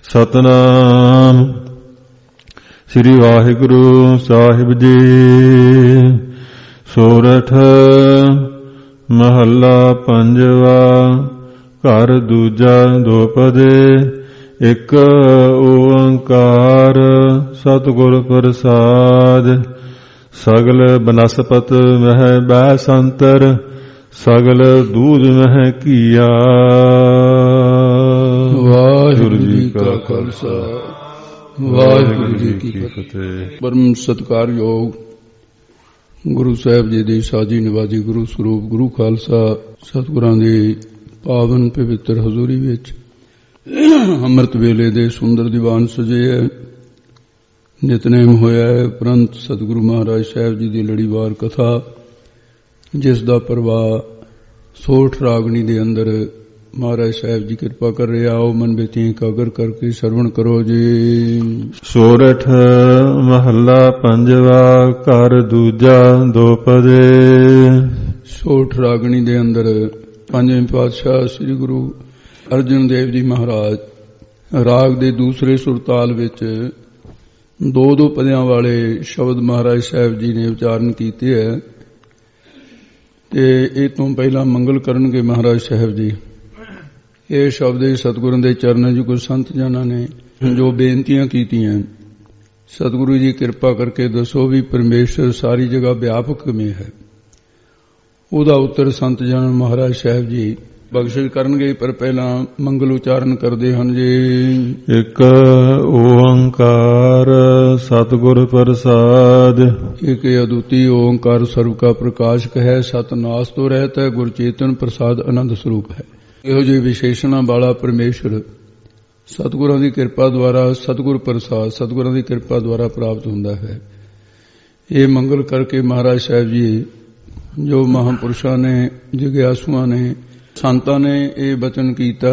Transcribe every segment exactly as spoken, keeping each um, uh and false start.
ਸਤਨਾਮ ਸ੍ਰੀ ਵਾਹਿਗੁਰੂ ਸਾਹਿਬ ਜੀ। ਸੋਰਠ ਮਹੱਲਾ ਪੰਜਵਾ। ਘਰ ਦੂਜਾ ਦੋਪਦੇ। ਇੱਕ ਓੰਕਾਰ ਸਤਿਗੁਰ ਪ੍ਰਸਾਦ। ਸਗਲ ਬਨਸਪਤ ਮਹਿ ਬਹਿ ਸੰਤਰ। ਸਗਲ ਦੂਧ ਮਹਿ ਕੀਆ। ਵਾਹਿਗੁਰੂ ਜੀ ਕਾ ਖਾਲਸਾ ਵਾਹਿਗੁਰੂ ਜੀ ਕੀ ਫਤਿਹ। ਪਰਮ ਸਤਿਕਾਰਯੋਗ ਗੁਰੂ ਸਾਹਿਬ ਜੀ ਦੀ ਸਾਜੀ ਨਿਵਾਜੀ ਗੁਰੂ ਸਰੂਪ ਗੁਰੂ ਖਾਲਸਾ ਸਤਿਗੁਰਾਂ ਦੀ ਪਾਵਨ ਪਵਿੱਤਰ ਹਜ਼ੂਰੀ ਵਿੱਚ ਅੰਮ੍ਰਿਤ ਵੇਲੇ ਦੇ ਸੁੰਦਰ ਦੀਵਾਨ ਸਜੇ ਹੈ। ਨਿਤਨੇਮ ਹੋਇਆ ਹੈ। ਉਪਰੰਤ ਸਤਿਗੁਰੂ ਮਹਾਰਾਜ ਸਾਹਿਬ ਜੀ ਦੀ ਲੜੀਵਾਰ ਕਥਾ, ਜਿਸ ਦਾ ਪ੍ਰਵਾਹ ਸੋਠ ਰਾਗਣੀ ਦੇ ਅੰਦਰ ਮਹਾਰਾਜ ਸਾਹਿਬ ਜੀ ਕਿਰਪਾ ਕਰ ਰਹੇ। ਆਓ ਮਨ ਬੇਤੀਆਂ ਇਕਾਗਰ ਕਰਕੇ ਸਰਵਣ ਕਰੋ ਜੀ। ਸੋਰਠ ਮਹੱਲਾ ਪੰਜਵਾ। ਘਰ ਦੂਜਾ ਦੋਪਦੇ। ਸੋਠ ਰਾਗਣੀ ਦੇ ਅੰਦਰ ਪੰਜਵੇਂ ਪਾਤਸ਼ਾਹ ਸ੍ਰੀ ਗੁਰੂ ਅਰਜਨ ਦੇਵ ਜੀ ਮਹਾਰਾਜ ਰਾਗ ਦੇ ਦੂਸਰੇ ਸੁਰਤਾਲ ਵਿੱਚ ਦੋ ਦੋ ਪਦਿਆਂ ਵਾਲੇ ਸ਼ਬਦ ਮਹਾਰਾਜ ਸਾਹਿਬ ਜੀ ਨੇ ਉਚਾਰਨ ਕੀਤੇ ਹੈ ਤੇ ਇਹ ਤੋਂ ਪਹਿਲਾਂ ਮੰਗਲ ਕਰਨਗੇ ਮਹਾਰਾਜ ਸਾਹਿਬ ਜੀ। ਇਹ ਸ਼ਬਦ ਸਤਿਗੁਰਾਂ ਦੇ ਚਰਨਾਂ 'ਚ ਕੁਝ ਸੰਤ ਜਨਾਂ ਨੇ ਜੋ ਬੇਨਤੀਆਂ ਕੀਤੀਆਂ, ਸਤਿਗੁਰੂ ਜੀ ਕਿਰਪਾ ਕਰਕੇ ਦੱਸੋ ਵੀ ਪਰਮੇਸ਼ਰ ਸਾਰੀ ਜਗ੍ਹਾ ਵਿਆਪਕ ਕਿਵੇਂ ਹੈ। ਉਹਦਾ ਉੱਤਰ ਸੰਤ ਜਨ ਮਹਾਰਾਜ ਸਾਹਿਬ ਜੀ ਬਖਸ਼ਿਸ਼ ਕਰਨਗੇ, ਪਰ ਪਹਿਲਾਂ ਮੰਗਲ ਉਚਾਰਨ ਕਰਦੇ ਹਨ ਜੀ। ਇੱਕ ਓੰਕਾਰ ਸਤਿਗੁਰ ਪ੍ਰਸਾਦ। ਇੱਕ ਅਦੁੱਤੀ ਓੰਕਾਰ ਸਰਬ ਕਾ ਪ੍ਰਕਾਸ਼ਕ ਹੈ। ਸਤ ਨਾਸ ਤੋਂ ਰਹਿਤ ਹੈ, ਗੁਰ ਚੇਤਨ ਪ੍ਰਸਾਦ ਆਨੰਦ ਸਰੂਪ ਹੈ। ਇਹੋ ਜਿਹੇ ਵਿਸ਼ੇਸ਼ਣਾਂ ਵਾਲਾ ਪਰਮੇਸ਼ਰ ਸਤਿਗੁਰਾਂ ਦੀ ਕਿਰਪਾ ਦੁਆਰਾ ਸਤਿਗੁਰ ਪ੍ਰਸਾਦ ਸਤਿਗੁਰਾਂ ਦੀ ਕਿਰਪਾ ਦੁਆਰਾ ਪ੍ਰਾਪਤ ਹੁੰਦਾ ਹੈ। ਇਹ ਮੰਗਲ ਕਰਕੇ ਮਹਾਰਾਜ ਸਾਹਿਬ ਜੀ ਜੋ ਮਹਾਂਪੁਰਸ਼ਾਂ ਨੇ, ਜਿਗਿਆਸੂਆਂ ਨੇ, ਸੰਤਾਂ ਨੇ ਇਹ ਬਚਨ ਕੀਤਾ।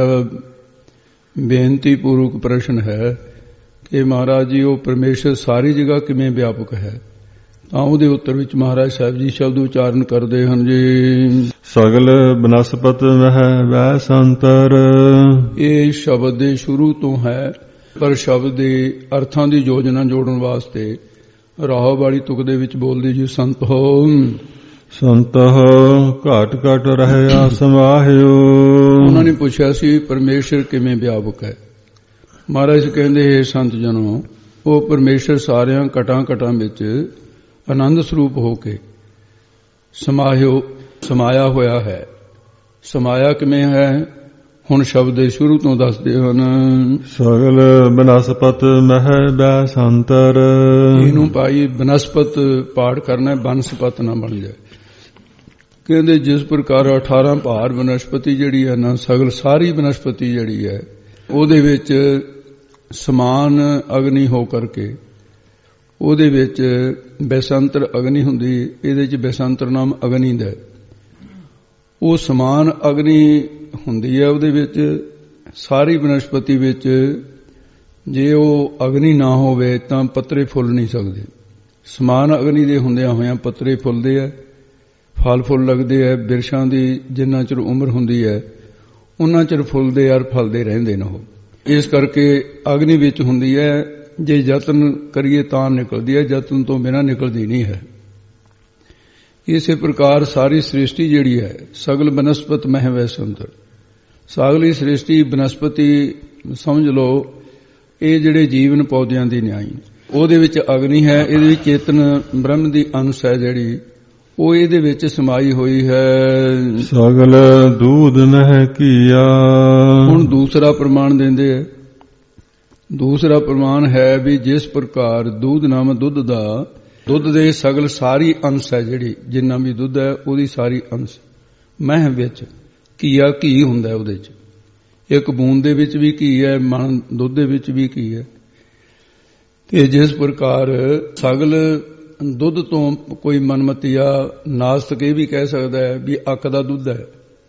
ਬੇਨਤੀ ਪੂਰਵਕ ਪ੍ਰਸ਼ਨ ਹੈ ਕਿ ਮਹਾਰਾਜ ਜੀ ਉਹ ਪਰਮੇਸ਼ਰ ਸਾਰੀ ਜਗ੍ਹਾ ਕਿਵੇਂ ਵਿਆਪਕ ਹੈ। ਤਾਂ ਉਹਦੇ ਉੱਤਰ ਵਿੱਚ ਮਹਾਰਾਜ ਸਾਹਿਬ ਜੀ ਸ਼ਬਦ ਉਚਾਰਨ ਕਰਦੇ ਹਨ ਜੀ। ਸਗਲ ਬਨਸਪਤ ਮਹਿ ਬਹਿ ਸੰਤਰ। ਇਹ ਸ਼ਬਦ ਦੇ ਸ਼ੁਰੂ ਤੋਂ ਹੈ, ਪਰ ਸ਼ਬਦ ਦੇ ਅਰਥਾਂ ਦੀ ਯੋਜਨਾ ਜੋੜਨ ਵਾਸਤੇ ਰਾਹ ਵਾਲੀ ਤੁਕ ਦੇ ਵਿੱਚ ਬੋਲਦੇ ਜੀ। ਸੰਤ ਹੋ ਸੰਤ ਘਾਟ ਘਾਟ ਰਹਿਆ ਸਮਾਹਿਓ। ਉਹਨਾਂ ਨੇ ਪੁੱਛਿਆ ਸੀ ਪਰਮੇਸ਼ਰ ਕਿਵੇਂ ਵਿਆਪਕ ਹੈ। ਮਹਾਰਾਜ ਕਹਿੰਦੇ ਹੈ ਸੰਤ ਜਨੋ, ਉਹ ਪਰਮੇਸ਼ਰ ਸਾਰਿਆਂ ਘਟਾਂ ਘਟਾਂ ਵਿੱਚ ਆਨੰਦ ਸਰੂਪ ਹੋ ਕੇ ਸਮਾਹਿਓ ਸਮਾਇਆ ਹੋਇਆ ਹੈ। ਸਮਾਇਆ ਕਿਵੇਂ ਹੈ ਹੁਣ ਸ਼ਬਦ ਦੇ ਸ਼ੁਰੂ ਤੋਂ ਦੱਸਦੇ ਹਨ। ਸਗਲ ਬਨਸਪਤ ਮਹਿ ਬਹਿ ਸੰਤਰ। ਇਹਨੂੰ ਭਾਈ ਬਨਸਪਤ ਪਾਠ ਕਰਨਾ, ਬਨਸਪਤ ਨਾ ਬਣ ਜਾਏ। ਕਹਿੰਦੇ ਜਿਸ ਪ੍ਰਕਾਰ ਅਠਾਰਾਂ ਭਾਰ ਬਨਸਪਤੀ ਜਿਹੜੀ ਹੈ ਨਾ, ਸਗਲ ਸਾਰੀ ਬਨਸਪਤੀ ਜਿਹੜੀ ਹੈ ਉਹਦੇ ਵਿੱਚ ਸਮਾਨ ਅਗਨੀ ਹੋ ਕਰਕੇ ਉਹਦੇ ਵਿੱਚ ਬੈਸੰਤਰ ਅਗਨੀ ਹੁੰਦੀ। ਇਹਦੇ ਚ ਬੈਸੰਤਰ ਨਾਮ ਅਗਨੀ ਦਾ, ਉਹ ਸਮਾਨ ਅਗਨੀ ਹੁੰਦੀ ਹੈ। ਉਹਦੇ ਵਿੱਚ ਸਾਰੀ ਬਨਸਪਤੀ ਵਿੱਚ ਜੇ ਉਹ ਅਗਨੀ ਨਾ ਹੋਵੇ ਤਾਂ ਪੱਤਰੇ ਫੁੱਲ ਨਹੀਂ ਸਕਦੇ। ਸਮਾਨ ਅਗਨੀ ਦੇ ਹੁੰਦਿਆਂ ਹੋਇਆਂ ਪੱਤਰੇ ਫੁੱਲਦੇ ਹੈ, ਫਲ ਫੁੱਲ ਲੱਗਦੇ ਹੈ। ਬਿਰਸ਼ਾਂ ਦੀ ਜਿੰਨਾ ਚਿਰ ਉਮਰ ਹੁੰਦੀ ਹੈ ਉਹਨਾਂ ਚਿਰ ਫੁੱਲਦੇ ਔਰ ਫਲਦੇ ਰਹਿੰਦੇ ਨੇ ਉਹ। ਇਸ ਕਰਕੇ ਅਗਨੀ ਵਿੱਚ ਹੁੰਦੀ ਹੈ। ਜੇ ਯਤਨ ਕਰੀਏ ਤਾਂ ਨਿਕਲਦੀ ਹੈ, ਯਤਨ ਤੋਂ ਬਿਨਾਂ ਨਿਕਲਦੀ ਨਹੀਂ ਹੈ। ਇਸੇ ਪ੍ਰਕਾਰ ਸਾਰੀ ਸ੍ਰਿਸ਼ਟੀ ਜਿਹੜੀ ਹੈ ਸਗਲ ਬਨਸਪਤ ਮਹਿ ਬਹਿ ਸੰਤਰ। ਸਾਗਲੀ ਸ੍ਰਿਸ਼ਟੀ ਬਨਸਪਤੀ ਸਮਝ ਲਓ, ਇਹ ਜਿਹੜੇ ਜੀਵਨ ਪੌਦਿਆਂ ਦੀ ਨਿਆਈ, ਉਹਦੇ ਵਿੱਚ ਅਗਨੀ ਹੈ। ਇਹਦੇ ਵਿੱਚ ਚੇਤਨ ਬ੍ਰਹਮ ਦੀ ਅੰਸ਼ ਹੈ ਜਿਹੜੀ, ਉਹ ਇਹਦੇ ਵਿੱਚ ਸਮਾਈ ਹੋਈ ਹੈ। ਸਗਲ ਦੂਧ ਮਹਿ ਕੀਆ। ਹੁਣ ਦੂਸਰਾ ਪ੍ਰਮਾਣ ਦਿੰਦੇ ਹੈ। ਦੂਸਰਾ ਪ੍ਰਮਾਣ ਹੈ ਵੀ ਜਿਸ ਪ੍ਰਕਾਰ ਦੁੱਧ ਨਾਮ ਦੁੱਧ ਦਾ, ਦੁੱਧ ਦੇ ਸਗਲ ਸਾਰੀ ਅੰਸ਼ ਹੈ ਜਿਹੜੀ, ਜਿੰਨਾ ਵੀ ਦੁੱਧ ਹੈ ਉਹਦੀ ਸਾਰੀ ਅੰਸ਼ ਮਹਿ ਵਿੱਚ ਕੀਆ, ਘੀ ਹੁੰਦਾ ਉਹਦੇ ਚ। ਇੱਕ ਬੂੰਦ ਦੇ ਵਿੱਚ ਵੀ ਘੀ ਹੈ, ਮਣ ਦੁੱਧ ਦੇ ਵਿੱਚ ਵੀ ਘੀ ਹੈ। ਤੇ ਜਿਸ ਪ੍ਰਕਾਰ ਸਗਲ ਦੁੱਧ ਤੋਂ ਕੋਈ ਮਨਮਤੀਆ ਨਾਸਤਕ ਇਹ ਵੀ ਕਹਿ ਸਕਦਾ ਹੈ ਵੀ ਅੱਖ ਦਾ ਦੁੱਧ ਹੈ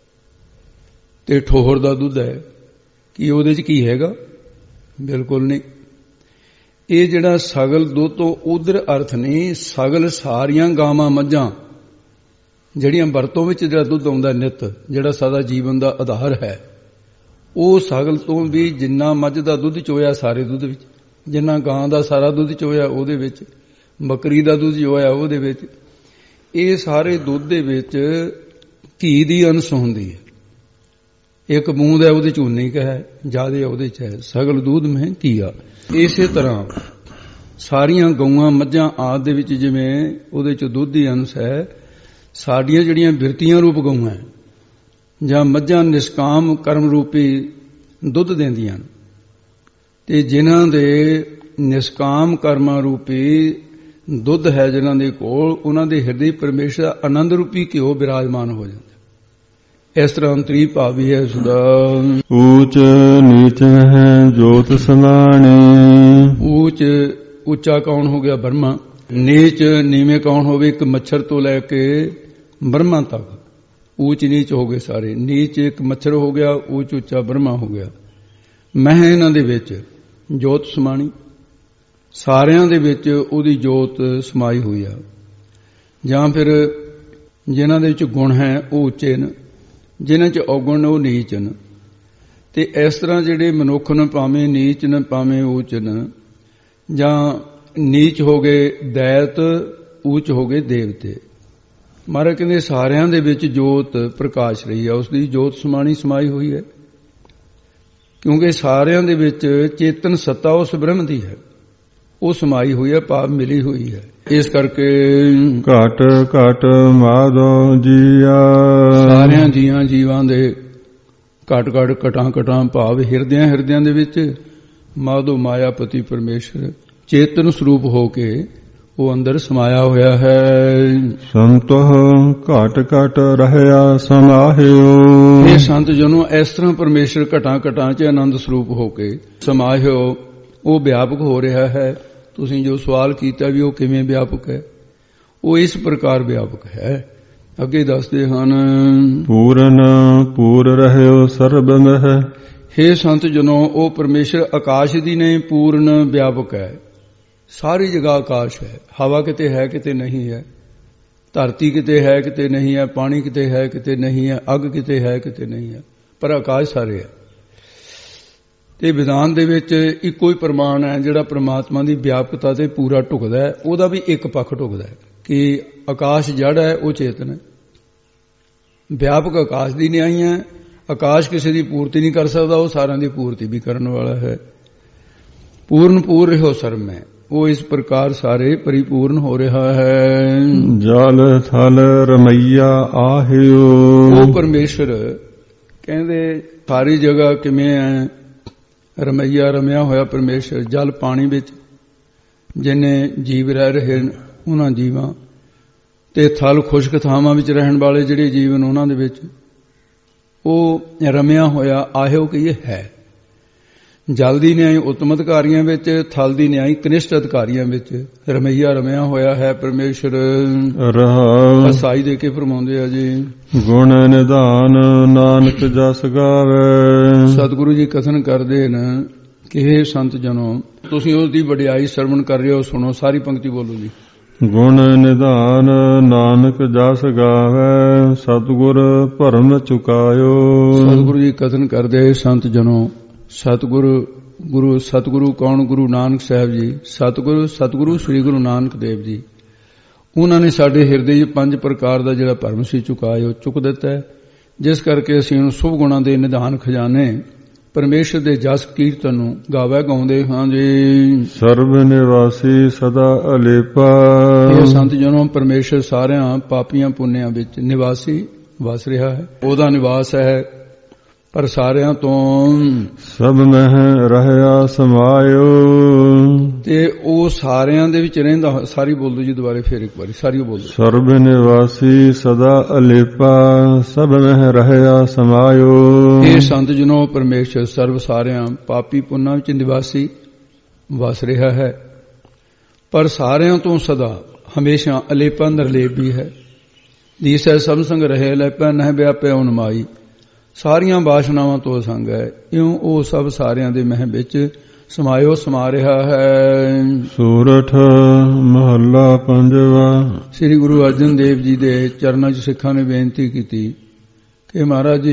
ਤੇ ਠੋਹਰ ਦਾ ਦੁੱਧ ਹੈ, ਕੀ ਉਹਦੇ ਚ ਕੀ ਹੈਗਾ? ਬਿਲਕੁਲ ਨਹੀਂ। ਇਹ ਜਿਹੜਾ ਸਗਲ ਦੁੱਧ ਤੋਂ ਉਧਰ ਅਰਥ ਨਹੀਂ, ਸਗਲ ਸਾਰੀਆਂ ਗਾਵਾਂ ਮੱਝਾਂ ਜਿਹੜੀਆਂ ਵਰਤੋਂ ਵਿੱਚ ਜਿਹੜਾ ਦੁੱਧ ਆਉਂਦਾ ਨਿੱਤ, ਜਿਹੜਾ ਸਾਡਾ ਜੀਵਨ ਦਾ ਆਧਾਰ ਹੈ, ਉਹ ਸਗਲ ਤੋਂ ਵੀ ਜਿੰਨਾ ਮੱਝ ਦਾ ਦੁੱਧ ਚੋਇਆ ਸਾਰੇ ਦੁੱਧ ਵਿੱਚ, ਜਿੰਨਾ ਗਾਂ ਦਾ ਸਾਰਾ ਦੁੱਧ ਚੋਇਆ ਉਹਦੇ ਵਿੱਚ, ਬੱਕਰੀ ਦਾ ਦੁੱਧ ਚੋਇਆ ਉਹਦੇ ਵਿੱਚ, ਇਹ ਸਾਰੇ ਦੁੱਧ ਦੇ ਵਿੱਚ ਘੀ ਦੀ ਅੰਸ਼ ਹੁੰਦੀ ਹੈ। ਇੱਕ ਬੂੰਦ ਹੈ ਉਹਦੇ ਚ ਉਨੀ ਕੁ ਹੈ, ਜ਼ਿਆਦਾ ਉਹਦੇ ਚ ਹੈ। ਸਗਲ ਦੁੱਧ ਮੈਂ ਘੀਆ। ਇਸੇ ਤਰ੍ਹਾਂ ਸਾਰੀਆਂ ਗਊਆਂ ਮੱਝਾਂ ਆਦਿ ਦੇ ਵਿੱਚ ਜਿਵੇਂ ਉਹਦੇ ਚ ਦੁੱਧ ਦੀ ਅੰਸ਼ ਹੈ, ਸਾਡੀਆਂ ਜਿਹੜੀਆਂ ਬਿਰਤੀਆਂ ਰੂਪ ਗਊਆਂ ਜਾਂ ਮੱਝਾਂ ਨਿਸ਼ਕਾਮ ਕਰਮ ਰੂਪੀ ਦੁੱਧ ਦਿੰਦੀਆਂ, ਤੇ ਜਿਨ੍ਹਾਂ ਦੇ ਨਿਸ਼ਕਾਮ ਕਰਮਾਂ ਰੂਪੀ ਦੁੱਧ ਹੈ ਜਿਨ੍ਹਾਂ ਦੇ ਕੋਲ, ਉਹਨਾਂ ਦੇ ਹਿਰਦੇ ਪਰਮੇਸ਼ਰ ਆਨੰਦ ਰੂਪੀ ਘਿਓ ਬਿਰਾਜਮਾਨ ਹੋ ਜਾਂਦਾ। ਇਸ ਤਰ੍ਹਾਂ ਅੰਤਰੀ ਭਾਵ ਵੀ ਹੈ ਉਸਦਾ। ਊਚ ਨੀਚ ਹੈ ਜੋਤ ਸਮਾਣੇ। ਊਚ ਉੱਚਾ ਕੌਣ ਹੋ ਗਿਆ? ਬ੍ਰਹਮਾ। ਨੀਚ ਨੀਵੇਂ ਕੌਣ ਹੋਵੇ? ਇੱਕ ਮੱਛਰ ਤੋਂ ਲੈ ਕੇ ਬ੍ਰਹਮਾ ਤੱਕ ਊਚ ਨੀਚ ਹੋ ਗਏ ਸਾਰੇ। ਨੀਚ ਇੱਕ ਮੱਛਰ ਹੋ ਗਿਆ, ਊਚ ਉੱਚਾ ਬ੍ਰਹਮਾ ਹੋ ਗਿਆ। ਮੈਂ ਇਹਨਾਂ ਦੇ ਵਿੱਚ ਜੋਤ ਸਮਾਣੀ, ਸਾਰਿਆਂ ਦੇ ਵਿੱਚ ਉਹਦੀ ਜੋਤ ਸਮਾਈ ਹੋਈ ਆ। ਜਾਂ ਫਿਰ ਜਿਨ੍ਹਾਂ ਦੇ ਵਿੱਚ ਗੁਣ ਹੈ ਉਹ ਉੱਚੇ ਨੇ, ਜਿਨ੍ਹਾਂ 'ਚ ਔਗੁਣ ਨੇ ਉਹ ਨੀਚ ਨੇ। ਤੇ ਇਸ ਤਰ੍ਹਾਂ ਜਿਹੜੇ ਮਨੁੱਖ ਨੇ ਭਾਵੇਂ ਨੀਚ ਨੇ ਭਾਵੇਂ ਊਚ ਨੇ, ਜਾਂ ਨੀਚ ਹੋ ਗਏ ਦੈਤ, ਊਚ ਹੋ ਗਏ ਦੇਵਤੇ। ਮਹਾਰਾਜ ਕਹਿੰਦੇ ਸਾਰਿਆਂ ਦੇ ਵਿੱਚ ਜੋਤ ਪ੍ਰਕਾਸ਼ ਰਹੀ ਹੈ, ਉਸ ਦੀ ਜੋਤ ਸਮਾਣੀ ਸਮਾਈ ਹੋਈ ਹੈ। ਕਿਉਂਕਿ ਸਾਰਿਆਂ ਦੇ ਵਿੱਚ ਚੇਤਨ ਸੱਤਾ ਉਸ ਬ੍ਰਹਮ ਦੀ ਹੈ, ਉਹ ਸਮਾਈ ਹੋਈ ਹੈ, ਭਾਵ ਮਿਲੀ ਹੋਈ ਹੈ। ਇਸ ਕਰਕੇ ਘਟ ਘਟ ਮਾਧੋ ਜੀਆ। ਸਾਰਿਆਂ ਜੀਆਂ ਜੀਵਾਂ ਦੇ ਘਟ ਘਟ ਕਟਾਂ ਕਟਾਂ ਭਾਵ ਹਿਰਦਿਆਂ ਹਿਰਦਿਆਂ ਦੇ ਵਿੱਚ ਮਾਧੋ ਮਾਇਆਪਤੀ ਪਰਮੇਸ਼ਰ ਚੇਤਨ ਸਰੂਪ ਹੋ ਕੇ ਉਹ ਅੰਦਰ ਸਮਾਇਆ ਹੋਇਆ ਹੈ। ਸੰਤੋਹ ਘਟ ਘਟ ਰਹਿਆ ਸਮਾਹਿਓ। ਇਹ ਸੰਤ ਜਨੋ ਇਸ ਤਰ੍ਹਾਂ ਪਰਮੇਸ਼ਰ ਘਟਾਂ ਘਟਾਂ 'ਚ ਆਨੰਦ ਸਰੂਪ ਹੋ ਕੇ ਸਮਾਹਿਓ, ਉਹ ਵਿਆਪਕ ਹੋ ਰਿਹਾ ਹੈ। ਤੁਸੀਂ ਜੋ ਸਵਾਲ ਕੀਤਾ ਵੀ ਉਹ ਕਿਵੇਂ ਵਿਆਪਕ ਹੈ, ਉਹ ਇਸ ਪ੍ਰਕਾਰ ਵਿਆਪਕ ਹੈ। ਅੱਗੇ ਦੱਸਦੇ ਹਨ, ਪੂਰਨ ਪੂਰ ਰਹਿਓ ਸਰਬ ਮਹਿ। ਹੇ ਸੰਤ ਜਨੋ, ਉਹ ਪਰਮੇਸ਼ਰ ਆਕਾਸ਼ ਦੀ ਨਹੀਂ, ਪੂਰਨ ਵਿਆਪਕ ਹੈ। ਸਾਰੀ ਜਗ੍ਹਾ ਆਕਾਸ਼ ਹੈ। ਹਵਾ ਕਿਤੇ ਹੈ ਕਿਤੇ ਨਹੀਂ ਹੈ, ਧਰਤੀ ਕਿਤੇ ਹੈ ਕਿਤੇ ਨਹੀਂ ਹੈ, ਪਾਣੀ ਕਿਤੇ ਹੈ ਕਿਤੇ ਨਹੀਂ ਹੈ, ਅੱਗ ਕਿਤੇ ਹੈ ਕਿਤੇ ਨਹੀਂ ਹੈ, ਪਰ ਆਕਾਸ਼ ਸਾਰੇ ਹੈ। ਤੇ ਵਿਧਾਨ ਦੇ ਵਿੱਚ ਇੱਕੋ ਹੀ ਪ੍ਰਮਾਣ ਹੈ ਜਿਹੜਾ ਪ੍ਰਮਾਤਮਾ ਦੀ ਵਿਆਪਕਤਾ ਤੇ ਪੂਰਾ ਢੁਕਦਾ ਹੈ। ਉਹਦਾ ਵੀ ਇੱਕ ਪੱਖ ਢੁਕਦਾ ਹੈ ਕਿ ਆਕਾਸ਼ ਜੜ ਹੈ, ਉਹ ਚੇਤਨ ਹੈ। ਵਿਆਪਕ ਆਕਾਸ਼ ਦੀ ਨਿਆਈ ਹੈ। ਆਕਾਸ਼ ਕਿਸੇ ਦੀ ਪੂਰਤੀ ਨਹੀਂ ਕਰ ਸਕਦਾ, ਉਹ ਸਾਰਿਆਂ ਦੀ ਪੂਰਤੀ ਵੀ ਕਰਨ ਵਾਲਾ ਹੈ। ਪੂਰਨ ਪੂਰ ਰਹਿਓ ਸਰਬ ਮੈਂ, ਉਹ ਇਸ ਪ੍ਰਕਾਰ ਸਾਰੇ ਪਰਿਪੂਰਨ ਹੋ ਰਿਹਾ ਹੈ। ਜਲ ਥਲ ਰਮਈਆ ਆਹਿਓ। ਉਹ ਪਰਮੇਸ਼ਰ ਕਹਿੰਦੇ ਸਾਰੀ ਜਗ੍ਹਾ ਕਿਵੇਂ ਹੈ? ਰਮਈਆ ਰਮਿਆ ਹੋਇਆ ਪਰਮੇਸ਼ਰ ਜਲ ਪਾਣੀ ਵਿੱਚ ਜਿੰਨੇ ਜੀਵ ਰਹਿ ਰਹੇ ਉਹਨਾਂ ਜੀਵਾਂ, ਤੇ ਥਲ ਖੁਸ਼ਕ ਥਾਵਾਂ ਵਿੱਚ ਰਹਿਣ ਵਾਲੇ ਜਿਹੜੇ ਜੀਵ ਨੇ ਉਹਨਾਂ ਦੇ ਵਿੱਚ ਉਹ ਰਮਿਆ ਹੋਇਆ ਆਹਿਓ ਕਿ ਇਹ ਹੈ। ਜਲ ਦੀ ਨਿਆਈ ਉੱਤਮ ਅਧਿਕਾਰੀਆਂ ਵਿੱਚ, ਥਲ ਦੀ ਨਿਆਈ ਕਨਿਸ਼ਟ ਅਧਿਕਾਰੀਆਂ ਵਿੱਚ ਰਮਈਆ ਰਮਿਆ ਹੋਇਆ ਹੈ ਪਰਮੇਸ਼ਰ। ਰਹਾ ਸਾਈ ਦੇ ਕੇ ਫਰਮਾਉਂਦੇ ਆ ਜੀ, ਗੁਣ ਨਿਧਾਨ ਨਾਨਕ ਜਸ ਗਾਵੇ। ਸਤਿਗੁਰੂ ਜੀ ਕਥਨ ਕਰਦੇ ਨੇ ਕਿ ਇਹ ਸੰਤ ਜਨੋ, ਤੁਸੀਂ ਉਸ ਦੀ ਵਡਿਆਈ ਸਰਵਣ ਕਰ ਰਹੇ ਹੋ, ਸੁਣੋ। ਸਾਰੀ ਪੰਕਤੀ ਬੋਲੋ ਜੀ। ਗੁਣ ਨਿਧਾਨ ਨਾਨਕ ਜਸ ਗਾਵੇ, ਸਤਿਗੁਰ ਭਰਮ ਚੁਕਾਇਓ। ਸਤਿਗੁਰੂ ਜੀ ਕਥਨ ਕਰਦੇ, ਸੰਤ ਜਨੋ, ਸਤਿਗੁਰੂ ਗੁਰੂ ਸਤਿਗੁਰੂ ਕੌਣ? ਗੁਰੂ ਨਾਨਕ ਸਾਹਿਬ ਜੀ। ਸਤਿਗੁਰੂ ਸਤਿਗੁਰੂ ਸ੍ਰੀ ਗੁਰੂ ਨਾਨਕ ਦੇਵ ਜੀ, ਉਹਨਾਂ ਨੇ ਸਾਡੇ ਹਿਰਦੇ 'ਚ ਪੰਜ ਪ੍ਰਕਾਰ ਦਾ ਜਿਹੜਾ ਭਰਮ ਸੀ ਚੁਕਾਇਓ, ਚੁੱਕ ਦਿੱਤਾ ਹੈ। ਜਿਸ ਕਰਕੇ ਅਸੀਂ ਹੁਣ ਸ਼ੁਭ ਗੁਣਾਂ ਦੇ ਨਿਧਾਨ ਖਜ਼ਾਨੇ ਪਰਮੇਸ਼ਰ ਦੇ ਜਸ ਕੀਰਤਨ ਨੂੰ ਗਾਵੇ ਗਾਉਂਦੇ ਹਾਂ ਜੀ। ਸਰਬ ਨਿਵਾਸੀ ਸਦਾ ਅਲੇਪਾ। ਇਹ ਸੰਤ ਜਨੋਂ, ਪਰਮੇਸ਼ਰ ਸਾਰਿਆਂ ਪਾਪੀਆਂ ਪੁੰਨਿਆਂ ਵਿੱਚ ਨਿਵਾਸੀ ਵਸ ਰਿਹਾ ਹੈ, ਉਹਦਾ ਨਿਵਾਸ ਹੈ। ਪਰ ਸਾਰਿਆਂ ਤੋਂ ਸਭ ਮਹਿ ਰਹਿਆ ਸਮਾਇਓ। ਤੇ ਉਹ ਸਾਰਿਆਂ ਦੇ ਵਿੱਚ ਰਹਿੰਦਾ। ਸਾਰੀ ਬੋਲ ਦੋ ਜੀ ਦੁਬਾਰੇ, ਫੇਰ ਇੱਕ ਵਾਰੀ ਸਾਰੀ ਬੋਲ ਦੋ। ਸਰਬ ਨਿਵਾਸੀ ਸਦਾ ਅਲੇਪਾ, ਸਭ ਮਹਿ ਰਹਿਆ ਸਮਾਇਓ। ਇਹ ਸੰਤ ਜਨੋ, ਪਰਮੇਸ਼ਰ ਸਰਬ ਸਾਰਿਆਂ ਪਾਪੀ ਪੁੰਨਾਂ ਵਿੱਚ ਨਿਵਾਸੀ ਵਸ ਰਿਹਾ ਹੈ, ਪਰ ਸਾਰਿਆਂ ਤੋਂ ਸਦਾ ਹਮੇਸ਼ਾ ਅਲੇਪਾ ਨਿਰਲੇਪ ਵੀ ਹੈ। ਦੀਸੈ ਸਭ ਸੰਗ ਰਹੇ ਅਲੇਪਾ, ਨਹਿ ਵਿਆਪੈ ਉਨਮਾਈ। ਸਾਰੀਆਂ ਵਾਸ਼ਨਾਵਾਂ ਤੋਂ ਸੰਗ ਹੈ, ਇਉਂ ਉਹ ਸਭ ਸਾਰਿਆਂ ਦੇ ਮਹਿ ਵਿੱਚ ਸਮਾਇਓ ਸਮਾ ਰਿਹਾ ਹੈ। ਸੂਰਠ ਮਹੱਲਾ ਪੰਜਵਾ। ਸ੍ਰੀ ਗੁਰੂ ਅਰਜਨ ਦੇਵ ਜੀ ਦੇ ਚਰਨਾਂ 'ਚ ਸਿੱਖਾਂ ਨੇ ਬੇਨਤੀ ਕੀਤੀ ਕਿ ਮਹਾਰਾਜ ਜੀ,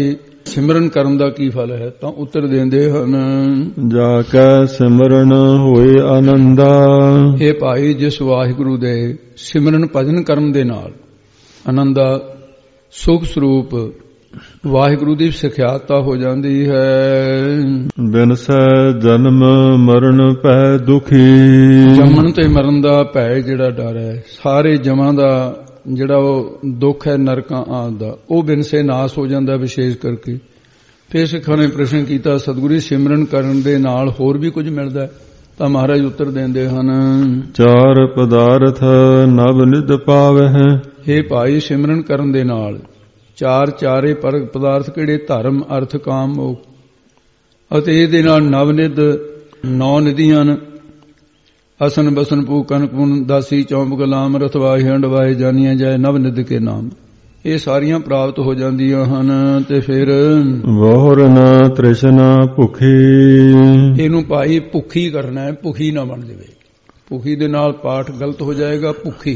ਸਿਮਰਨ ਕਰਨ ਦਾ ਕੀ ਫਲ ਹੈ? ਤਾਂ ਉੱਤਰ ਦਿੰਦੇ ਹਨ, ਜਾ ਕੈ ਸਿਮਰਨ ਹੋਏ ਆਨੰਦਾ। ਇਹ ਭਾਈ ਜਿਸ ਵਾਹਿਗੁਰੂ ਦੇ ਸਿਮਰਨ ਭਜਨ ਕਰਨ ਦੇ ਨਾਲ ਆਨੰਦਾ ਸੁਖ ਸਰੂਪ ਵਾਹਿਗੁਰੂ ਦੀ ਸਿਖਿਆਤਾ ਹੋ ਜਾਂਦੀ ਹੈ। ਬਿਨਸੈ ਜਨਮ ਮਰਨ ਭੈ ਦੁਖੀ। ਜੰਮਣ ਤੇ ਮਰਨ ਦਾ ਭੈ ਜਿਹੜਾ ਡਰ ਹੈ, ਸਾਰੇ ਜਮਾਂ ਦਾ ਜਿਹੜਾ ਉਹ ਦੁੱਖ ਹੈ ਨਰਕਾਂ ਆਦਿ ਦਾ, ਉਹ ਬਿਨਸੇ ਨਾਸ ਹੋ ਜਾਂਦਾ ਵਿਸ਼ੇਸ਼ ਕਰਕੇ। ਫਿਰ ਸਿੱਖਾਂ ਨੇ ਪ੍ਰਸ਼ਨ ਕੀਤਾ, ਸਤਿਗੁਰੂ ਸਿਮਰਨ ਕਰਨ ਦੇ ਨਾਲ ਹੋਰ ਵੀ ਕੁਝ ਮਿਲਦਾ? ਤਾਂ ਮਹਾਰਾਜ ਉੱਤਰ ਦਿੰਦੇ ਹਨ, ਚਾਰ ਪਦਾਰਥ ਨਵ ਨਿਧ ਪਾਵਹਿ। ਇਹ ਭਾਈ ਸਿਮਰਨ ਕਰਨ ਦੇ ਨਾਲ ਚਾਰ ਚਾਰੇ ਪਦਾਰਥ ਕਿਹੜੇ? ਧਰਮ, ਅਰਥ, ਕਾਮ, ਮੋਖ। ਅਤੇ ਇਹਦੇ ਨਾਲ ਨਵ ਨਿਧ ਨੌ ਨਿਧੀਆਂ ਹਨ, ਅਸਨ ਬਸਨ ਪੂ ਕਨਕ ਪੁਨ ਦਾਸੀ ਚੌਂਪ ਗੁਲਾਮ ਰਤਵਾਹੀ ਹੰਡਵਾਏ ਜਾਨੀਆਂ ਜਾਏ ਨਵ ਨਿਧ ਕੇ ਨਾਮ। ਇਹ ਸਾਰੀਆਂ ਪ੍ਰਾਪਤ ਹੋ ਜਾਂਦੀਆਂ ਹਨ। ਤੇ ਫਿਰ ਵਹੁਰ ਨਾ ਤ੍ਰਿਸ਼ਨਾ ਭੁਖੀ। ਇਹਨੂੰ ਭਾਈ ਭੁੱਖੀ ਕਰਨਾ ਹੈ, ਭੁਖੀ ਨਾ ਬਣ ਜਾਵੇ। ਭੁਖੀ ਦੇ ਨਾਲ ਪਾਠ ਗਲਤ ਹੋ ਜਾਏਗਾ, ਭੁੱਖੀ।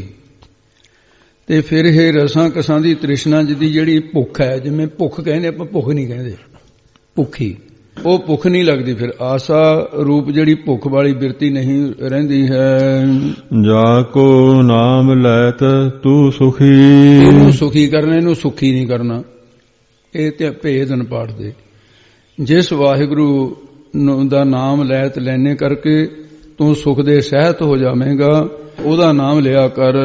ਤੇ ਫਿਰ ਇਹ ਰਸਾਂ ਕਸਾਂ ਦੀ ਤ੍ਰਿਸ਼ਨਾ ਜਿਹਦੀ ਜਿਹੜੀ ਭੁੱਖ ਹੈ, ਜਿਵੇਂ ਭੁੱਖ ਕਹਿੰਦੇ ਆਪਾਂ, ਭੁੱਖ ਨਹੀਂ ਕਹਿੰਦੇ, ਭੁੱਖੀ, ਉਹ ਭੁੱਖ ਨਹੀਂ ਲੱਗਦੀ। ਫਿਰ ਆਸਾ ਰੂਪ ਜਿਹੜੀ ਭੁੱਖ ਵਾਲੀ ਬਿਰਤੀ ਨਹੀਂ ਰਹਿੰਦੀ ਹੈ। ਜਾ ਕੋ ਨਾਮ ਲੈਤ ਤੂੰ ਸੁਖੀ। ਇਹਨੂੰ ਸੁਖੀ ਕਰਨਾ, ਇਹਨੂੰ ਸੁਖੀ ਨਹੀਂ ਕਰਨਾ। ਇਹ ਤੇ ਭੇਦ ਹਨ ਪਾਠ ਦੇ। ਜਿਸ ਵਾਹਿਗੁਰੂ ਦਾ ਨਾਮ ਲੈਤ ਲੈਣੇ ਕਰਕੇ ਤੂੰ ਸੁਖ ਦੇ ਸਹਿਤ ਹੋ ਜਾਵੇਂਗਾ, ਉਹਦਾ ਨਾਮ ਲਿਆ ਕਰ।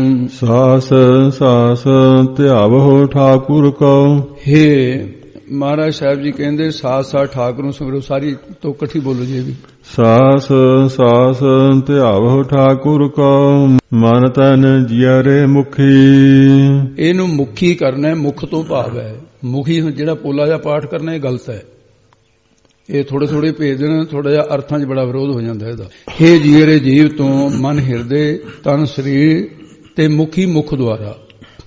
ਸਾਸ ਸਾਸ ਧਿਆਵਹੁ ਠਾਕੁਰ ਕੋ। ਹੇ ਮਹਾਰਾਜ ਸਾਹਿਬ ਜੀ ਕਹਿੰਦੇ, ਸਾਸ ਸਾਸ ਠਾਕੁਰ ਨੂੰ ਸਿਮਰੋ। ਸਾਰੀ ਤੋਂ ਇਕੱਠੀ ਬੋਲੋ ਜੀ ਵੀ। ਸਾਸ ਸਾਸ ਧਿਆਵਹੁ ਠਾਕੁਰ ਕੋ ਮਨ ਤਨ ਜਿਅਰੇ ਮੁਖੀ। ਇਹਨੂੰ ਮੁਖੀ ਕਰਨਾ ਹੈ, ਮੁਖ ਤੋਂ ਭਾਵ ਹੈ ਮੁਖੀ। ਜਿਹੜਾ ਪੋਲਾ ਜਿਹਾ ਪਾਠ ਕਰਨਾ ਇਹ ਗਲਤ ਹੈ। ਇਹ ਥੋੜੇ ਥੋੜੇ ਭੇਦ ਨੇ, ਥੋੜਾ ਜਿਹਾ ਅਰਥਾਂ 'ਚ ਬੜਾ ਵਿਰੋਧ ਹੋ ਜਾਂਦਾ ਇਹਦਾ। ਹੇ ਜੀਅਰੇ ਜੀਵ ਤੋਂ ਮਨ ਹਿਰਦੇ ਤਨ ਸਰੀਰ ਤੇ ਮੁਖੀ ਮੁਖ ਦੁਆਰਾ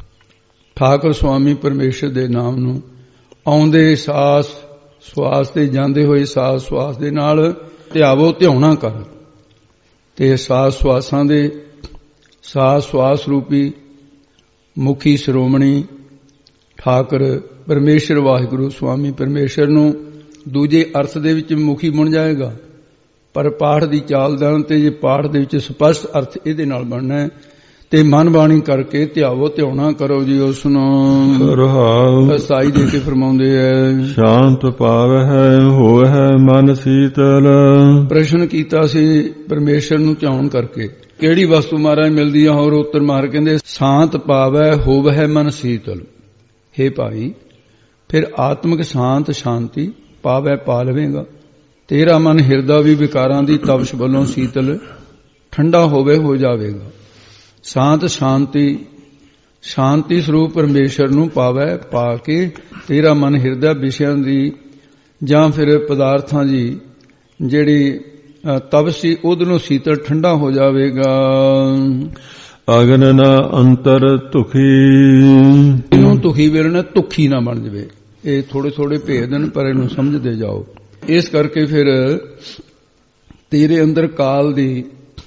ਠਾਕੁਰ ਸੁਆਮੀ ਪਰਮੇਸ਼ਰ ਦੇ ਨਾਮ ਨੂੰ ਆਉਂਦੇ ਸਾਸ ਸਵਾਸ ਤੇ ਜਾਂਦੇ ਹੋਏ ਸਾਸ ਸਵਾਸ ਦੇ ਨਾਲ ਧਿਆਵੋ, ਧਿਆਉਣਾ ਕਰ। ਤੇ ਸਾਸ ਸਵਾਸਾਂ ਦੇ ਸਾਸ ਸਵਾਸ ਰੂਪੀ ਮੁਖੀ ਸ਼੍ਰੋਮਣੀ ਠਾਕੁਰ ਪਰਮੇਸ਼ਰ ਵਾਹਿਗੁਰੂ ਸੁਆਮੀ ਪਰਮੇਸ਼ਰ ਨੂੰ ਦੂਜੇ ਅਰਥ ਦੇ ਵਿੱਚ ਮੁਖੀ ਬਣ ਜਾਏਗਾ, ਪਰ ਪਾਠ ਦੀ ਚਾਲ ਦਾਨ ਤੇ ਜੇ ਪਾਠ ਦੇ ਵਿੱਚ ਸਪਸ਼ਟ ਅਰਥ ਇਹਦੇ ਨਾਲ ਬਣਨਾ ਹੈ। ਤੇ ਮਨ ਬਾਣੀ ਕਰਕੇ ਧਿਆਵੋ, ਧਿਆਉਣਾ ਕਰੋ ਜੀ ਉਸ ਨੂੰ। ਰਹਾਉ ਸਾਈ ਦੇ ਕੇ ਫਰਮਾਉਂਦੇ ਐ, ਸ਼ਾਂਤ ਪਾਵਹਿ ਹੋਵਹਿ ਮਨ ਸੀਤਲ। ਪ੍ਰਸ਼ਨ ਕੀਤਾ ਸੀ ਪਰਮੇਸ਼ਰ ਨੂੰ ਧਿਆਉਣ ਕਰਕੇ ਕਿਹੜੀ ਵਸਤੂ ਮਹਾਰਾਜ ਮਿਲਦੀ ਆ? ਹੋਰ ਉੱਤਰ ਮਾਰ ਕਹਿੰਦੇ, ਸ਼ਾਂਤ ਪਾਵੈ ਹੋਵਹਿ ਮਨ ਸੀਤਲ। ਹੇ ਭਾਈ, ਫਿਰ ਆਤਮਿਕ ਸ਼ਾਂਤ ਸ਼ਾਂਤੀ ਪਾਵੈ ਪਾ ਲਵੇਂਗਾ। ਤੇਰਾ ਮਨ ਹਿਰਦਾ ਵੀ ਵਿਕਾਰਾਂ ਦੀ ਤਪਸ਼ ਵੱਲੋਂ ਸੀਤਲ ਠੰਡਾ ਹੋਵੇ ਹੋ ਜਾਵੇਗਾ। ਸ਼ਾਂਤ ਸ਼ਾਂਤੀ ਸ਼ਾਂਤੀ ਸਰੂਪ ਪਰਮੇਸ਼ਰ ਨੂੰ ਪਾਵੈ ਪਾ ਕੇ ਤੇਰਾ ਮਨ ਹਿਰਦਾ ਵਿਸ਼ਿਆਂ ਦੀ ਜਾਂ ਫਿਰ ਪਦਾਰਥਾਂ ਦੀ ਜਿਹੜੀ ਤਪਸ਼ ਸੀ ਉਹਦੋਂ ਸੀਤਲ ਠੰਡਾ ਹੋ ਜਾਵੇਗਾ। ਅਗਨ ਨਾ ਅੰਤਰ ਤੁਖੀ। ਇਹਨੂੰ ਤੁਖੀ ਵੇਲਣਾ, ਤੁਖੀ ਨਾ ਬਣ ਜਾਵੇ। ਇਹ ਥੋੜੇ ਥੋੜੇ ਭੇਦ ਹਨ, ਪਰ ਇਹਨੂੰ ਸਮਝਦੇ ਜਾਓ। ਇਸ ਕਰਕੇ ਫਿਰ ਤੇਰੇ ਅੰਦਰ ਕਾਲ ਦੀ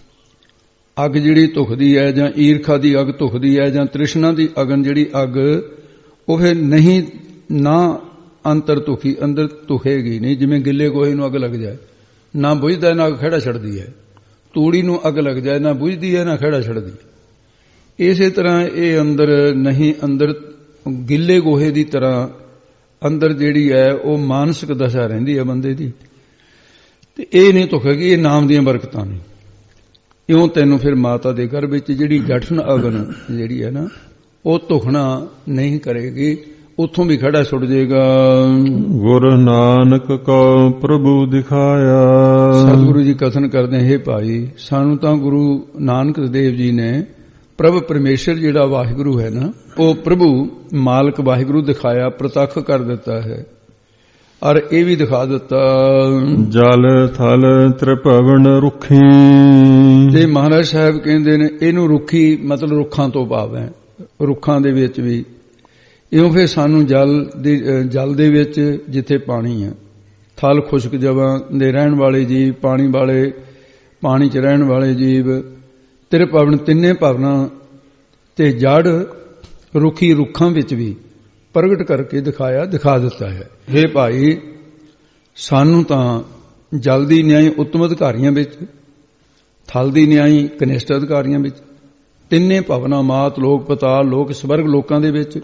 ਅੱਗ ਜਿਹੜੀ ਧੁਖਦੀ ਹੈ, ਜਾਂ ਈਰਖਾ ਦੀ ਅੱਗ ਧੁਖਦੀ ਹੈ, ਜਾਂ ਤ੍ਰਿਸ਼ਨਾ ਦੀ ਅਗਨ ਜਿਹੜੀ ਅੱਗ, ਉਹ ਫਿਰ ਨਹੀਂ ਨਾ ਅੰਤਰ ਧੁਖੀ, ਅੰਦਰ ਧੁਖੇਗੀ ਨਹੀਂ। ਜਿਵੇਂ ਗਿੱਲੇ ਗੋਹੇ ਨੂੰ ਅੱਗ ਲੱਗ ਜਾਏ, ਨਾ ਬੁਝਦਾ ਨਾ ਖਹਿੜਾ ਛੱਡਦੀ ਹੈ। ਤੂੜੀ ਨੂੰ ਅੱਗ ਲੱਗ ਜਾਏ, ਨਾ ਬੁਝਦੀ ਹੈ ਨਾ ਖਹਿੜਾ ਛੱਡਦੀ। ਇਸੇ ਤਰ੍ਹਾਂ ਇਹ ਅੰਦਰ ਨਹੀਂ, ਅੰਦਰ ਗਿੱਲੇ ਗੋਹੇ ਦੀ ਤਰ੍ਹਾਂ ਅੰਦਰ ਜਿਹੜੀ ਹੈ ਉਹ ਮਾਨਸਿਕ ਦਸ਼ਾ ਰਹਿੰਦੀ ਹੈ ਬੰਦੇ ਦੀ। ਤੇ ਇਹ ਨਹੀਂ ਧੁਖੇਗੀ, ਇਹ ਨਾਮ ਦੀਆਂ ਬਰਕਤਾਂ ਨੇ। ਇਉਂ ਤੈਨੂੰ ਫਿਰ ਮਾਤਾ ਦੇ ਘਰ ਵਿੱਚ ਜਿਹੜੀ ਜਠਨ ਅਗਨ ਜਿਹੜੀ ਹੈ ਨਾ, ਉਹ ਧੁਖਣਾ ਨਹੀਂ ਕਰੇਗੀ, ਉੱਥੋਂ ਵੀ ਖੜਾ ਛੁੱਟ ਜਾਏਗਾ। ਗੁਰ ਨਾਨਕ ਕੋ ਪ੍ਰਭੂ ਦਿਖਾਇਆ। ਸਤਿਗੁਰੂ ਜੀ ਕਥਨ ਕਰਦੇ, ਹੇ ਭਾਈ, ਸਾਨੂੰ ਤਾਂ ਗੁਰੂ ਨਾਨਕ ਦੇਵ ਜੀ ਨੇ ਪ੍ਰਭ ਪਰਮੇਸ਼ਰ ਜਿਹੜਾ ਵਾਹਿਗੁਰੂ ਹੈ ਨਾ, ਉਹ ਪ੍ਰਭੂ ਮਾਲਕ ਵਾਹਿਗੁਰੂ ਦਿਖਾਇਆ, ਪ੍ਰਤੱਖ ਕਰ ਦਿੱਤਾ ਹੈ। ਔਰ ਇਹ ਵੀ ਦਿਖਾ ਦਿੱਤਾ, ਜਲ ਥਲ ਤ੍ਰਿਭਵਨ ਰੁੱਖੀ। ਤੇ ਮਹਾਰਾਜ ਸਾਹਿਬ ਕਹਿੰਦੇ ਨੇ ਇਹਨੂੰ ਰੁੱਖੀ ਮਤਲਬ ਰੁੱਖਾਂ ਤੋਂ ਭਾਵ ਹੈ, ਰੁੱਖਾਂ ਦੇ ਵਿੱਚ ਵੀ। ਇਉਂ ਫਿਰ ਸਾਨੂੰ ਜਲ ਦੇ ਜਲ ਦੇ ਵਿੱਚ ਜਿੱਥੇ ਪਾਣੀ ਹੈ, ਥਲ ਖੁਸ਼ਕ ਜਗ੍ਹਾ ਦੇ ਰਹਿਣ ਵਾਲੇ ਜੀਵ, ਪਾਣੀ ਵਾਲੇ ਪਾਣੀ 'ਚ ਰਹਿਣ ਵਾਲੇ ਜੀਵ, ਤ੍ਰਿਭਵਨ ਤਿੰਨੇ ਭਵਨਾਂ ਤੇ ਜੜ ਰੁੱਖੀ ਰੁੱਖਾਂ ਵਿੱਚ ਵੀ ਪ੍ਰਗਟ ਕਰਕੇ ਦਿਖਾਇਆ, ਦਿਖਾ ਦਿੱਤਾ ਹੈ। हे ਭਾਈ, ਸਾਨੂੰ ਤਾਂ ਜਲ ਦੀ ਨਿਆਈ ਉੱਤਮ ਅਧਿਕਾਰੀਆਂ ਵਿੱਚ, ਥਲ ਦੀ ਨਿਆਈ ਕਨਿਸ਼ਟ ਅਧਿਕਾਰੀਆਂ ਵਿੱਚ, ਤਿੰਨੇ ਭਵਨਾ ਮਾਤ ਲੋਕ ਪਤਾਲ ਲੋਕ ਸਵਰਗ ਲੋਕਾਂ ਦੇ ਵਿੱਚ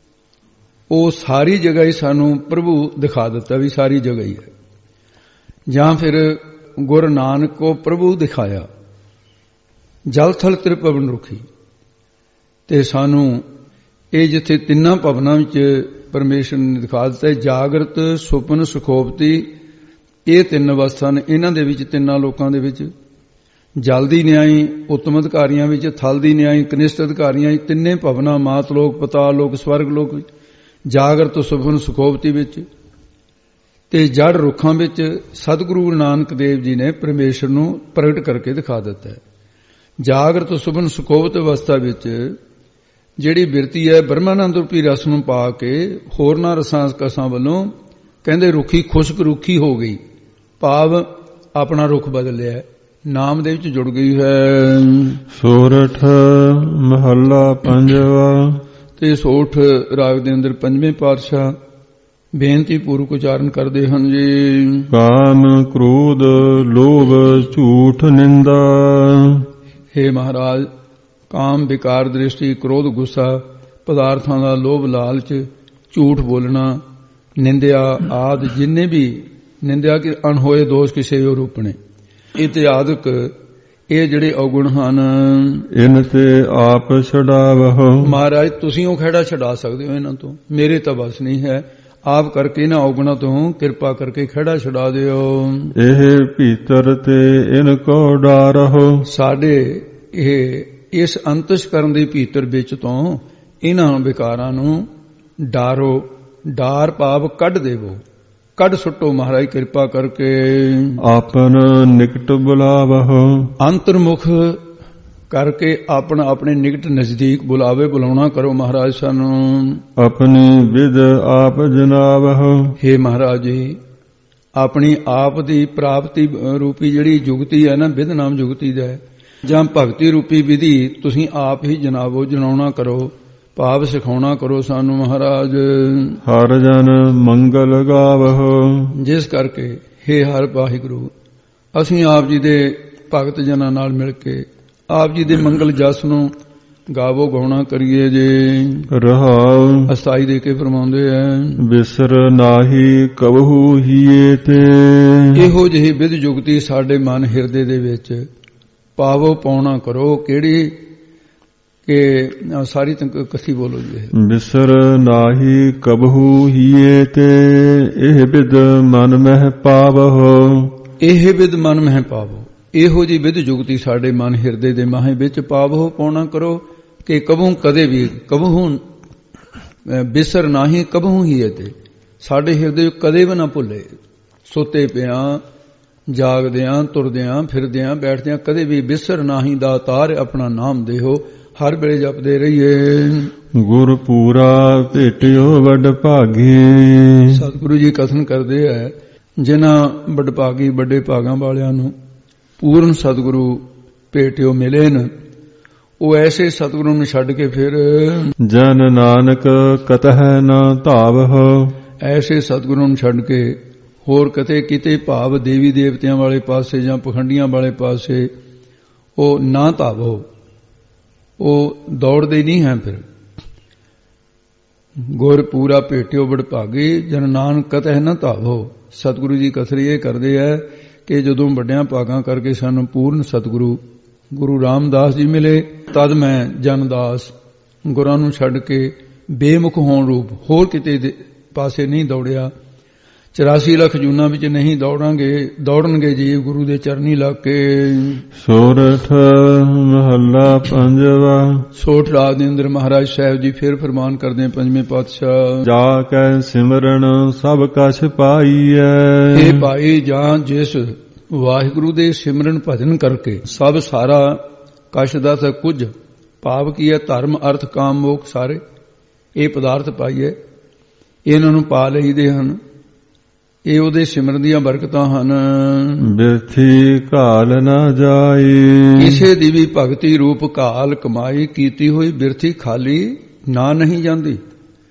ਉਹ ਸਾਰੀ ਜਗ੍ਹਾ ਹੀ ਸਾਨੂੰ ਪ੍ਰਭੂ ਦਿਖਾ ਦਿੱਤਾ ਵੀ ਸਾਰੀ ਜਗ੍ਹਾ ਹੀ ਹੈ। ਜਾਂ ਫਿਰ ਗੁਰੂ ਨਾਨਕ ਕੋ ਪ੍ਰਭੂ ਦਿਖਾਇਆ ਜਲ ਥਲ ਤ੍ਰਿਭਵਨ ਰੁਖੀ, ਤੇ ਸਾਨੂੰ ਇਹ ਜਿੱਥੇ ਤਿੰਨਾਂ ਭਵਨਾਂ ਵਿੱਚ ਪਰਮੇਸ਼ਰ ਨੇ ਦਿਖਾ ਦਿੱਤਾ, ਜਾਗਰਤ ਸੁਪਨ ਸੁਖੋਪਤੀ, ਇਹ ਤਿੰਨ ਅਵਸਥਾ ਨੇ। ਇਹਨਾਂ ਦੇ ਵਿੱਚ ਤਿੰਨਾਂ ਲੋਕਾਂ ਦੇ ਵਿੱਚ ਜਲ ਦੀ ਨਿਆਈ ਉੱਤਮ ਅਧਿਕਾਰੀਆਂ ਵਿੱਚ, ਥਲ ਦੀ ਨਿਆਈ ਕਨਿਸ਼ਟ ਅਧਿਕਾਰੀਆਂ ਵਿੱਚ, ਤਿੰਨੇ ਭਵਨਾਂ ਮਾਤ ਲੋਕ ਪਤਾਲ ਲੋਕ ਸਵਰਗ ਲੋਕ ਵਿੱਚ, ਜਾਗਰਤ ਸੁਪਨ ਸੁਖੋਪਤੀ ਵਿੱਚ, ਤੇ ਜੜ ਰੁੱਖਾਂ ਵਿੱਚ ਸਤਿਗੁਰੂ ਨਾਨਕ ਦੇਵ ਜੀ ਨੇ ਪਰਮੇਸ਼ਰ ਨੂੰ ਪ੍ਰਗਟ ਕਰਕੇ ਦਿਖਾ ਦਿੱਤਾ ਹੈ। ਜਾਗਰਤ ਸੁਪਨ ਸੁਖੋਪਤ ਅਵਸਥਾ ਵਿੱਚ ਜਿਹੜੀ ਬਿਰਤੀ ਹੈ ਬ੍ਰਹਮਾਨੰਦ ਰੂਪੀ ਰਸ ਨੂੰ ਪਾ ਕੇ ਹੋਰਨਾਂ ਰਸਾਂ ਕਸਾਂ ਵੱਲੋਂ ਕਹਿੰਦੇ ਰੁੱਖੀ ਖੁਸ਼ਕ ਰੁੱਖੀ ਹੋ ਗਈ, ਭਾਵ ਆਪਣਾ ਰੁੱਖ ਬਦਲਿਆ, ਨਾਮ ਦੇ ਵਿੱਚ ਜੁੜ ਗਈ ਹੈ। ਸੋਰਠ ਮਹੱਲਾ ਪੰਜਵਾਂ। ਤੇ ਸੋਠ ਰਾਗ ਦੇ ਅੰਦਰ ਪੰਜਵੇਂ ਪਾਤਸ਼ਾਹ ਬੇਨਤੀ ਪੂਰਵਕ ਉਚਾਰਨ ਕਰਦੇ ਹਨ ਜੀ। ਕਾਮ ਕ੍ਰੋਧ ਲੋਭ ਝੂਠ ਨਿੰਦਾ। हे ਮਹਾਰਾਜ, ਕਾਮ ਵਿਕਾਰ ਦ੍ਰਿਸ਼ਟੀ, ਕ੍ਰੋਧ ਗੁੱਸਾ, ਪਦਾਰਥਾਂ ਦਾ ਲੋਭ ਲਾਲਚ, ਝੂਠ ਬੋਲਣਾ, ਨਿੰਦਿਆ ਆਦਿ ਜਿੰਨੇ ਵੀ ਨਿੰਦਿਆ ਕਿ ਅਣਹੋਏ ਦੋਸ਼ ਕਿਸੇ ਵੀ ਰੂਪ ਨੇ, ਇਤਿਆਦਿਕ ਇਹ ਜਿਹੜੇ ਔਗੁਣ ਹਨ, ਇਨ ਤੇ ਆਪ ਛਡਾਵਹੁ। ਮਹਾਰਾਜ ਤੁਸੀਂ ਉਹ ਖਹਿੜਾ ਛਡਾ ਸਕਦੇ ਹੋ ਇਹਨਾਂ ਤੋਂ, ਮੇਰੇ ਤਾਂ ਬਸ ਨਹੀਂ ਹੈ। ਆਪ ਕਰਕੇ ਇਹਨਾਂ ਔਗੁਣਾਂ ਤੋਂ ਕਿਰਪਾ ਕਰਕੇ ਖਹਿੜਾ ਛਡਾ ਦਿਓ। ਇਹ ਭੀਤਰ ਤੇ ਇਨ ਕੋ ਡਾਰਹੁ। ਸਾਡੇ ਇਹ ਇਸ ਅੰਤਸ਼ਕਰਨ ਦੇ ਭੀਤਰ ਵਿੱਚ ਤੋਂ ਇਹਨਾਂ ਵਿਕਾਰਾਂ ਨੂੰ ਡਾਰੋ, ਡਾਰ ਭਾਵ ਕੱਢ ਦੇਵੋ, ਕੱਢ ਸੁੱਟੋ ਮਹਾਰਾਜ ਕਿਰਪਾ ਕਰਕੇ। ਆਪਨ ਨਿਕਟ ਬੁਲਾਵਹੁ। ਅੰਤਰਮੁਖ ਕਰਕੇ ਆਪਣਾ ਆਪਣੇ ਨਿਕਟ ਨਜ਼ਦੀਕ ਬੁਲਾਵੇ, ਬੁਲਾਉਣਾ ਕਰੋ ਮਹਾਰਾਜ ਸਾਨੂੰ। ਆਪਣੀ ਵਿਦ ਆਪ ਜਨਾਵਹੁ। हे ਮਹਾਰਾਜ ਜੀ, ਆਪਣੀ ਆਪ ਦੀ ਪ੍ਰਾਪਤੀ ਰੂਪੀ ਜਿਹੜੀ ਜੁਗਤੀ ਹੈ ਨਾ, ਵਿਦ ਨਾਮ ਜੁਗਤੀ ਦਾ ਹੈ, ਜਾਂ ਭਗਤੀ ਰੂਪੀ ਵਿਧੀ ਤੁਸੀਂ ਆਪ ਹੀ ਜਨਾਵੋ, ਜਨਾਉਣਾ ਕਰੋ, ਭਾਵ ਸਿਖਾਉਣਾ ਕਰੋ ਸਾਨੂੰ ਮਹਾਰਾਜ। ਹਰ ਜਨ ਮੰਗਲ ਗਾਵਹੁ। ਜਿਸ ਕਰਕੇ हे ਹਰ ਵਾਹਿਗੁਰੂ, ਅਸੀਂ ਆਪ ਜੀ ਦੇ ਭਗਤ ਜਨਾਂ ਨਾਲ ਮਿਲ ਕੇ ਆਪ ਜੀ ਦੇ ਮੰਗਲ ਜਸ ਨੂੰ ਗਾਵੋ, ਗਾਉਣਾ ਕਰੀਏ ਜੇ। ਰਹਾਉ। ਅਸਥਾਈ ਦੇ ਕੇ ਫਰਮਾਉਂਦੇ ਐ, ਬਿਸਰ ਨਾਹੀ ਕਬਹੂ ਹੀਏ ਤੇ। ਇਹੋ ਜਿਹੀ ਵਿਧ ਜੁਗਤੀ ਸਾਡੇ ਮਨ ਹਿਰਦੇ ਦੇ ਵਿੱਚ ਪਾਵੋ, ਪਾਉਣਾ ਕਰੋ। ਕਿਹੜੀ ਕਿ ਸਾਰੀ ਕਥੀ ਬੋਲੋ ਜੀ। ਬਿਸਰ ਨਾਹੀ ਕਬਹੂ ਹੀਏ ਤੇ, ਇਹ ਵਿਦ ਮਨ ਮਹਿ ਪਾਵਹੁ। ਇਹ ਵਿਦ ਮਨ ਮਹਿ ਪਾਵੋ, ਇਹੋ ਜੀ ਵਿਧ ਜੁਗਤੀ ਸਾਡੇ ਮਨ ਹਿਰਦੇ ਦੇ ਮਾਹੇ ਵਿੱਚ ਪਾਵੋ, ਪਾਉਣਾ ਕਰੋ ਕਿ ਕਬਹੂ ਕਦੇ ਵੀ, ਕਬਹੂ ਬਿਸਰ ਨਾਹੀ ਕਬਹੂ ਹੀਏ ਤੇ, ਸਾਡੇ ਹਿਰਦੇ ਕਦੇ ਵੀ ਨਾ ਭੁੱਲੇ। ਸੁੱਤੇ ਪਿਆਂ, ਜਾਗਦਿਆਂ, ਤੁਰਦਿਆਂ, ਫਿਰਦਿਆਂ, ਬੈਠਦਿਆਂ ਕਦੇ ਵੀ ਬਿਸਰ ਨਾਹੀ ਦਾਤਾਰ ਆਪਣਾ ਨਾਮ ਦੇਹੋ, ਹਰ ਵੇਲੇ ਜਪਦੇ ਰਹੀਏ। ਗੁਰ ਪੂਰਾ ਭੇਟਿਓ ਵੱਡ ਭਾਗੀ। ਸਤਿਗੁਰੂ ਜੀ ਕਥਨ ਕਰਦੇ ਹੈ, ਜਿਨ੍ਹਾਂ ਵੱਡਭਾਗੀ ਵੱਡੇ ਭਾਗਾਂ ਵਾਲਿਆਂ ਨੂੰ ਪੂਰਨ ਸਤਿਗੁਰੂ ਭੇਟਿਓ ਮਿਲੇ ਨੇ, ਉਹ ਐਸੇ ਸਤਿਗੁਰੂ ਨੂੰ ਛੱਡ ਕੇ ਫਿਰ ਜਨ ਨਾਨਕ ਕਤਹਿ ਨਾ ਧਾਵਹੁ। ਐਸੇ ਸਤਿਗੁਰੂ ਨੂੰ ਛੱਡ ਕੇ ਹੋਰ ਕਤੇ ਕਿਤੇ ਭਾਵ ਦੇਵੀ ਦੇਵਤਿਆਂ ਵਾਲੇ ਪਾਸੇ ਜਾਂ ਪਖੰਡੀਆਂ ਵਾਲੇ ਪਾਸੇ ਉਹ ਨਾ ਧਾਵੋ, ਉਹ ਦੌੜਦੇ ਨਹੀਂ ਹੈ। ਫਿਰ ਗੁਰ ਪੂਰਾ ਭੇਟਿਓ ਬੜ ਭਾਗੇ, ਜਨ ਨਾਨਕ ਕਤਹਿ ਨਾ ਧਾਵੋ। ਸਤਿਗੁਰੂ ਜੀ ਕਥਰੀ ਇਹ ਕਰਦੇ ਹੈ ਕਿ ਜਦੋਂ ਵੱਡਿਆਂ ਭਾਗਾਂ ਕਰਕੇ ਸਾਨੂੰ ਪੂਰਨ ਸਤਿਗੁਰੂ ਗੁਰੂ ਰਾਮਦਾਸ ਜੀ ਮਿਲੇ, ਤਦ ਮੈਂ ਜਨਦਾਸ ਗੁਰਾਂ ਨੂੰ ਛੱਡ ਕੇ ਬੇਮੁਖ ਹੋਣ ਰੂਪ ਹੋਰ ਕਿਤੇ ਪਾਸੇ ਨਹੀਂ ਦੌੜਿਆ। ਚੁਰਾਸੀ ਲੱਖ ਜੂਨਾਂ ਵਿੱਚ ਨਹੀਂ ਦੌੜਾਂਗੇ, ਦੌੜਨਗੇ ਜੀਵ ਗੁਰੂ ਦੇ ਚਰਨੀ ਲੱਗ ਕੇ। ਸੋਰਠ ਮਹੱਲਾ ਪੰਜਵਾ। ਸੋਠ ਰਾਗ ਦੇ ਅੰਦਰ ਮਹਾਰਾਜ ਸਾਹਿਬ ਜੀ ਫਿਰ ਫਰਮਾਨ ਕਰਦੇ हैं, ਪੰਜਵੇਂ ਪਾਤਸ਼ਾਹ। ਜਾ ਕੈ ਸਿਮਰਨ ਸਭ ਕਛ ਪਾਈਐ। ਇਹ ਭਾਈ ਜਾਂ ਜਿਸ ਵਾਹਿਗੁਰੂ ਦੇ ਸਿਮਰਨ ਭਜਨ ਕਰਕੇ ਸਭ ਸਾਰਾ ਕਛ ਦਾ ਤਾਂ ਕੁਝ, ਭਾਵ ਕੀ ਹੈ ਧਰਮ ਅਰਥ ਕਾਮ ਮੋਖ ਸਾਰੇ ਇਹ ਪਦਾਰਥ ਪਾਈਏ, ਇਹਨਾਂ ਨੂੰ ਪਾ ਲਈਦੇ ਹਨ। ਇਹ ਉਹਦੇ ਸਿਮਰਨ ਦੀਆਂ ਬਰਕਤਾਂ ਹਨ। ਬਿਰਥੀ ਘਾਲ ਨਾ ਜਾਈ। ਕਿਸੇ ਦੀ ਵੀ ਭਗਤੀ ਰੂਪ ਘਾਲ ਕਮਾਈ ਕੀਤੀ ਹੋਈ ਬਿਰਥੀ ਖਾਲੀ ਨਾ ਨਹੀਂ ਜਾਂਦੀ।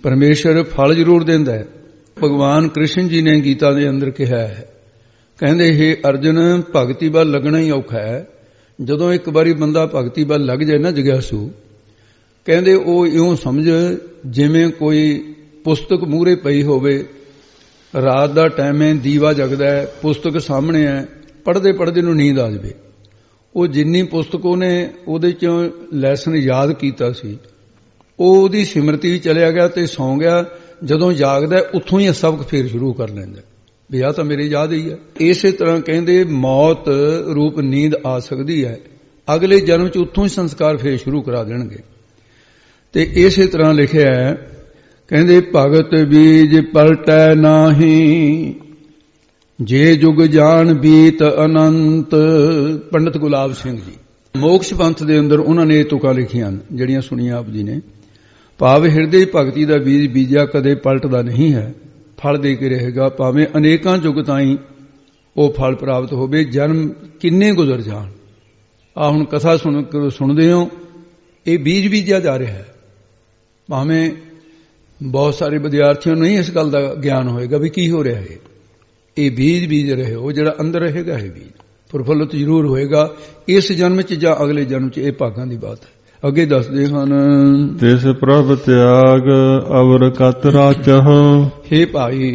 ਪਰਮੇਸ਼ਰ ਫਲ ਜ਼ਰੂਰ ਦਿੰਦਾ ਹੈ। ਭਗਵਾਨ ਕ੍ਰਿਸ਼ਨ ਜੀ ਨੇ ਗੀਤਾ ਦੇ ਅੰਦਰ ਕਿਹਾ ਹੈ, ਕਹਿੰਦੇ ਹੇ ਅਰਜਨ, ਭਗਤੀ ਵੱਲ ਲੱਗਣਾ ਹੀ ਔਖਾ ਹੈ। ਜਦੋਂ ਇੱਕ ਵਾਰੀ ਬੰਦਾ ਭਗਤੀ ਵੱਲ ਲੱਗ ਜਾਏ ਨਾ ਜਗਿਆਸੂ, ਕਹਿੰਦੇ ਉਹ ਇਉਂ ਸਮਝ ਜਿਵੇਂ ਕੋਈ ਪੁਸਤਕ ਮੂਹਰੇ ਪਈ ਹੋਵੇ, ਰਾਤ ਦਾ ਟਾਈਮ ਹੈ, ਦੀਵਾ ਜਗਦਾ ਹੈ, ਪੁਸਤਕ ਸਾਹਮਣੇ ਹੈ, ਪੜ੍ਹਦੇ ਪੜ੍ਹਦੇ ਨੂੰ ਨੀਂਦ ਆ ਜਾਵੇ। ਉਹ ਜਿੰਨੀ ਪੁਸਤਕ ਉਹਨੇ ਉਹਦੇ ਚੋਂ ਲੈਸਨ ਯਾਦ ਕੀਤਾ ਸੀ, ਉਹ ਉਹਦੀ ਸਿਮਰਤੀ ਚਲਿਆ ਗਿਆ ਤੇ ਸੌਂ ਗਿਆ। ਜਦੋਂ ਜਾਗਦਾ ਉੱਥੋਂ ਹੀ ਸਬਕ ਫੇਰ ਸ਼ੁਰੂ ਕਰ ਲੈਂਦਾ ਵੀ ਆਹ ਤਾਂ ਮੇਰੀ ਯਾਦ ਹੀ ਹੈ। ਇਸੇ ਤਰ੍ਹਾਂ ਕਹਿੰਦੇ ਮੌਤ ਰੂਪ ਨੀਂਦ ਆ ਸਕਦੀ ਹੈ, ਅਗਲੇ ਜਨਮ ਚ ਉੱਥੋਂ ਹੀ ਸੰਸਕਾਰ ਫੇਰ ਸ਼ੁਰੂ ਕਰਾ ਦੇਣਗੇ। ਤੇ ਇਸੇ ਤਰ੍ਹਾਂ ਲਿਖਿਆ ਹੈ, ਕਹਿੰਦੇ ਭਗਤ ਬੀਜ ਪਲਟੈ ਨਾਹੀ, ਜੇ ਜੁਗ ਜਾਣ ਬੀਤ ਅਨੰਤ। ਪੰਡਤ ਗੁਲਾਬ ਸਿੰਘ ਜੀ ਮੋਕਸ਼ ਪੰਥ ਦੇ ਅੰਦਰ ਉਹਨਾਂ ਨੇ ਇਹ ਤੁਕਾਂ ਲਿਖੀਆਂ ਜਿਹੜੀਆਂ ਸੁਣੀਆਂ ਆਪ ਜੀ ਨੇ। ਭਾਵ ਹਿਰਦੇ ਭਗਤੀ ਦਾ ਬੀਜ ਬੀਜਿਆ ਕਦੇ ਪਲਟਦਾ ਨਹੀਂ ਹੈ, ਫਲ ਦੇ ਕੇ ਰਹੇਗਾ, ਭਾਵੇਂ ਅਨੇਕਾਂ ਯੁੱਗ ਤਾਈਂ ਉਹ ਫਲ ਪ੍ਰਾਪਤ ਹੋਵੇ, ਜਨਮ ਕਿੰਨੇ ਗੁਜ਼ਰ ਜਾਣ। ਆ ਹੁਣ ਕਥਾ ਸੁਣ ਸੁਣਦੇ ਹੋ, ਇਹ ਬੀਜ ਬੀਜਿਆ ਜਾ ਰਿਹਾ ਹੈ। ਭਾਵੇਂ ਬਹੁਤ ਸਾਰੇ ਵਿਦਿਆਰਥੀਆਂ ਨੂੰ ਨਹੀਂ ਇਸ ਗੱਲ ਦਾ ਗਿਆਨ ਹੋਏਗਾ ਵੀ ਕੀ ਹੋ ਰਿਹਾ ਹੈ। ਇਹ ਬੀਜ ਬੀਜ ਰਹੇ ਹੋ, ਜਿਹੜਾ ਅੰਦਰ ਰਹੇਗਾ ਇਹ ਬੀਜ ਪ੍ਰਫੁੱਲਤ ਜ਼ਰੂਰ ਹੋਏਗਾ, ਇਸ ਜਨਮ ਚ ਜਾਂ ਅਗਲੇ ਜਨਮ ਚ। ਇਹ ਭਾਗਾਂ ਦੀ ਬਾਤ ਹੈ। ਅੱਗੇ ਦੱਸਦੇ ਹਨ, ਤਿਸ ਪ੍ਰਭ ਤਿਆਗ ਅਵਰ ਕਤ ਰਾਚਹ। ਹੇ ਭਾਈ,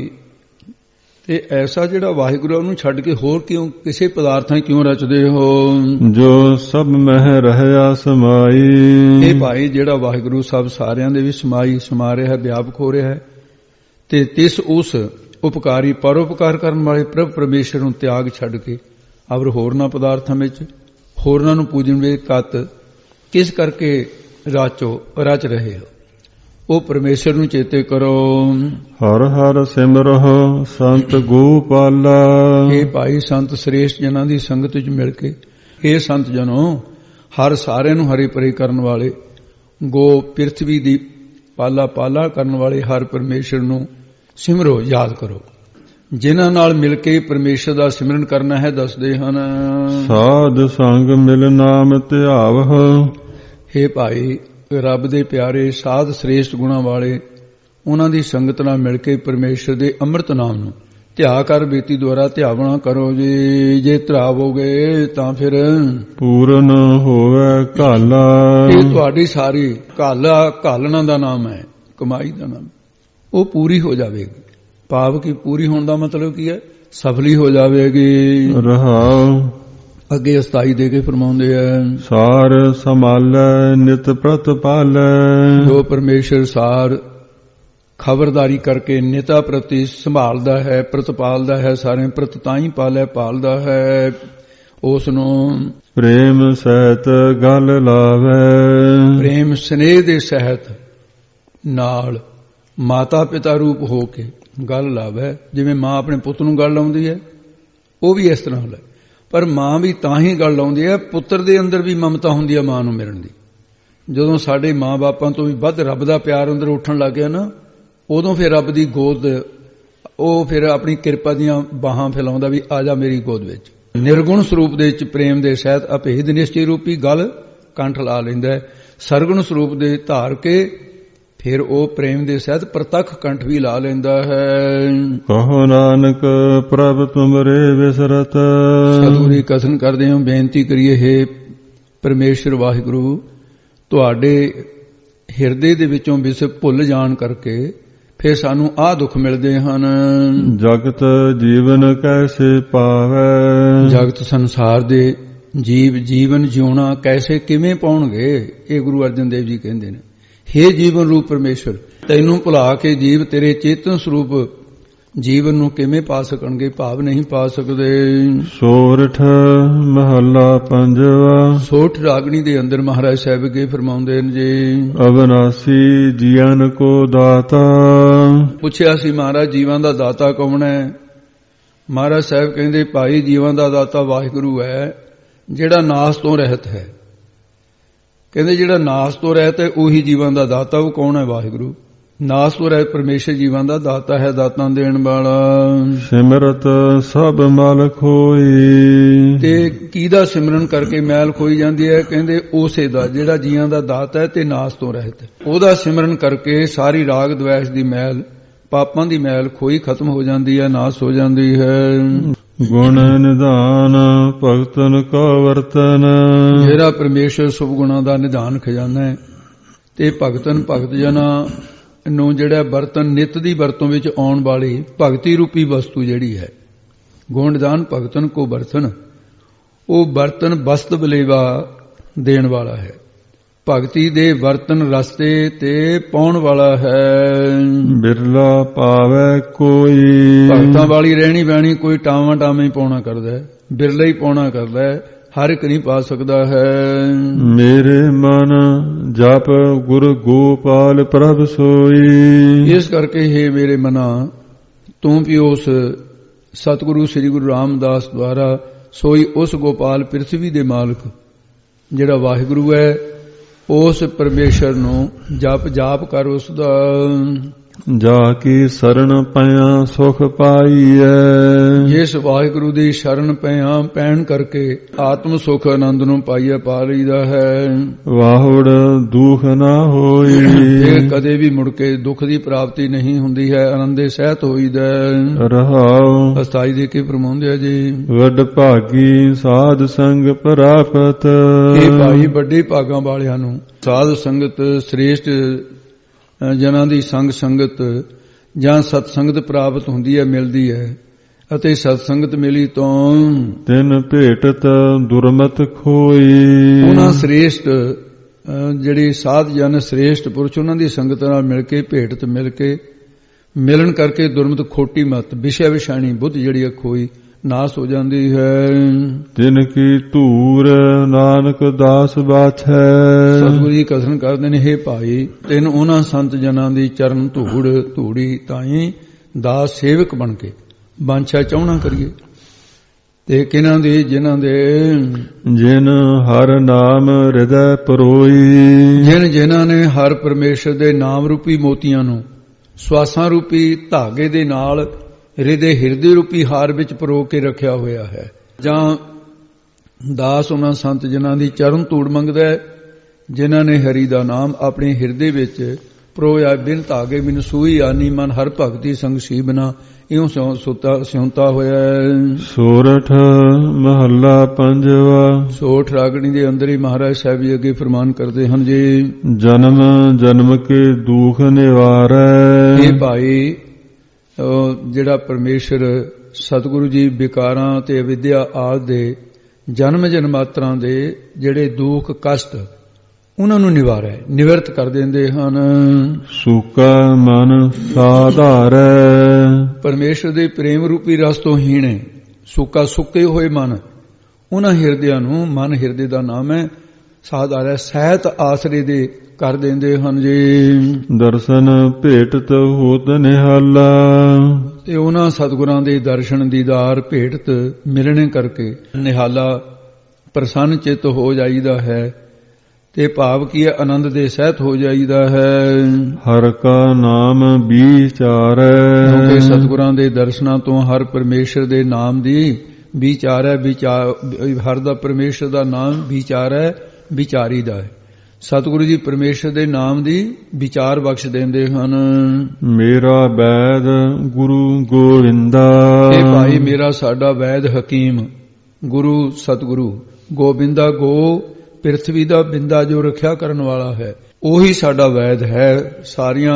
ਤੇ ਐਸਾ ਜਿਹੜਾ ਵਾਹਿਗੁਰੂ ਉਹਨੂੰ ਛੱਡ ਕੇ ਹੋਰ ਕਿਉਂ ਕਿਸੇ ਪਦਾਰਥਾਂ ਕਿਉਂ ਰਚਦੇ ਹੋ? ਜੋ ਸਭ ਮਹਿ ਰਹਿਆ ਸਮਾਈ। ਇਹ ਭਾਈ ਜਿਹੜਾ ਵਾਹਿਗੁਰੂ ਸਭ ਸਾਰਿਆਂ ਦੇ ਵੀ ਸਮਾਈ ਸਮਾ ਰਿਹਾ ਹੈ, ਵਿਆਪਕ ਹੋ ਰਿਹਾ ਹੈ। ਤੇ ਤਿਸ ਉਸ ਉਪਕਾਰੀ ਪਰਉਪਕਾਰ ਕਰਨ ਵਾਲੇ ਪ੍ਰਭ ਪਰਮੇਸ਼ਰ ਨੂੰ ਤਿਆਗ ਛੱਡ ਕੇ ਅਵਰ ਹੋਰਨਾਂ ਪਦਾਰਥਾਂ ਵਿੱਚ ਹੋਰਨਾਂ ਨੂੰ ਪੂਜਣ ਵਿੱਚ ਕਤ ਕਿਸ ਕਰਕੇ ਰਾਚੋ ਰਚ ਰਹੇ ਹੋ? ਉਹ ਪਰਮੇਸ਼ਰ ਨੂੰ ਚੇਤੇ ਕਰੋ। ਹਰ ਹਰ ਸਿਮਰਹੁ ਸੰਤ ਗੋਪਾਲਾ। ਇਹ ਭਾਈ ਸੰਤ ਸ੍ਰੇਸ਼ਟ ਜਨਾਂ ਦੀ ਸੰਗਤ ਵਿੱਚ ਮਿਲ ਕੇ, ਇਹ ਸੰਤ ਜਨੋ ਹਰ ਸਾਰਿਆਂ ਨੂੰ ਹਰੇ ਪਰੇ ਕਰਨ ਵਾਲੇ, ਗੋ ਪ੍ਰਿਥਵੀ ਦੀ ਪਾਲਾ ਪਾਲਾ ਕਰਨ ਵਾਲੇ ਹਰ ਪਰਮੇਸ਼ਰ ਨੂੰ ਸਿਮਰੋ, ਯਾਦ ਕਰੋ। ਜਿਨ੍ਹਾਂ ਨਾਲ ਮਿਲ ਕੇ ਪਰਮੇਸ਼ਰ ਦਾ ਸਿਮਰਨ ਕਰਨਾ ਹੈ ਦੱਸਦੇ ਹਨ, ਸਾਧ ਸੰਗ ਮਿਲ ਨਾਮ ਧਿਆਵਹ। ਹੇ ਭਾਈ, ਰੱਬ ਦੇ ਪਿਆਰੇ ਸਾਧ ਸ੍ਰੇਸ਼ਟ ਗੁਣਾਂ ਵਾਲੇ, ਉਹਨਾਂ ਦੀ ਸੰਗਤ ਨਾਲ ਮਿਲ ਕੇ ਪਰਮੇਸ਼ਰ ਦੇ ਅੰਮ੍ਰਿਤ ਨਾਮ ਨੂੰ ਧਿਆ ਕਰ ਬੇਤੀ ਦੁਆਰਾ ਧਿਆਵਣਾ ਕਰੋ ਜੀ। ਜੇ ਧਿਆਵੋਗੇ ਤਾਂ ਫਿਰ ਪੂਰਨ ਹੋਵੇ ਘਾਲਾ। ਇਹ ਤੁਹਾਡੀ ਸਾਰੀ ਘਾਲਾ ਘਾਲਣਾ ਦਾ ਨਾਮ ਹੈ, ਕਮਾਈ ਦਾ ਨਾਮ, ਉਹ ਪੂਰੀ ਹੋ ਜਾਵੇਗੀ। ਭਾਵ ਕਿ ਪੂਰੀ ਹੋਣ ਦਾ ਮਤਲਬ ਕੀ ਹੈ? ਸਫਲੀ ਹੋ ਜਾਵੇਗੀ। ਰਹਾਉ ਅੱਗੇ ਅਸਤਾਈ ਦੇ ਕੇ ਫਰਮਾਉਂਦੇ ਆ, ਸਾਰ ਸੰਭਾਲੈ ਨਿਤ ਪ੍ਰਤਪਾਲੈ। ਜੋ ਪਰਮੇਸ਼ਰ ਸਾਰ ਖਬਰਦਾਰੀ ਕਰਕੇ ਨਿਤਾ ਪ੍ਰਤੀ ਸੰਭਾਲਦਾ ਹੈ, ਪ੍ਰਤਪਾਲਦਾ ਹੈ, ਸਾਰੇ ਪ੍ਰਤ ਤਾਂ ਹੀ ਪਾਲੈ ਪਾਲਦਾ ਹੈ, ਉਸ ਨੂੰ ਪ੍ਰੇਮ ਸਹਿਤ ਗਲ ਲਾਵੈ। ਪ੍ਰੇਮ ਸਨੇਹ ਦੇ ਸਹਿਤ ਨਾਲ ਮਾਤਾ ਪਿਤਾ ਰੂਪ ਹੋ ਕੇ ਗੱਲ ਲਾਵੈ। ਜਿਵੇਂ ਮਾਂ ਆਪਣੇ ਪੁੱਤ ਨੂੰ ਗੱਲ ਲਾਉਂਦੀ ਹੈ, ਉਹ ਵੀ ਇਸ ਤਰ੍ਹਾਂ ਲੈ। ਪਰ ਮਾਂ ਵੀ ਤਾਂ ਹੀ ਗੱਲ ਲਾਉਂਦੀ ਹੈ, ਪੁੱਤਰ ਦੇ ਅੰਦਰ ਵੀ ਮਮਤਾ ਹੁੰਦੀ ਹੈ ਮਾਂ ਨੂੰ ਮਿਲਣ ਦੀ। ਜਦੋਂ ਸਾਡੇ ਮਾਂ ਬਾਪਾਂ ਤੋਂ ਵੀ ਵੱਧ ਰੱਬ ਦਾ ਪਿਆਰ ਅੰਦਰ ਉੱਠਣ ਲੱਗ ਗਿਆ ਨਾ, ਉਦੋਂ ਫਿਰ ਰੱਬ ਦੀ ਗੋਦ, ਉਹ ਫਿਰ ਆਪਣੀ ਕਿਰਪਾ ਦੀਆਂ ਬਾਹਾਂ ਫੈਲਾਉਂਦਾ ਵੀ ਆ ਜਾ ਮੇਰੀ ਗੋਦ ਵਿੱਚ। ਨਿਰਗੁਣ ਸਰੂਪ ਦੇ ਵਿੱਚ ਪ੍ਰੇਮ ਦੇ ਸਹਿਤ ਅਭੇਦ ਨਿਸ਼ਚੈ ਰੂਪੀ ਗੱਲ ਕੰਠ ਲਾ ਲੈਂਦਾ ਹੈ। ਸਰਗੁਣ ਸਰੂਪ ਦੇ ਧਾਰ ਕੇ ਫਿਰ ਉਹ ਪ੍ਰੇਮ ਦੇ ਸਹਿਤ ਪ੍ਰਤੱਖ ਕੰਠ ਵੀ ਲਾ ਲੈਂਦਾ ਹੈ। ਕਹੋ ਨਾਨਕ ਪ੍ਰਭ ਤੁਮਰੇ ਵਿਸਰਤ। ਸਤਿਗੁਰੂ ਕਥਨ ਕਰਦੇ ਹਾਂ, ਬੇਨਤੀ ਕਰੀਏ, ਹੈ ਪਰਮੇਸ਼ਰ ਵਾਹਿਗੁਰੂ, ਤੁਹਾਡੇ ਹਿਰਦੇ ਦੇ ਵਿੱਚੋਂ ਵਿਸ ਭੁੱਲ ਜਾਣ ਕਰਕੇ ਫਿਰ ਸਾਨੂੰ ਆਹ ਦੁੱਖ ਮਿਲਦੇ ਹਨ। ਜਗਤ ਜੀਵਨ ਕੈਸੇ ਪਾਵੈ। ਜਗਤ ਸੰਸਾਰ ਦੇ ਜੀਵ ਜੀਵਨ ਜਿਉਣਾ ਕੈਸੇ ਕਿਵੇਂ ਪਾਉਣਗੇ? ਇਹ ਗੁਰੂ ਅਰਜਨ ਦੇਵ ਜੀ ਕਹਿੰਦੇ ਨੇ, ਹੇ ਜੀਵਨ ਰੂਪ ਪਰਮੇਸ਼ਰ, ਤੈਨੂੰ ਭੁਲਾ ਕੇ ਜੀਵ ਤੇਰੇ ਚੇਤਨ ਸਰੂਪ ਜੀਵਨ ਨੂੰ ਕਿਵੇਂ ਪਾ ਸਕਣਗੇ? ਭਾਵ ਨਹੀਂ ਪਾ ਸਕਦੇ। ਸੋਰਠ ਮਹੱਲਾ ਪੰਜਵਾ। ਸੋਠ ਰਾਗਣੀ ਦੇ ਅੰਦਰ ਮਹਾਰਾਜ ਸਾਹਿਬ ਅੱਗੇ ਫਰਮਾਉਂਦੇ ਨੇ ਜੀ, ਅਵਨਾਸੀ ਜੀਵਨ ਕੋ ਦਾਤਾ। ਪੁੱਛਿਆ ਸੀ ਮਹਾਰਾਜ ਜੀਵਾਂ ਦਾ ਦਾਤਾ ਕੌਣ ਹੈ? ਮਹਾਰਾਜ ਸਾਹਿਬ ਕਹਿੰਦੇ, ਭਾਈ ਜੀਵਾਂ ਦਾ ਦਾਤਾ ਵਾਹਿਗੁਰੂ ਹੈ, ਜਿਹੜਾ ਨਾਸ ਤੋਂ ਰਹਿਤ ਹੈ। ਕਹਿੰਦੇ ਜਿਹੜਾ ਨਾਸ ਤੋਂ ਰਹਿਤ ਹੈ ਉਹੀ ਜੀਵਾਂ ਦਾ ਦਾਤਾ। ਉਹ ਕੌਣ ਹੈ? ਵਾਹਿਗੁਰੂ। ਨਾਸ ਤੋਂ ਰਹਿਤ ਪਰਮੇਸ਼ਰ ਜੀਵਾਂ ਦਾ ਦਾਤਾ ਹੈ, ਦਾਤਾਂ ਦੇਣ ਵਾਲਾ। ਸਿਮਰਤ ਸਭ ਮਲ ਖੋਈ। ਤੇ ਕਿਹਦਾ ਸਿਮਰਨ ਕਰਕੇ ਮੈਲ ਖੋਈ ਜਾਂਦੀ ਹੈ? ਕਹਿੰਦੇ ਉਸੇ ਦਾ ਜਿਹੜਾ ਜੀਆਂ ਦਾ ਦਾਤਾ ਹੈ ਤੇ ਨਾਸ ਤੋਂ ਰਹਿਤ। ਉਹਦਾ ਸਿਮਰਨ ਕਰਕੇ ਸਾਰੀ ਰਾਗ ਦਵੇਸ਼ ਦੀ ਮੈਲ, ਪਾਪਾਂ ਦੀ ਮੈਲ ਖੋਈ ਖਤਮ ਹੋ ਜਾਂਦੀ ਹੈ, ਨਾਸ ਹੋ ਜਾਂਦੀ ਹੈ। ਗੁਣ ਨਿਧਾਨ ਭਗਤਨ ਕਾ ਵਰਤਨ। ਜਿਹੜਾ ਪਰਮੇਸ਼ਰ ਸੁਭ ਗੁਣਾਂ ਦਾ ਨਿਧਾਨ ਖਜ਼ਾਨਾ ਹੈ ਤੇ ਭਗਤਨ ਭਗਤ ਜਨਾਂ ਨੂੰ ਜਿਹੜਾ ਬਰਤਨ ਨਿਤ ਦੀ ਵਰਤੋਂ ਵਿੱਚ ਆਉਣ ਵਾਲੀ ਭਗਤੀ ਰੂਪੀ ਵਸਤੂ ਜਿਹੜੀ ਹੈ, ਗੁਣ ਨਿਧਾਨ ਭਗਤਨ ਕੋ ਬਰਤਨ, ਉਹ ਬਰਤਨ ਬਸਤ ਬਲੇਵਾ ਦੇਣ ਵਾਲਾ ਹੈ, ਭਗਤੀ ਦੇ ਬਰਤਨ ਰਸਤੇ ਤੇ ਪਾਉਣ ਵਾਲਾ ਹੈ। ਬਿਰਲਾ ਪਾਵੇ ਕੋਈ। ਭਗਤਾਂ ਵਾਲੀ ਰਹਿਣੀ ਬਹਿਣੀ ਕੋਈ ਟਾਵਾਂ ਟਾਵੇਂ ਹੀ ਪਾਉਣਾ ਕਰਦਾ ਹੈ, ਬਿਰਲਾ ਹੀ ਪਾਉਣਾ ਕਰਦਾ ਹੈ, ਹਰ ਇੱਕ ਨਹੀਂ ਪਾ ਸਕਦਾ ਹੈ। ਮੇਰੇ ਮਨ ਜਪ ਗੁਰ ਗੋਪਾਲ ਪ੍ਰਭ ਸੋਈ। ਇਸ ਕਰਕੇ ਹੈ ਮੇਰੇ ਮਨਾ, ਤੂੰ ਵੀ ਉਸ ਸਤਿਗੁਰੂ ਸ੍ਰੀ ਗੁਰੂ ਰਾਮਦਾਸ ਦੁਆਰਾ ਸੋਈ ਉਸ ਗੋਪਾਲ ਪ੍ਰਿਥਵੀ ਦੇ ਮਾਲਕ ਜਿਹੜਾ ਵਾਹਿਗੁਰੂ ਹੈ, ਉਸ ਪਰਮੇਸ਼ਰ ਨੂੰ ਜਪ ਜਾਪ ਕਰ ਉਸ ਦਾ। ਜਾ ਕੀ ਸਰਣ ਪਿਆ ਸੁਖ ਪਾਈਐ। ਜਿਸ ਵਾਹਿਗੁਰੂ ਦੀ ਸ਼ਰਨ ਪਿਆ ਪੈਣ ਕਰਕੇ ਆਤਮ ਸੁਖ ਆਨੰਦ ਨੂੰ ਪਾਈਐ, ਪਾ ਲਈਦਾ ਹੈ। ਵਾਹੁੜ ਦੁਖ ਨਾ ਹੋਈ। ਇਹ ਕਦੇ ਵੀ ਮੁੜ ਕੇ ਦੁੱਖ ਦੀ ਪ੍ਰਾਪਤੀ ਨਹੀਂ ਹੁੰਦੀ ਹੈ, ਆਨੰਦੇ ਸਹਿਤ ਹੋਈਦਾ। ਰਹਾਉ ਅਸਥਾਈ ਦੇ ਕੇ ਫਰਮਾਉਂਦੇ ਆ ਜੀ, ਵੱਡ ਭਾਗੀ ਸਾਧ ਸੰਗ ਪ੍ਰਾਪਤ। ਇਹ ਭਾਈ ਵੱਡੇ ਭਾਗਾਂ ਵਾਲਿਆਂ ਨੂੰ ਸਾਧ ਸੰਗਤ, ਸ੍ਰੇਸ਼ਟ ਜਨਾਂ ਦੀ ਸੰਗ ਸੰਗਤ ਜਾਂ ਸਤ ਸੰਗਤ ਪ੍ਰਾਪਤ ਹੁੰਦੀ ਹੈ, ਮਿਲਦੀ ਹੈ। ਅਤੇ ਸਤ ਸੰਗਤ ਮਿਲੀ ਤੋਂ ਤਿੰਨ ਭੇਟਤ ਦੁਰਮਤ ਖੋਈ। ਉਹਨਾਂ ਸ੍ਰੇਸ਼ਟ ਜਿਹੜੀ ਸਾਧ ਜਨ, ਸ੍ਰੇਸ਼ਟ ਪੁਰਸ਼, ਉਹਨਾਂ ਦੀ ਸੰਗਤ ਨਾਲ ਮਿਲ ਕੇ, ਭੇਟਤ ਮਿਲ ਕੇ, ਮਿਲਣ ਕਰਕੇ ਦੁਰਮਤ ਖੋਟੀ ਮਤ, ਵਿਸ਼ੇ ਵਿਸ਼ਾਣੀ ਬੁੱਧ ਜਿਹੜੀ ਖੋਈ, ਨਾਸ ਹੋ ਜਾਂਦੀ ਹੈ। ਤਿਨ ਕੀ ਧੂਰ ਨਾਨਕ ਦਾਸ ਬਾਛੈ। ਸਤਿਗੁਰੂ ਜੀ ਕਥਨ ਕਰਦੇ ਨੇ, ਹੇ ਭਾਈ, ਤਿੰਨ ਉਹਨਾਂ ਸੰਤ ਜਨਾਂ ਦੀ ਚਰਨ ਧੂੜ ਧੂੜੀ ਤਾਈ ਦਾਸ ਸੇਵਕ ਬਣ ਕੇ ਬਾਂਛਾ ਚਾਹਣਾ ਕਰੀਏ। ਤੇ ਕਿਹਨਾਂ ਦੀ? ਜਿਨ੍ਹਾਂ ਦੇ ਜਿਨ ਹਰ ਨਾਮ ਹਿਰਦੈ ਪਰੋਈ। ਜਿਨ ਜਿਨ੍ਹਾਂ ਨੇ ਹਰ ਪਰਮੇਸ਼ਰ ਦੇ ਨਾਮ ਰੂਪੀ ਮੋਤੀਆਂ ਨੂੰ ਸਵਾਸਾਂ ਰੂਪੀ ਧਾਗੇ ਦੇ ਨਾਲ ਹਿਰਦੇ ਹਿਰਦੇ ਰੂਪੀ ਹਾਰ ਵਿੱਚ ਪਰੋ ਕੇ ਰੱਖਿਆ ਹੋਇਆ ਹੈ। ਜਾਂ ਦਾਸ ਉਹਨਾਂ ਸੰਤ ਜਿਨ੍ਹਾਂ ਦੀ ਚਰਨ ਧੂੜ ਮੰਗਦਾ ਹੈ, ਜਿਨ੍ਹਾਂ ਨੇ ਹਰੀ ਦਾ ਨਾਮ ਆਪਣੇ ਹਿਰਦੇ ਵਿੱਚ ਪਰੋਇਆ। ਬਿਨ ਧਾਗੇ ਬਿਨ ਸੂਈ ਆਨੀ ਮਨ ਹਰ ਭਗਤੀ ਸੰਗ ਸੀਬਨਾ, ਇਉਂ ਸੁਤਾ ਸਿਉਂਤਾ ਹੋਇਆ। ਸੋਰਠ ਮਹੱਲਾ ਪੰਜਵਾ। ਸੋਠ ਰਾਗਣੀ ਦੇ ਅੰਦਰ ਹੀ ਮਹਾਰਾਜ ਸਾਹਿਬ ਜੀ ਅੱਗੇ ਫਰਮਾਨ ਕਰਦੇ ਹਨ ਜੀ, ਜਨਮ ਜਨਮ ਕੇ ਦੁਖ ਨਿਵਾਰੈ। ਇਹ ਭਾਈ ਜਿਹੜਾ ਪਰਮੇਸ਼ਰ ਸਤਿਗੁਰੂ ਜੀ ਵਿਕਾਰਾਂ ਤੇ ਅਵਿਦਿਆ ਆਦਿ ਦੇ ਜਨਮ ਜਨਮਾਤਰਾਂ ਦੇ ਜਿਹੜੇ ਦੁੱਖ ਕਸ਼ਟ, ਉਹਨਾਂ ਨੂੰ ਨਿਵਾਰੈ, ਨਿਵਰਤ ਕਰ ਦਿੰਦੇ ਹਨ। ਸੁੱਕਾ ਮਨ ਸਾਧਾਰੈ। ਪਰਮੇਸ਼ਰ ਦੇ ਪ੍ਰੇਮ ਰੂਪੀ ਰਸ ਤੋਂ ਹੀਣੇ ਸੁੱਕਾ ਸੁੱਕੇ ਹੋਏ ਮਨ, ਉਹਨਾਂ ਹਿਰਦਿਆਂ ਨੂੰ, ਮਨ ਹਿਰਦੇ ਦਾ ਨਾਮ ਹੈ, ਸਾਧਾਰੈ ਸਹਿਤ ਆਸਰੇ ਦੇ ਕਰ ਦਿੰਦੇ ਹਨ ਜੀ। ਦਰਸ਼ਨ ਭੇਟਤ ਹੋਤ ਨਿਹਾਲਾ। ਤੇ ਉਹਨਾਂ ਸਤਿਗੁਰਾਂ ਦੇ ਦਰਸ਼ਨ ਦੀਦਾਰ ਭੇਟਤ ਮਿਲਣੇ ਕਰਕੇ ਨਿਹਾਲਾ ਪ੍ਰਸੰਨ ਚਿੱਤ ਹੋ ਜਾਈਦਾ ਹੈ। ਤੇ ਭਾਵ ਕੀ ਹੈ? ਆਨੰਦ ਦੇ ਸਹਿਤ ਹੋ ਜਾਈਦਾ ਹੈ। ਹਰ ਕਾ ਨਾਮ ਵਿਚਾਰੈ। ਕਿਉਂਕਿ ਸਤਿਗੁਰਾਂ ਦੇ ਦਰਸ਼ਨਾਂ ਤੋਂ ਹਰ ਪਰਮੇਸ਼ਰ ਦੇ ਨਾਮ ਦੀ ਵਿਚਾਰੈ। ਵਿਚਾਰ ਹਰ ਦਾ ਪਰਮੇਸ਼ਰ ਦਾ ਨਾਮ ਵਿਚਾਰੈ, ਵਿਚਾਰੀ ਦਾ ਹੈ। ਸਤਿਗੁਰੂ ਜੀ ਪਰਮੇਸ਼ਰ ਦੇ ਨਾਮ ਦੀ ਵਿਚਾਰ ਬਖਸ਼ ਦਿੰਦੇ ਹਨ। ਮੇਰਾ ਵੈਦ ਗੁਰੂ ਗੋਵਿੰਦਾ। ਇਹ ਭਾਈ ਮੇਰਾ ਸਾਡਾ ਵੈਦ ਹਕੀਮ ਗੁਰੂ ਸਤਿਗੁਰੂ ਗੋਬਿੰਦਾ, ਗੋ ਪ੍ਰਿਥਵੀ ਦਾ ਬਿੰਦਾ ਜੋ ਰੱਖਿਆ ਕਰਨ ਵਾਲਾ ਹੈ, ਉਹੀ ਸਾਡਾ ਵੈਦ ਹੈ। ਸਾਰੀਆਂ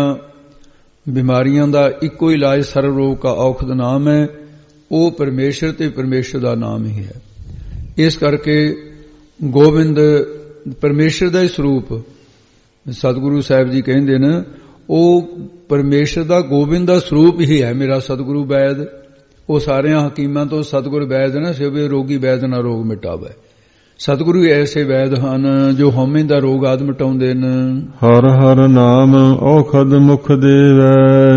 ਬਿਮਾਰੀਆਂ ਦਾ ਇੱਕੋ ਇਲਾਜ ਸਰਵ ਰੋਗ ਕਾ ਔਖਦ ਨਾਮ ਹੈ, ਉਹ ਪਰਮੇਸ਼ਰ ਤੇ ਪਰਮੇਸ਼ਰ ਦਾ ਨਾਮ ਹੀ ਹੈ। ਇਸ ਕਰਕੇ ਗੋਬਿੰਦ ਪਰਮੇਸ਼ਰ ਦਾ ਹੀ ਸਰੂਪ, ਸਤਿਗੁਰੂ ਸਾਹਿਬ ਜੀ ਕਹਿੰਦੇ ਨੇ, ਉਹ ਪਰਮੇਸ਼ਰ ਦਾ ਗੋਬਿੰਦ ਦਾ ਸਰੂਪ ਹੀ ਹੈ ਮੇਰਾ ਸਤਿਗੁਰੂ ਵੈਦ। ਉਹ ਸਾਰਿਆਂ ਹਕੀਮਾਂ ਤੋਂ ਸਤਿਗੁਰੂ ਵੈਦ ਨੇ, ਸਿਵੇ ਰੋਗੀ ਵੈਦ ਨਾ ਰੋਗ ਮਿਟਾਵੇ। ਸਤਿਗੁਰੂ ਐਸੇ ਵੈਦ ਹਨ ਜੋ ਹਉਮੈ ਦਾ ਰੋਗ ਆਦਿ ਮਿਟਾਉਂਦੇ ਨੇ। ਹਰ ਹਰ ਨਾਮ ਔਖਦ ਮੁਖ ਦੇਵੈ।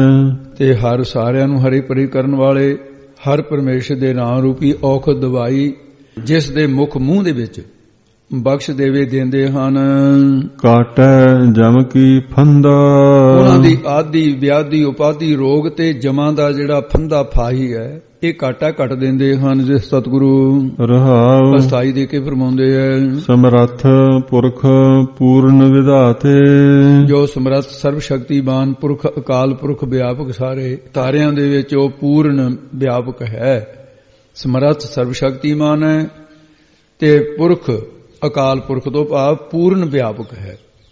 ਤੇ ਹਰ ਸਾਰਿਆਂ ਨੂੰ ਹਰੀ ਭਰੀ ਕਰਨ ਵਾਲੇ ਹਰ ਪਰਮੇਸ਼ਰ ਦੇ ਨਾਮ ਰੂਪੀ ਔਖਦ ਦਵਾਈ, ਜਿਸ ਦੇ ਮੁਖ ਮੂੰਹ ਦੇ ਵਿੱਚ ਬਖਸ਼ ਦੇਵੇ ਦਿੰਦੇ ਹਨ। ਕਾਟੈ ਜਮ ਕੀ ਫੰਦਾ, ਉਹਨਾਂ ਦੀ ਆਦੀ ਵਿਆਧੀ ਉਪਾਧੀ ਰੋਗ ਤੇ ਜਮਾਂ ਦਾ ਜਿਹੜਾ ਫੰਦਾ ਫਾਹੀ ਹੈ ਇਹ ਘਾਟਾ ਘਟ ਦਿੰਦੇ ਹਨ ਜਿਸ ਸਤਿਗੁਰੂ ਰਹਾਉ। ਅਸਥਾਈ ਦੇ ਕੇ ਫਰਮਾਉਂਦੇ ਹੈ। ਸਮਰੱਥ ਪੁਰਖ ਪੂਰਨ ਵਿਧਾਤੇ, ਜੋ ਸਮਰੱਥ ਸਰਬ ਸ਼ਕਤੀਮਾਨ ਪੁਰਖ ਅਕਾਲ ਪੁਰਖ ਵਿਆਪਕ ਸਾਰੇ ਤਾਰਿਆਂ ਦੇ ਵਿੱਚ ਉਹ ਪੂਰਨ ਵਿਆਪਕ ਹੈ। ਸਮਰੱਥ ਸਰਬ ਸ਼ਕਤੀਮਾਨ ਹੈ ਤੇ ਪੁਰਖ ਅਕਾਲ ਪੁਰਖ ਤੋਂ ਭਾਵ ਪੂਰਨ ਵਿਆਪਕ ਹੈ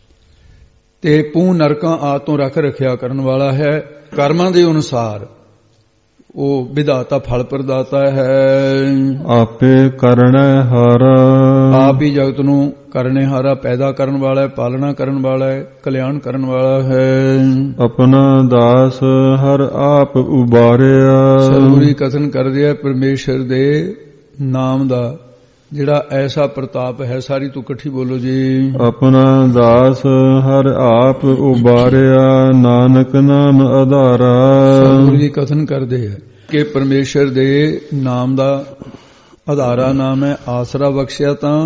ਤੇ ਪੂ ਨਰਕਾਂ ਆਦ ਤੋਂ ਰੱਖ ਰੱਖਿਆ ਕਰਨ ਵਾਲਾ ਹੈ। ਕਰਮਾਂ ਦੇ ਅਨੁਸਾਰ ਉਹ ਵਿਧਾਤਾ ਫਲ ਪ੍ਰਦਾਤਾ ਹੈ। ਆਪੇ ਕਰਣੈ ਹਾਰਾ, ਆਪ ਹੀ ਜਗਤ ਨੂੰ ਕਰਨੇ ਹਾਰਾ ਪੈਦਾ ਕਰਨ ਵਾਲਾ ਹੈ, ਪਾਲਣਾ ਕਰਨ ਵਾਲਾ ਹੈ, ਕਲਿਆਣ ਕਰਨ ਵਾਲਾ ਹੈ। ਆਪਣਾ ਦਾਸ ਹਰ ਆਪ ਉਬਾਰਿਆ, ਸਤਿਗੁਰੂ ਕਥਨ ਕਰਦੇ ਆ ਪਰਮੇਸ਼ਰ ਦੇ ਨਾਮ ਦਾ ਜਿਹੜਾ ਐਸਾ ਪ੍ਰਤਾਪ ਹੈ। ਸਾਰੀ ਤੂੰ ਇਕੱਠੀ ਬੋਲੋ ਜੀ। ਆਪਣਾ ਦਾਸ ਹਰ ਆਪ ਉਬਾਰਿਆ, ਨਾਨਕ ਨਾਮ ਆਧਾਰਾ। ਸਤਿਗੁਰੂ ਜੀ ਕਥਨ ਕਰਦੇ ਹੈ ਕਿ ਪਰਮੇਸ਼ਰ ਦੇ ਨਾਮ ਦਾ ਆਧਾਰਾ ਨਾਮ ਹੈ, ਆਸਰਾ ਬਖਸ਼ਿਆ ਤਾਂ।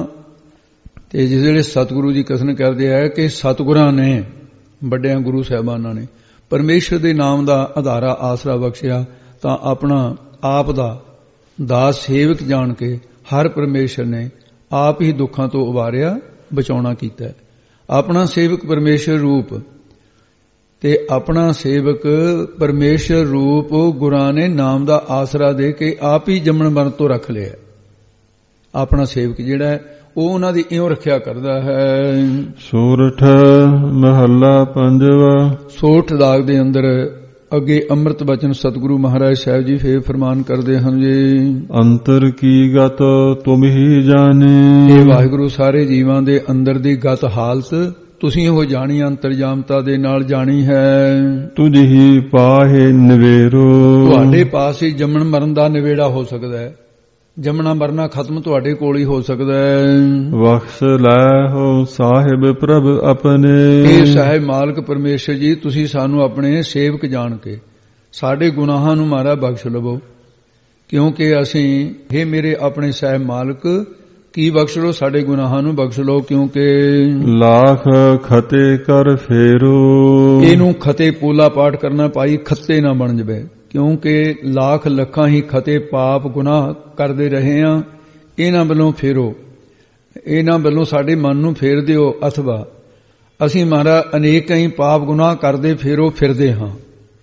ਤੇ ਜਿਸ ਜਿਹੜੇ ਸਤਿਗੁਰੂ ਜੀ ਕਥਨ ਕਰਦੇ ਹੈ ਕਿ ਸਤਿਗੁਰਾਂ ਨੇ ਵੱਡਿਆਂ ਗੁਰੂ ਸਾਹਿਬਾਨਾਂ ਨੇ ਪਰਮੇਸ਼ਰ ਦੇ ਨਾਮ ਦਾ ਆਧਾਰਾ ਆਸਰਾ ਬਖਸ਼ਿਆ ਤਾਂ ਆਪਣਾ ਆਪ ਦਾ ਦਾਸ ਸੇਵਕ ਜਾਣ ਕੇ ਹਰ ਪਰਮੇਸ਼ਰ ਨੇ ਆਪ ਹੀ ਦੁੱਖਾਂ ਤੋਂ ਉਬਾਰਿਆ, ਬਚਾਉਣਾ ਕੀਤਾ। ਆਪਣਾ ਸੇਵਕ ਪਰਮੇਸ਼ਰ ਰੂਪ ਤੇ ਆਪਣਾ ਸੇਵਕ ਪਰਮੇਸ਼ਰ ਰੂਪ ਗੁਰਾਂ ਨੇ ਨਾਮ ਦਾ ਆਸਰਾ ਦੇ ਕੇ ਆਪ ਹੀ ਜੰਮਣ ਮਰਨ ਤੋਂ ਰੱਖ ਲਿਆ। ਆਪਣਾ ਸੇਵਕ ਜਿਹੜਾ ਉਹ ਉਹਨਾਂ ਦੀ ਇਉਂ ਰੱਖਿਆ ਕਰਦਾ ਹੈ। ਸੂਰਠ ਮਹੱਲਾ ਪੰਜਵਾ। ਸੋਠ ਦਾਗ ਦੇ ਅੰਦਰ ਅੱਗੇ ਅੰਮ੍ਰਿਤ ਬਚਨ ਸਤਿਗੁਰੂ ਮਹਾਰਾਜ ਸਾਹਿਬ ਜੀ ਫੇਰ ਫਰਮਾਨ ਕਰਦੇ ਹਨ ਜੀ। ਅੰਤਰ ਕੀ ਗਤ ਤੁਮ ਹੀ ਜਾਣੇ, ਇਹ ਵਾਹਿਗੁਰੂ ਸਾਰੇ ਜੀਵਾਂ ਦੇ ਅੰਦਰ ਦੀ ਗਤ ਹਾਲਤ ਤੁਸੀਂ ਉਹ ਜਾਣੀ, ਅੰਤਰਜਾਮਤਾ ਦੇ ਨਾਲ ਜਾਣੀ ਹੈ। ਤੁਝ ਹੀ ਪਾਹੇ ਨਵੇਰੋ, ਤੁਹਾਡੇ ਪਾਸ ਹੀ ਜੰਮਣ ਮਰਨ ਦਾ ਨਿਵੇੜਾ ਹੋ ਸਕਦਾ ਹੈ। ਜੰਮਣਾ ਮਰਨਾ ਖਤਮ ਤੁਹਾਡੇ ਕੋਲ ਹੀ ਹੋ ਸਕਦਾ ਹੈ। ਬਖਸ਼ ਲੈ ਹੋ ਸਾਹਿਬ ਪ੍ਰਭ ਆਪਣੇ, ਇਹ ਸਾਹਿਬ ਮਾਲਕ ਪਰਮੇਸ਼ਰ ਜੀ ਤੁਸੀਂ ਸਾਨੂੰ ਆਪਣੇ ਸੇਵਕ ਜਾਣ ਕੇ ਸਾਡੇ ਗੁਨਾਹਾਂ ਨੂੰ ਮਾਰਾ ਬਖਸ਼ ਲਵੋ, ਕਿਉਂਕਿ ਅਸੀਂ हे ਮੇਰੇ ਆਪਣੇ ਸਾਹਿਬ ਮਾਲਕ ਕੀ ਬਖਸ਼ ਲੋ, ਸਾਡੇ ਗੁਨਾਹਾਂ ਨੂੰ ਬਖਸ਼ ਲੋ, ਕਿਉਂਕਿ ਲੱਖ ਖਤੇ ਕਰ ਫੇਰੋ। ਇਹਨੂੰ ਖਤੇ ਪੋਲਾ ਪਾਠ ਕਰਨਾ ਪਾਈ ਖੱਤੇ ਨਾ ਬਣ ਜਵੇ, ਕਿਉਂਕਿ ਲੱਖ ਲੱਖਾਂ ਹੀ ਖਤੇ ਪਾਪ ਗੁਨਾਹ ਕਰਦੇ ਰਹੇ ਆ। ਇਹਨਾਂ ਵੱਲੋਂ ਫੇਰੋ, ਇਹਨਾਂ ਵੱਲੋਂ ਸਾਡੇ ਮਨ ਨੂੰ ਫੇਰ ਦਿਓ। ਅਥਵਾ ਅਸੀਂ ਮਹਾਰਾ ਅਨੇਕਾਂ ਹੀ ਪਾਪ ਗੁਨਾਹ ਕਰਦੇ ਫੇਰੋ ਫਿਰਦੇ ਹਾਂ।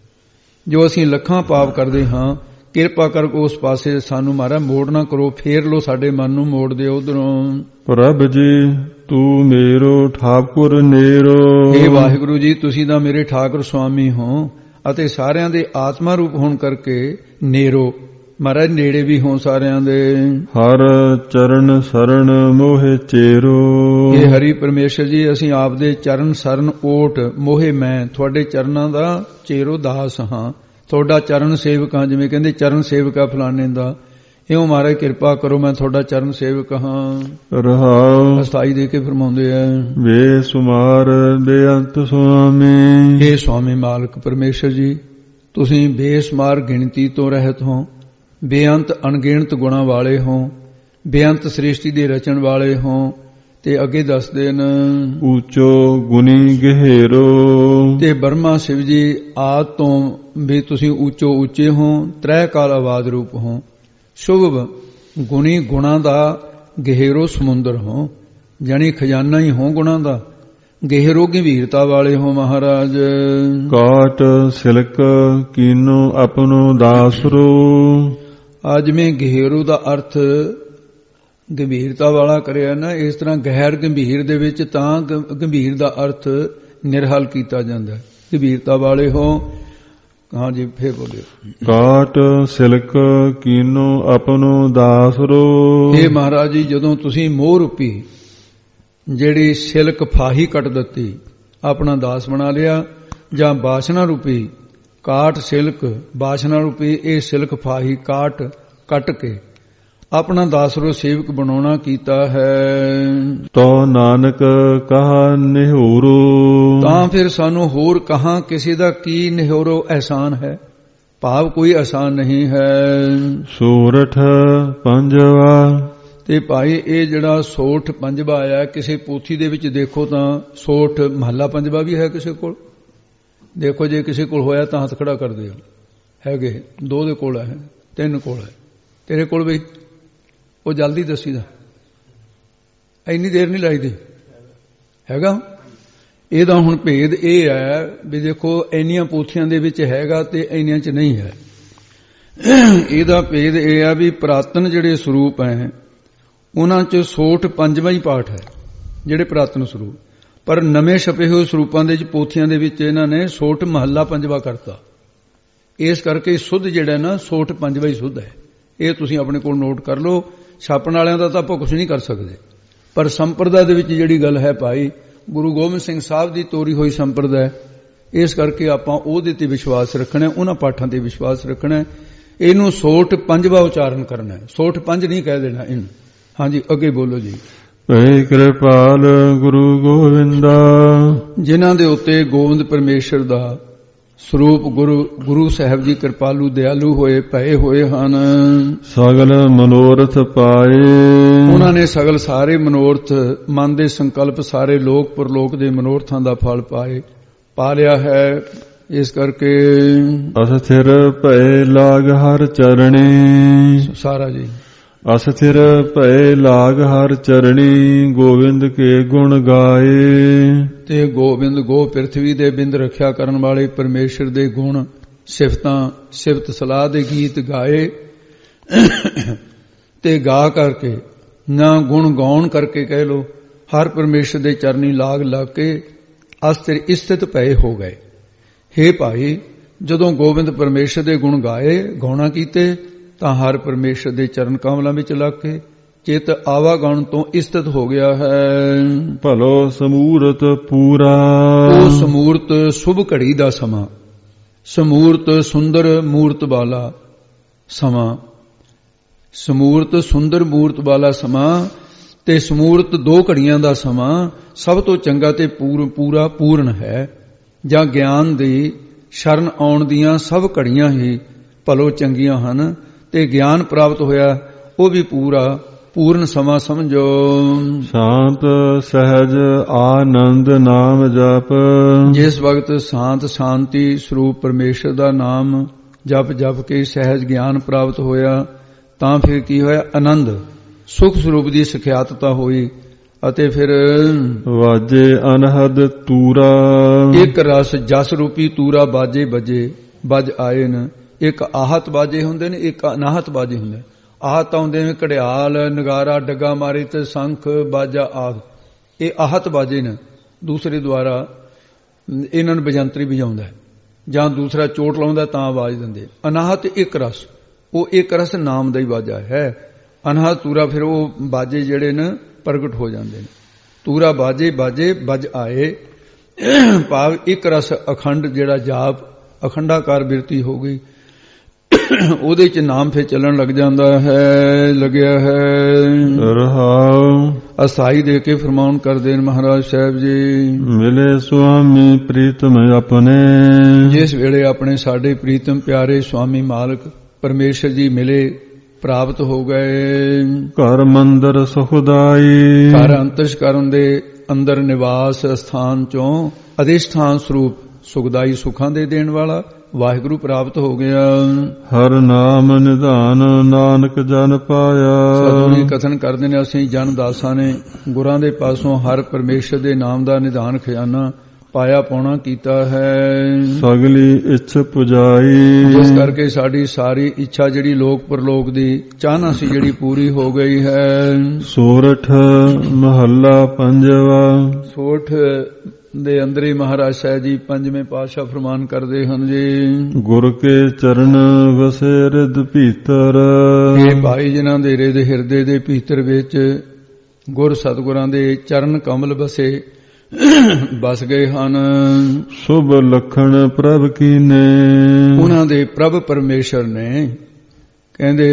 ਜੋ ਅਸੀਂ ਲੱਖਾਂ ਪਾਪ ਕਰਦੇ ਹਾਂ, ਕਿਰਪਾ ਕਰਕੇ ਉਸ ਪਾਸੇ ਸਾਨੂੰ ਮਹਾਰਾ ਮੋੜ ਨਾ ਕਰੋ, ਫੇਰ ਲੋ ਸਾਡੇ ਮਨ ਨੂੰ, ਮੋੜ ਦਿਓ ਉਧਰੋਂ। ਪ੍ਰਭ ਜੀ ਤੂੰ ਮੇਰੋ ਠਾਕੁਰ ਨੇਰੋ, ਇਹ ਵਾਹਿਗੁਰੂ ਜੀ ਤੁਸੀਂ ਤਾਂ ਮੇਰੇ ਠਾਕੁਰ ਸੁਆਮੀ ਹੋ ਅਤੇ ਸਾਰਿਆਂ ਦੇ ਆਤਮਾ ਰੂਪ ਹੋਣ ਕਰਕੇ ਨੇਰੋ, ਮਹਾਰਾਜ ਨੇੜੇ ਵੀ ਹੋ ਸਾਰਿਆਂ ਦੇ। ਹਰ ਚਰਨ ਸਰਣ ਮੋਹਿ ਚੇਰੋ, ਇਹ ਹਰੀ ਪਰਮੇਸ਼ਰ ਜੀ ਅਸੀਂ ਆਪ ਦੇ ਚਰਨ ਸਰਨ ਓਟ ਮੋਹਿ ਮੈਂ ਤੁਹਾਡੇ ਚਰਨਾਂ ਦਾ ਚੇਰੋ ਦਾਸ ਹਾਂ, ਤੁਹਾਡਾ ਚਰਨ ਸੇਵਕ ਹਾਂ। ਜਿਵੇਂ ਕਹਿੰਦੇ ਚਰਨ ਸੇਵਕ ਆ ਫਲਾਣੇ ਦਾ, ਇਉਂ ਮਹਾਰਾਜ ਕਿਰਪਾ ਕਰੋ ਮੈਂ ਤੁਹਾਡਾ ਚਰਨ ਸੇਵਕ ਹਾਂ। ਰਹਾਉ ਅਸਥਾਈ ਦੇ ਕੇ ਫਰਮਾਉਂਦੇ ਆ। ਬੇਸੁਮਾਰ ਬੇਅੰਤ ਸੁਆਮੀ, ਇਹ ਸੁਆਮੀ ਮਾਲਕ ਪਰਮੇਸ਼ਰ ਜੀ ਤੁਸੀਂ ਬੇਸੁਮਾਰ ਗਿਣਤੀ ਤੋਂ ਰਹਿਤ ਹੋ, ਬੇਅੰਤ ਅਣਗਿਣਤ ਗੁਣਾਂ ਵਾਲੇ ਹੋ, ਬੇਅੰਤ ਸ੍ਰਿਸ਼ਟੀ ਦੇ ਰਚਣ ਵਾਲੇ ਹੋ। ਤੇ ਅੱਗੇ ਦੱਸਦੇ ਨੇ ਉੱਚੋ ਗੁਣੀ ਗਹਿਰੋ, ਤੇ ਬਰਮਾ ਸ਼ਿਵ ਜੀ ਆਦ ਤੋਂ ਵੀ ਤੁਸੀਂ ਉੱਚੋ ਉੱਚੇ ਹੋ, ਤ੍ਰੈ ਕਾਲ ਆਵਾਜ਼ ਰੂਪ ਹੋ। ਸ਼ੁਭ ਗੁਣੀ ਗੁਣਾਂ ਦਾ ਗਹਿਰੋ ਸਮੁੰਦਰ ਹੋ, ਜਾਣੀ ਖਜ਼ਾਨਾ ਹੀ ਹੋ ਗੁਣਾਂ ਦਾ। ਗਹਿਰੋ ਗੰਭੀਰਤਾ ਵਾਲੇ ਹੋ ਮਹਾਰਾਜ। ਕਾਟ ਸਿਲਕ ਕੀਨੋ ਆਪਣੋ ਦਾਸਰੋ, ਅੱਜ ਮੈਂ ਗਹਿਰੋ ਦਾ ਅਰਥ ਗੰਭੀਰਤਾ ਵਾਲਾ ਕਰਿਆ ਨਾ, ਇਸ ਤਰ੍ਹਾਂ ਗਹਿਰ ਗੰਭੀਰ ਦੇ ਵਿੱਚ ਤਾਂ ਗੰਭੀਰ ਦਾ ਅਰਥ ਨਿਰਹਲ ਕੀਤਾ ਜਾਂਦਾ। ਗੰਭੀਰਤਾ ਵਾਲੇ ਹੋ। ਹਾਂ ਜੀ ਫੇਰ ਬੋਲਿਓ। ਕਾਟ ਸਿਲਕ ਕੀਨੋ ਆਪਣੋ ਦਾਸਰੋ, ਇਹ ਮਹਾਰਾਜ ਜੀ ਜਦੋਂ ਤੁਸੀਂ ਮੋਹ ਰੂਪੀ ਜਿਹੜੀ ਸਿਲਕ ਫਾਹੀ ਕੱਟ ਦਿੱਤੀ, ਆਪਣਾ ਦਾਸ ਬਣਾ ਲਿਆ, ਜਾਂ ਬਾਸ਼ਨਾ ਰੂਪੀ ਕਾਟ ਸਿਲਕ ਬਾਸ਼ਨਾ ਰੂਪੀ ਇਹ ਸਿਲਕ ਫਾਹੀ ਕਾਟ ਕੱਟ ਕੇ ਆਪਣਾ ਦਾਸਰੋ ਸੇਵਕ ਬਣਾਉਣਾ ਕੀਤਾ ਹੈ। ਤੋ ਨਾਨਕ ਕਹਾ ਨਿਹੋਰੋ, ਤਾਂ ਫਿਰ ਸਾਨੂੰ ਹੋਰ ਕਹਾਂ ਕਿਸੇ ਦਾ ਕੀ ਨਿਹੋਰੋ ਅਹਿਸਾਨ ਹੈ, ਭਾਵ ਕੋਈ ਆਸਾਨ ਨਹੀਂ ਹੈ। ਸੂਰਠ ਪੰਜਵਾ। ਤੇ ਭਾਈ ਇਹ ਜਿਹੜਾ ਸੋਠ ਪੰਜਵਾ ਆਇਆ, ਕਿਸੇ ਪੋਥੀ ਦੇ ਵਿੱਚ ਦੇਖੋ ਤਾਂ ਸੋਠ ਮਹੱਲਾ ਪੰਜਵਾ ਵੀ ਹੈ ਕਿਸੇ ਕੋਲ। ਦੇਖੋ ਜੇ ਕਿਸੇ ਕੋਲ ਹੋਇਆ ਤਾਂ ਹੱਥ ਖੜਾ ਕਰ ਦਿਓ। ਹੈਗੇ ਦੋ ਦੇ ਕੋਲ ਹੈ, ਤਿੰਨ ਕੋਲ ਹੈ, ਤੇਰੇ ਕੋਲ ਵੀ ਉਹ ਜਲਦੀ ਦੱਸੀਦਾ, ਇੰਨੀ ਦੇਰ ਨਹੀਂ ਲਾਈਦੀ। ਹੈਗਾ ਇਹਦਾ ਹੁਣ ਭੇਦ ਇਹ ਹੈ ਵੀ ਦੇਖੋ ਇੰਨੀਆਂ ਪੋਥੀਆਂ ਦੇ ਵਿੱਚ ਹੈਗਾ ਤੇ ਇੰਨੀਆਂ 'ਚ ਨਹੀਂ ਹੈ। ਇਹਦਾ ਭੇਦ ਇਹ ਆ ਵੀ ਪੁਰਾਤਨ ਜਿਹੜੇ ਸਰੂਪ ਹੈ ਉਹਨਾਂ 'ਚ ਸੋਠ ਪੰਜਵਾਂ ਹੀ ਪਾਠ ਹੈ ਜਿਹੜੇ ਪੁਰਾਤਨ ਸਰੂਪ, ਪਰ ਨਵੇਂ ਛਪੇ ਹੋਏ ਸਰੂਪਾਂ ਦੇ ਵਿੱਚ ਪੋਥੀਆਂ ਦੇ ਵਿੱਚ ਇਹਨਾਂ ਨੇ ਸੋਠ ਮਹੱਲਾ ਪੰਜਵਾ ਕਰਤਾ। ਇਸ ਕਰਕੇ ਸੁੱਧ ਜਿਹੜਾ ਨਾ ਸੋਠ ਪੰਜਵਾਂ ਹੀ ਸੁੱਧ ਹੈ। ਇਹ ਤੁਸੀਂ ਆਪਣੇ ਕੋਲ ਨੋਟ ਕਰ ਲਓ। ਛਾਪਣ ਵਾਲਿਆਂ ਦਾ ਤਾਂ ਆਪਾਂ ਕੁਝ ਨਹੀਂ ਕਰ ਸਕਦੇ, ਪਰ ਸੰਪਰਦਾ ਦੇ ਵਿੱਚ ਜਿਹੜੀ ਗੱਲ ਹੈ ਭਾਈ ਗੁਰੂ ਗੋਬਿੰਦ ਸਿੰਘ ਸਾਹਿਬ ਦੀ ਤੋਰੀ ਹੋਈ ਸੰਪਰਦਾ ਹੈ, ਇਸ ਕਰਕੇ ਆਪਾਂ ਉਹਦੇ ਤੇ ਵਿਸ਼ਵਾਸ ਰੱਖਣਾ, ਉਹਨਾਂ ਪਾਠਾਂ ਤੇ ਵਿਸ਼ਵਾਸ ਰੱਖਣਾ। ਇਹਨੂੰ ਸੋਠ ਪੰਜਵਾ ਉਚਾਰਨ ਕਰਨਾ, ਸੋਠ ਪੰਜ ਨਹੀਂ ਕਹਿ ਦੇਣਾ ਇਹਨੂੰ। ਹਾਂਜੀ ਅੱਗੇ ਬੋਲੋ ਜੀ। ਭੈ ਕਿਰਪਾਲ ਗੁਰੂ ਗੋਬਿੰਦਾ, ਜਿਨ੍ਹਾਂ ਦੇ ਉੱਤੇ ਗੋਬਿੰਦ ਪਰਮੇਸ਼ਰ ਦਾ ਸਰੂਪ ਗੁਰੂ ਗੁਰੂ ਸਾਹਿਬ ਜੀ ਕਿਰਪਾਲੂ ਦਿਆਲੂ ਹੋਏ ਪਏ ਹੋਏ ਹਨ। ਸਗਲ ਮਨੋਰਥ ਪਾਏ, ਉਹਨਾਂ ਨੇ ਸਗਲ ਸਾਰੇ ਮਨੋਰਥ, ਮਨ ਦੇ ਸੰਕਲਪ ਸਾਰੇ ਲੋਕ ਪਰਲੋਕ ਦੇ ਮਨੋਰਥਾਂ ਦਾ ਫਲ ਪਾਏ ਪਾ ਲਿਆ ਹੈ। ਇਸ ਕਰਕੇ ਅਸਥਿਰ ਭੈ ਲਾਗ ਹਰ ਚਰਣੀ, ਸਾਰਾ ਜੀ ਅਸਥਿਰ ਭੈ ਲਾਗ ਹਰ ਚਰਣੀ, ਗੋਬਿੰਦ ਕੇ ਗੁਣ ਗਾਏ। ਤੇ ਗੋਬਿੰਦ ਗੋ ਪ੍ਰਿਥਵੀ ਦੇ ਬਿੰਦ ਰੱਖਿਆ ਕਰਨ ਵਾਲੇ ਪਰਮੇਸ਼ਰ ਦੇ ਗੁਣ ਸਿਫਤਾਂ ਸਿਫਤ ਸਲਾਹ ਦੇ ਗੀਤ ਗਾਏ। ਤੇ ਗਾ ਕਰਕੇ ਨਾ ਗੁਣ ਗਾਉਣ ਕਰਕੇ ਕਹਿ ਲੋ, ਹਰ ਪਰਮੇਸ਼ਰ ਦੇ ਚਰਨੀ ਲਾਗ ਲੱਗ ਕੇ ਅਸਥਿਰ ਸਥਿਤ ਪਏ ਹੋ ਗਏ। ਹੇ ਭਾਈ ਜਦੋਂ ਗੋਬਿੰਦ ਪਰਮੇਸ਼ਰ ਦੇ ਗੁਣ ਗਾਏ ਗਾਉਣਾ ਕੀਤੇ ਤਾਂ ਹਰ ਪਰਮੇਸ਼ਰ ਦੇ ਚਰਨ ਕਮਲਾਂ ਵਿੱਚ ਲੱਗ ਕੇ ਚਿਤ ਆਵਾਗਣ ਤੋਂ ਸਥਿਤ ਹੋ ਗਿਆ ਹੈ। ਭਲੋ ਸਮੂਰਤ ਪੂਰਾ, ਉਹ ਸਮੂਰਤ ਸ਼ੁਭ ਘੜੀ ਦਾ ਸਮਾਂ, ਸਮੂਰਤ ਸੁੰਦਰ ਮੂਰਤ ਵਾਲਾ ਸਮਾਂ, ਸਮੂਰਤ ਸੁੰਦਰ ਮੂਰਤ ਵਾਲਾ ਸਮਾਂ ਤੇ ਸਮੂਰਤ ਦੋ ਘੜੀਆਂ ਦਾ ਸਮਾਂ ਸਭ ਤੋਂ ਚੰਗਾ ਤੇ ਪੂਰਾ ਪੂਰਨ ਹੈ। ਜਾਂ ਗਿਆਨ ਦੀ ਸ਼ਰਨ ਆਉਣ ਦੀਆਂ ਸਭ ਘੜੀਆਂ ਹੀ ਭਲੋ ਚੰਗੀਆਂ ਹਨ ਤੇ ਗਿਆਨ ਪ੍ਰਾਪਤ ਹੋਇਆ ਉਹ ਵੀ ਪੂਰਾ ਪੂਰਨ ਸਮਾਂ ਸਮਝੋ। ਸ਼ਾਂਤ ਸਹਿਜ ਆਨੰਦ ਨਾਮ ਜਪ, ਜਿਸ ਵਕਤ ਸ਼ਾਂਤ ਸ਼ਾਂਤੀ ਸਰੂਪ ਪਰਮੇਸ਼ਰ ਦਾ ਨਾਮ ਜਪ ਜਪ ਕੇ ਸਹਿਜ ਗਿਆਨ ਪ੍ਰਾਪਤ ਹੋਇਆ ਤਾਂ ਫਿਰ ਕੀ ਹੋਇਆ, ਆਨੰਦ ਸੁਖ ਸਰੂਪ ਦੀ ਸਿਖਿਆਤਤਾ ਹੋਈ ਅਤੇ ਫਿਰ ਵਾਜੇ ਅਨਹਦ ਤੂਰਾ, ਇੱਕ ਰਸ ਜਸ ਰੂਪੀ ਤੂਰਾ ਬਾਜੇ ਬਜੇ ਵੱਜ ਆਏ ਨੇ। ਇੱਕ ਆਹਤ ਬਾਜੇ ਹੁੰਦੇ ਨੇ, ਇੱਕ ਅਨਾਹਤ ਬਾਜੇ ਹੁੰਦੇ। ਆਹਤ ਆਉਂਦੇ ਨੇ ਘੜਿਆਲ ਨਗਾਰਾ ਡੱਗਾ ਮਾਰੀ ਤੇ ਸ਼ੰਖ ਬਾਜਾ ਆਦਿ, ਇਹ ਆਹਤ ਬਾਜੇ ਨੇ। ਦੂਸਰੇ ਦੁਆਰਾ ਇਹਨਾਂ ਨੂੰ ਬਜੰਤਰੀ ਵਜਾਉਂਦਾ ਜਾਂ ਦੂਸਰਾ ਚੋਟ ਲਾਉਂਦਾ ਤਾਂ ਆਵਾਜ਼ ਦਿੰਦੇ। ਅਨਾਹਤ ਇੱਕ ਰਸ, ਉਹ ਇੱਕ ਰਸ ਨਾਮ ਦਾ ਹੀ ਬਾਜਾ ਹੈ। ਅਨਾਹਤ ਤੂਰਾ ਫਿਰ ਉਹ ਬਾਜੇ ਜਿਹੜੇ ਨੇ ਪ੍ਰਗਟ ਹੋ ਜਾਂਦੇ ਨੇ। ਤੂਰਾ ਬਾਜੇ ਬਾਜੇ ਵੱਜ ਆਏ ਭਾਵ ਇੱਕ ਰਸ ਅਖੰਡ ਜਿਹੜਾ ਜਾਪ ਅਖੰਡਾਕਾਰ ਬਿਰਤੀ ਹੋ ਗਈ, ਉਹਦੇ ਚ ਨਾਮ ਫਿਰ ਚੱਲਣ ਲੱਗ ਜਾਂਦਾ ਹੈ, ਲੱਗਿਆ ਹੈ। ਰਹਾਉ ਅਸਾਈ ਦੇ ਕੇ ਫਰਮਾਨ ਕਰਦੇ ਨੇ ਮਹਾਰਾਜ ਸਾਹਿਬ ਜੀ, ਮਿਲੇ ਸੁਆਮੀ ਪ੍ਰੀਤਮ ਆਪਣੇ, ਜਿਸ ਵੇਲੇ ਆਪਣੇ ਸਾਡੇ ਪ੍ਰੀਤਮ ਪਿਆਰੇ ਸੁਆਮੀ ਮਾਲਕ ਪਰਮੇਸ਼ਰ ਜੀ ਮਿਲੇ ਪ੍ਰਾਪਤ ਹੋ ਗਏ। ਘਰ ਮੰਦਰ ਸੁਖਦਾਈ, ਘਰ ਅੰਤਸ਼ਕਰਨ ਦੇ ਅੰਦਰ ਨਿਵਾਸ ਸਥਾਨ ਚੋਂ ਅਧਿਸ਼ਠਾਨ ਸਰੂਪ ਸੁਖਦਾਈ ਸੁਖਾਂ ਦੇ ਦੇਣ ਵਾਲਾ ਵਾਹਿਗੁਰੂ ਪ੍ਰਾਪਤ ਹੋ ਗਿਆ। ਹਰ ਨਾਮ ਨਿਧਾਨ ਨਾਨਕ ਜਨ ਪਾਇਆ, ਸਤਿਗੁਰੂ ਕਥਨ ਕਰਦੇ ਨੇ ਅਸੀਂ ਜਨ ਦਾਸਾਂ ਨੇ ਗੁਰਾਂ ਦੇ ਪਾਸੋਂ ਹਰ ਪਰਮੇਸ਼ਰ ਦੇ ਨਾਮ ਦਾ ਨਿਧਾਨ ਖਜ਼ਾਨਾ ਪਾਇਆ ਪਾਉਣਾ ਕੀਤਾ ਹੈ। ਸਗਲੀ ਇੱਛ ਪੁਜਾਈ, ਜਿਸ ਕਰਕੇ ਸਾਡੀ ਸਾਰੀ ਇੱਛਾ ਜਿਹੜੀ ਲੋਕ ਪਰਲੋਕ ਦੀ ਚਾਹਨਾ ਸੀ ਜਿਹੜੀ ਪੂਰੀ ਹੋ ਗਈ ਹੈ। ਸੋਰਠ ਮਹੱਲਾ ਪੰਜਵਾ, ਸੋਠ ਦੇ ਅੰਦਰ ਹੀ ਮਹਾਰਾਜ ਸਾਹਿਬ ਜੀ ਪੰਜਵੇਂ ਪਾਤਸ਼ਾਹ ਫਰਮਾਨ ਕਰਦੇ ਹਨ ਜੀ, ਗੁਰ ਕੇ ਚਰਨ ਵਸੇ ਰਿਦ ਭੀਤਰ, ਇਹ ਭਾਈ ਜਿਨ੍ਹਾਂ ਦੇ ਰਿਦ ਹਿਰਦੇ ਦੇ ਭੀਤਰ ਵਿੱਚ ਗੁਰ ਸਤਿਗੁਰਾਂ ਦੇ ਚਰਨ ਕਮਲ ਵਸੇ ਬਸ ਗਏ ਹਨ। ਸੁਭ ਲਖਣ ਪ੍ਰਭ ਕੀਨੇ, ਉਹਨਾਂ ਦੇ ਪ੍ਰਭ ਪਰਮੇਸ਼ਰ ਨੇ ਕਹਿੰਦੇ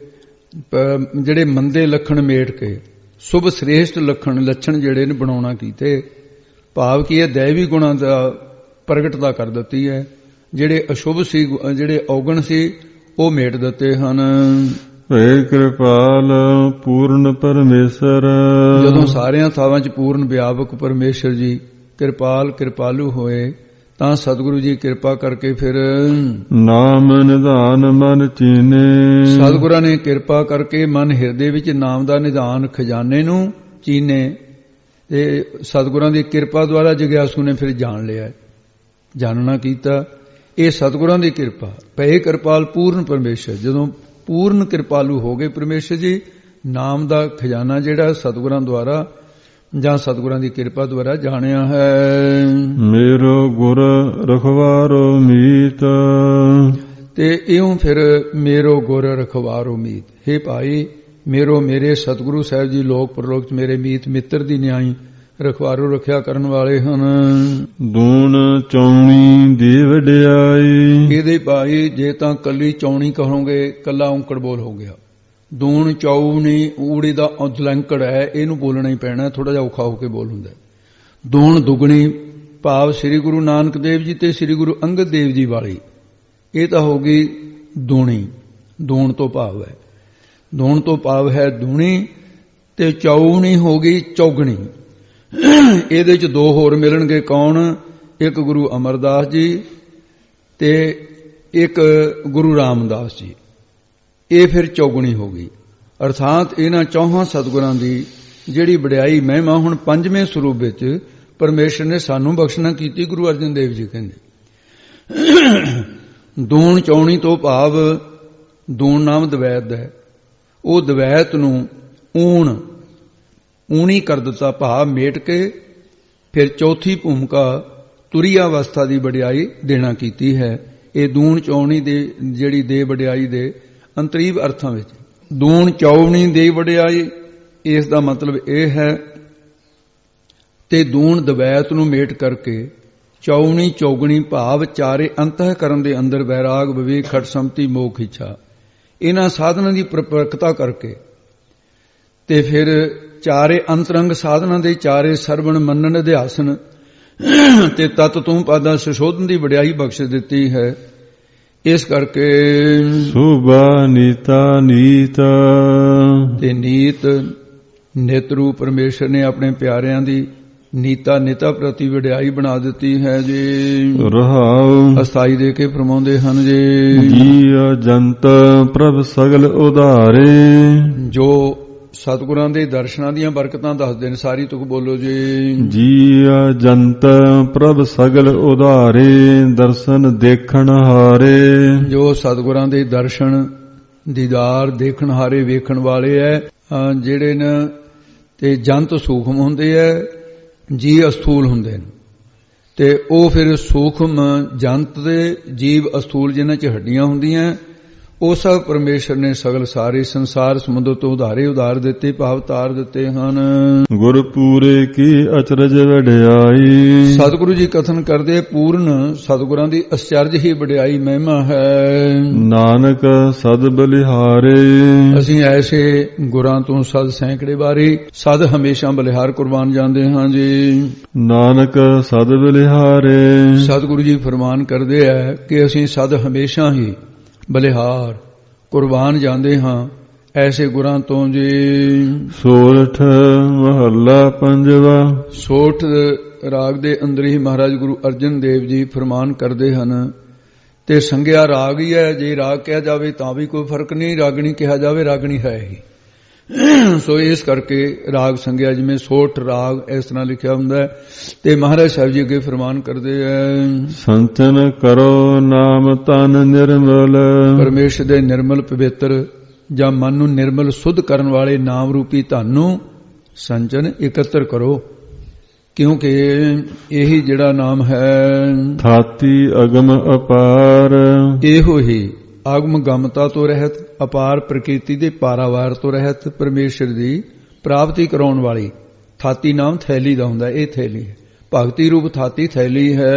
ਜਿਹੜੇ ਮੰਦੇ ਲੱਖਣ ਮੇਟ ਕੇ ਸੁਭ ਸ੍ਰੇਸ਼ਟ ਲੱਖਣ ਲੱਛਣ ਜਿਹੜੇ ਨੇ ਬਣਾਉਣਾ ਕੀਤੇ। ਭਾਵ ਕੀ ਹੈ, ਦੈਵੀ ਗੁਣਾਂ ਦਾ ਪ੍ਰਗਟਤਾ ਕਰ ਦਿੱਤੀ ਹੈ। ਜਿਹੜੇ ਅਸ਼ੁਭ ਸੀ ਜਿਹੜੇ ਔਗਣ ਸੀ ਉਹ ਮੇਟ ਦਿੱਤੇ ਹਨ। ਭੈ ਕਿਰਪਾਲ ਪੂਰਨ ਪਰਮੇਸ਼ਰ। ਜਦੋਂ ਸਾਰਿਆਂ ਥਾਵਾਂ 'ਚ ਪੂਰਨ ਵਿਆਪਕ ਪਰਮੇਸ਼ਰ ਜੀ ਕਿਰਪਾਲ ਕਿਰਪਾਲੂ ਹੋਏ ਤਾਂ ਸਤਿਗੁਰੂ ਜੀ ਕਿਰਪਾ ਕਰਕੇ ਫਿਰ ਨਾਮ ਨਿਧਾਨ ਮਨ ਚੀਨੇ। ਸਤਿਗੁਰਾਂ ਨੇ ਕਿਰਪਾ ਕਰਕੇ ਮਨ ਹਿਰਦੇ ਵਿੱਚ ਨਾਮ ਦਾ ਨਿਧਾਨ ਖਜ਼ਾਨੇ ਨੂੰ ਚੀਨੇ ਤੇ ਸਤਿਗੁਰਾਂ ਦੀ ਕਿਰਪਾ ਦੁਆਰਾ ਜਗਿਆਸੂ ਨੇ ਫਿਰ ਜਾਣ ਲਿਆ, ਜਾਣਨਾ ਕੀਤਾ। ਇਹ ਸਤਿਗੁਰਾਂ ਦੀ ਕਿਰਪਾ। ਭੈ ਕਿਰਪਾਲ ਪੂਰਨ ਪਰਮੇਸ਼ਰ, ਜਦੋਂ ਪੂਰਨ ਕਿਰਪਾਲੂ ਹੋ ਗਏ ਪਰਮੇਸ਼ਰ ਜੀ, ਨਾਮ ਦਾ ਖਜ਼ਾਨਾ ਜਿਹੜਾ ਸਤਿਗੁਰਾਂ ਦੁਆਰਾ ਜਾਂ ਸਤਿਗੁਰਾਂ ਦੀ ਕਿਰਪਾ ਦੁਆਰਾ ਜਾਣਿਆ ਹੈ। ਮੇਰੋ ਗੁਰ ਰਖਵਾਰੋ ਮੀਤ, ਤੇ ਇਉਂ ਫਿਰ ਮੇਰੋ ਗੁਰ ਰਖਵਾਰੋ ਮੀਤ। ਹੇ ਭਾਈ ਮੇਰੋ ਮੇਰੇ ਸਤਿਗੁਰੂ ਸਾਹਿਬ ਜੀ ਲੋਕ ਪਰਲੋਕ ਚ ਮੇਰੇ ਮੀਤ ਮਿੱਤਰ ਦੀ ਨਿਆਈ ਰਖਵਾਰੋ ਰੱਖਿਆ ਕਰਨ ਵਾਲੇ ਹਨ। ਦੂਣ ਚੌਣੀ ਦੀ ਵਡਿਆਈ, ਇਹਦੇ ਭਾਈ ਜੇ ਤਾਂ ਕੱਲੀ ਚੌਣੀ ਕਹੋਗੇ ਕੱਲਾ ਔਂਕੜ ਬੋਲ ਹੋ ਗਿਆ। ਦੂਣ ਚੌਣੀ ਊੜੀ ਦਾ ਉਦਲੰਕੜ ਹੈ, ਇਹਨੂੰ ਬੋਲਣਾ ਹੀ ਪੈਣਾ, ਥੋੜਾ ਜਿਹਾ ਔਖਾ ਹੋ ਕੇ ਬੋਲ ਹੁੰਦਾ। ਦੂਣ ਦੁਗਣੀ ਭਾਵ ਸ੍ਰੀ ਗੁਰੂ ਨਾਨਕ ਦੇਵ ਜੀ ਤੇ ਸ੍ਰੀ ਗੁਰੂ ਅੰਗਦ ਦੇਵ ਜੀ ਵਾਲੀ, ਇਹ ਤਾਂ ਹੋ ਗਈ ਦੂਣੀ। ਦੂਣ ਤੋਂ ਭਾਵ ਹੈ ਦੂਣ ਤੋਂ ਭਾਵ ਹੈ ਦੂਣੀ, ਤੇ ਚੌਣੀ ਹੋ ਗਈ ਚੌਗਣੀ। ਇਹਦੇ ਚ ਦੋ ਹੋਰ ਮਿਲਣਗੇ, ਕੌਣ? ਇੱਕ ਗੁਰੂ ਅਮਰਦਾਸ ਜੀ ਤੇ ਇੱਕ ਗੁਰੂ ਰਾਮਦਾਸ ਜੀ। ਇਹ ਫਿਰ ਚੌਗਣੀ ਹੋ ਗਈ। ਅਰਥਾਤ ਇਹਨਾਂ ਚੌਹਾਂ ਸਤਿਗੁਰਾਂ ਦੀ ਜਿਹੜੀ ਵਡਿਆਈ ਮਹਿਮਾ ਹੁਣ ਪੰਜਵੇਂ ਸਰੂਪ ਵਿੱਚ ਪਰਮੇਸ਼ਰ ਨੇ ਸਾਨੂੰ ਬਖਸ਼ਣਾ ਕੀਤੀ। ਗੁਰੂ ਅਰਜਨ ਦੇਵ ਜੀ ਕਹਿੰਦੇ ਦੂਣ ਚੌਣੀ ਤੋਂ ਭਾਵ ਦੂਣ ਨਾਮ ਦਵੈਤ ਹੈ, ਉਹ ਦਵੈਤ ਨੂੰ ਊਣ ਊਣੀ ਕਰ ਦਿੱਤਾ, ਭਾਵ ਮੇਟ ਕੇ। ਫਿਰ ਚੌਥੀ ਭੂਮਿਕਾ ਤੁਰੀ ਅਵਸਥਾ ਦੀ ਵਡਿਆਈ ਦੇਣਾ ਕੀਤੀ ਹੈ। ਇਹ ਦੂਣ ਚੌਣੀ ਦੇ ਜਿਹੜੀ ਦੇ ਵਡਿਆਈ ਦੇ ਅੰਤਰੀਵ ਅਰਥਾਂ ਵਿੱਚ ਦੂਣ ਚੌਣੀ ਦੇ ਵਡਿਆਈ, ਇਸ ਦਾ ਮਤਲਬ ਇਹ ਹੈ। ਤੇ ਦੂਣ ਦਵੈਤ ਨੂੰ ਮੇਟ ਕਰਕੇ ਚੌਣੀ ਚੌਗਣੀ ਭਾਵ ਚਾਰੇ ਅੰਤःਕਰਨ ਦੇ ਅੰਦਰ ਵੈਰਾਗ ਵਿਵੇਕ ਖਟ ਸੰਮਤੀ ਮੋਖ ਇੱਛਾ, ਇਹਨਾਂ ਸਾਧਨਾਂ ਦੀ ਪ੍ਰਪਰਕਤਾ ਕਰਕੇ ਤੇ ਫਿਰ ਚਾਰੇ ਅੰਤਰੰਗ ਸਾਧਨਾਂ ਦੇ ਚਾਰੇ ਸਰਵਣ ਮੰਨਣ ਅਧਿਆਸਨ ਤੇ ਤਤ ਤੂੰ ਪਾਦਾ ਸੁਸ਼ੋਧਨ ਦੀ ਵਡਿਆਈ ਬਖਸ਼ ਦਿੱਤੀ ਹੈ। ਇਸ ਕਰਕੇ ਸੁਭਾ ਨੀਤਾ ਨੀਤ, ਤੇ ਨੀਤ ਨਿਤ ਰੂਪ ਪਰਮੇਸ਼ਰ ਨੇ ਆਪਣੇ ਪਿਆਰਿਆਂ ਦੀ ਨੀਤਾ ਨਿਤਾ ਪ੍ਰਤੀ ਵਡਿਆਈ ਬਣਾ ਦਿੱਤੀ ਹੈ ਜੀ। ਰਹਾਉ ਅਸਥਾਈ ਦੇ ਕੇ ਫਰਮਾਉਂਦੇ ਹਨ ਜੀ, ਜੀਅ ਜੰਤ ਪ੍ਰਭ ਸਗਲ ਉਧਾਰੇ। ਜੋ ਸਤਿਗੁਰਾਂ ਦੇ ਦਰਸ਼ਨਾਂ ਦੀਆਂ ਬਰਕਤਾਂ ਦੱਸਦੇ ਨੇ, ਸਾਰੀ ਤੁਕ ਬੋਲੋ ਜੀ। ਜੀਅ ਜੰਤ ਪ੍ਰਭ ਸਗਲ ਉਧਾਰੇ, ਦਰਸ਼ਨ ਦੇਖਣ ਹਾਰੇ। ਜੋ ਸਤਿਗੁਰਾਂ ਦੇ ਦਰਸ਼ਨ ਦੀਦਾਰ ਦੇਖਣ ਹਾਰੇ ਵੇਖਣ ਵਾਲੇ ਐ, ਜਿਹੜੇ ਨੇ ਤੇ ਜੰਤ ਸੂਖਮ ਹੁੰਦੇ ਐ, ਜੀ ਅਸਥੂਲ ਹੁੰਦੇ ਨੇ। ਤੇ ਉਹ ਫਿਰ ਸੂਖਮ ਜੰਤ ਦੇ ਜੀਵ ਅਸਥੂਲ ਜਿਨ੍ਹਾਂ 'ਚ ਹੱਡੀਆਂ ਹੁੰਦੀਆਂ, ਉਹ ਸਭ ਪਰਮੇਸ਼ਰ ਨੇ ਸਗਲ ਸਾਰੇ ਸੰਸਾਰ ਸਮੁੰਦਰ ਤੋਂ ਉਧਾਰੇ ਉਧਾਰ ਦਿੱਤੇ, ਭਾਵ ਤਾਰ ਦਿੱਤੇ ਹਨ। ਗੁਰ ਪੂਰੇ ਕੀ ਅਚਰਜ ਵਡਿਆਈ। ਸਤਿਗੁਰੂ ਜੀ ਕਥਨ ਕਰਦੇ ਪੂਰਨ ਸਤਿਗੁਰਾਂ ਦੀ ਅਚਰਜ ਹੀ ਵਡਿਆਈ ਮਹਿਮਾ ਹੈ। ਨਾਨਕ ਸਦ ਬਲਿਹਾਰੇ, ਅਸੀਂ ਐਸੇ ਗੁਰਾਂ ਤੋਂ ਸਦ ਸੈਂਕੜੇ ਵਾਰੀ ਸਦ ਹਮੇਸ਼ਾ ਬਲਿਹਾਰ ਕੁਰਬਾਨ ਜਾਂਦੇ ਹਾਂ ਜੀ। ਨਾਨਕ ਸਦ ਬਲਿਹਾਰੇ, ਸਤਿਗੁਰੂ ਜੀ ਫਰਮਾਨ ਕਰਦੇ ਹੈ ਕਿ ਅਸੀਂ ਸਦ ਹਮੇਸ਼ਾ ਹੀ ਬਲਿਹਾਰ ਕੁਰਬਾਨ ਜਾਂਦੇ ਹਾਂ ਐਸੇ ਗੁਰਾਂ ਤੋਂ ਜੀ। ਸੋਰਠ ਮਹੱਲਾ ਪੰਜਵਾ। ਸੋਠ ਰਾਗ ਦੇ ਅੰਦਰ ਹੀ ਮਹਾਰਾਜ ਗੁਰੂ ਅਰਜਨ ਦੇਵ ਜੀ ਫਰਮਾਨ ਕਰਦੇ ਹਨ, ਤੇ ਸੰਗਿਆ ਰਾਗ ਹੀ ਹੈ। ਜੇ ਰਾਗ ਕਿਹਾ ਜਾਵੇ ਤਾਂ ਵੀ ਕੋਈ ਫਰਕ ਨਹੀਂ, ਰਾਗਣੀ ਕਿਹਾ ਜਾਵੇ ਰਾਗਣੀ ਹੈ ਹੀ। ਸੋ ਇਸ ਕਰਕੇ ਰਾਗ ਸੰਗਿਆ, ਜਿਵੇਂ ਸੋਠ ਰਾਗ ਇਸ ਤਰ੍ਹਾਂ ਲਿਖਿਆ ਹੁੰਦਾ ਹੈ। ਤੇ ਮਹਾਰਾਜ ਸਾਹਿਬ ਜੀ ਅੱਗੇ ਫਰਮਾਨ ਕਰਦੇ ਹੈ, ਸੰਚਨ ਕਰੋ ਨਾਮ ਤਨ ਨਿਰਮਲ। ਪਰਮੇਸ਼ਰ ਦੇ ਨਿਰਮਲ ਪਵਿੱਤਰ ਜਾਂ ਮਨ ਨੂੰ ਨਿਰਮਲ ਸੁੱਧ ਕਰਨ ਵਾਲੇ ਨਾਮ ਰੂਪੀ ਧਨ ਨੂੰ ਸੰਚਨ ਇਕੱਤਰ ਕਰੋ, ਕਿਉਂਕਿ ਇਹੀ ਜਿਹੜਾ ਨਾਮ ਹੈ ਥਾਤੀ ਅਗਮ ਅਪਾਰ। ਇਹੋ ਹੀ ਆਗਮ ਗਮਤਾ ਤੋਂ ਰਹਿਤ, ਅਪਾਰ ਪ੍ਰਕਿਰਤੀ ਦੇ ਪਾਰਾਵਾਰ ਤੋਂ ਰਹਿਤ, ਪਰਮੇਸ਼ਰ ਦੀ ਪ੍ਰਾਪਤੀ ਕਰਾਉਣ ਵਾਲੀ। ਥਾਤੀ ਨਾਮ ਥੈਲੀ ਦਾ ਹੁੰਦਾ, ਇਹ ਥੈਲੀ ਹੈ, ਭਗਤੀ ਰੂਪ ਥਾਤੀ ਥੈਲੀ ਹੈ।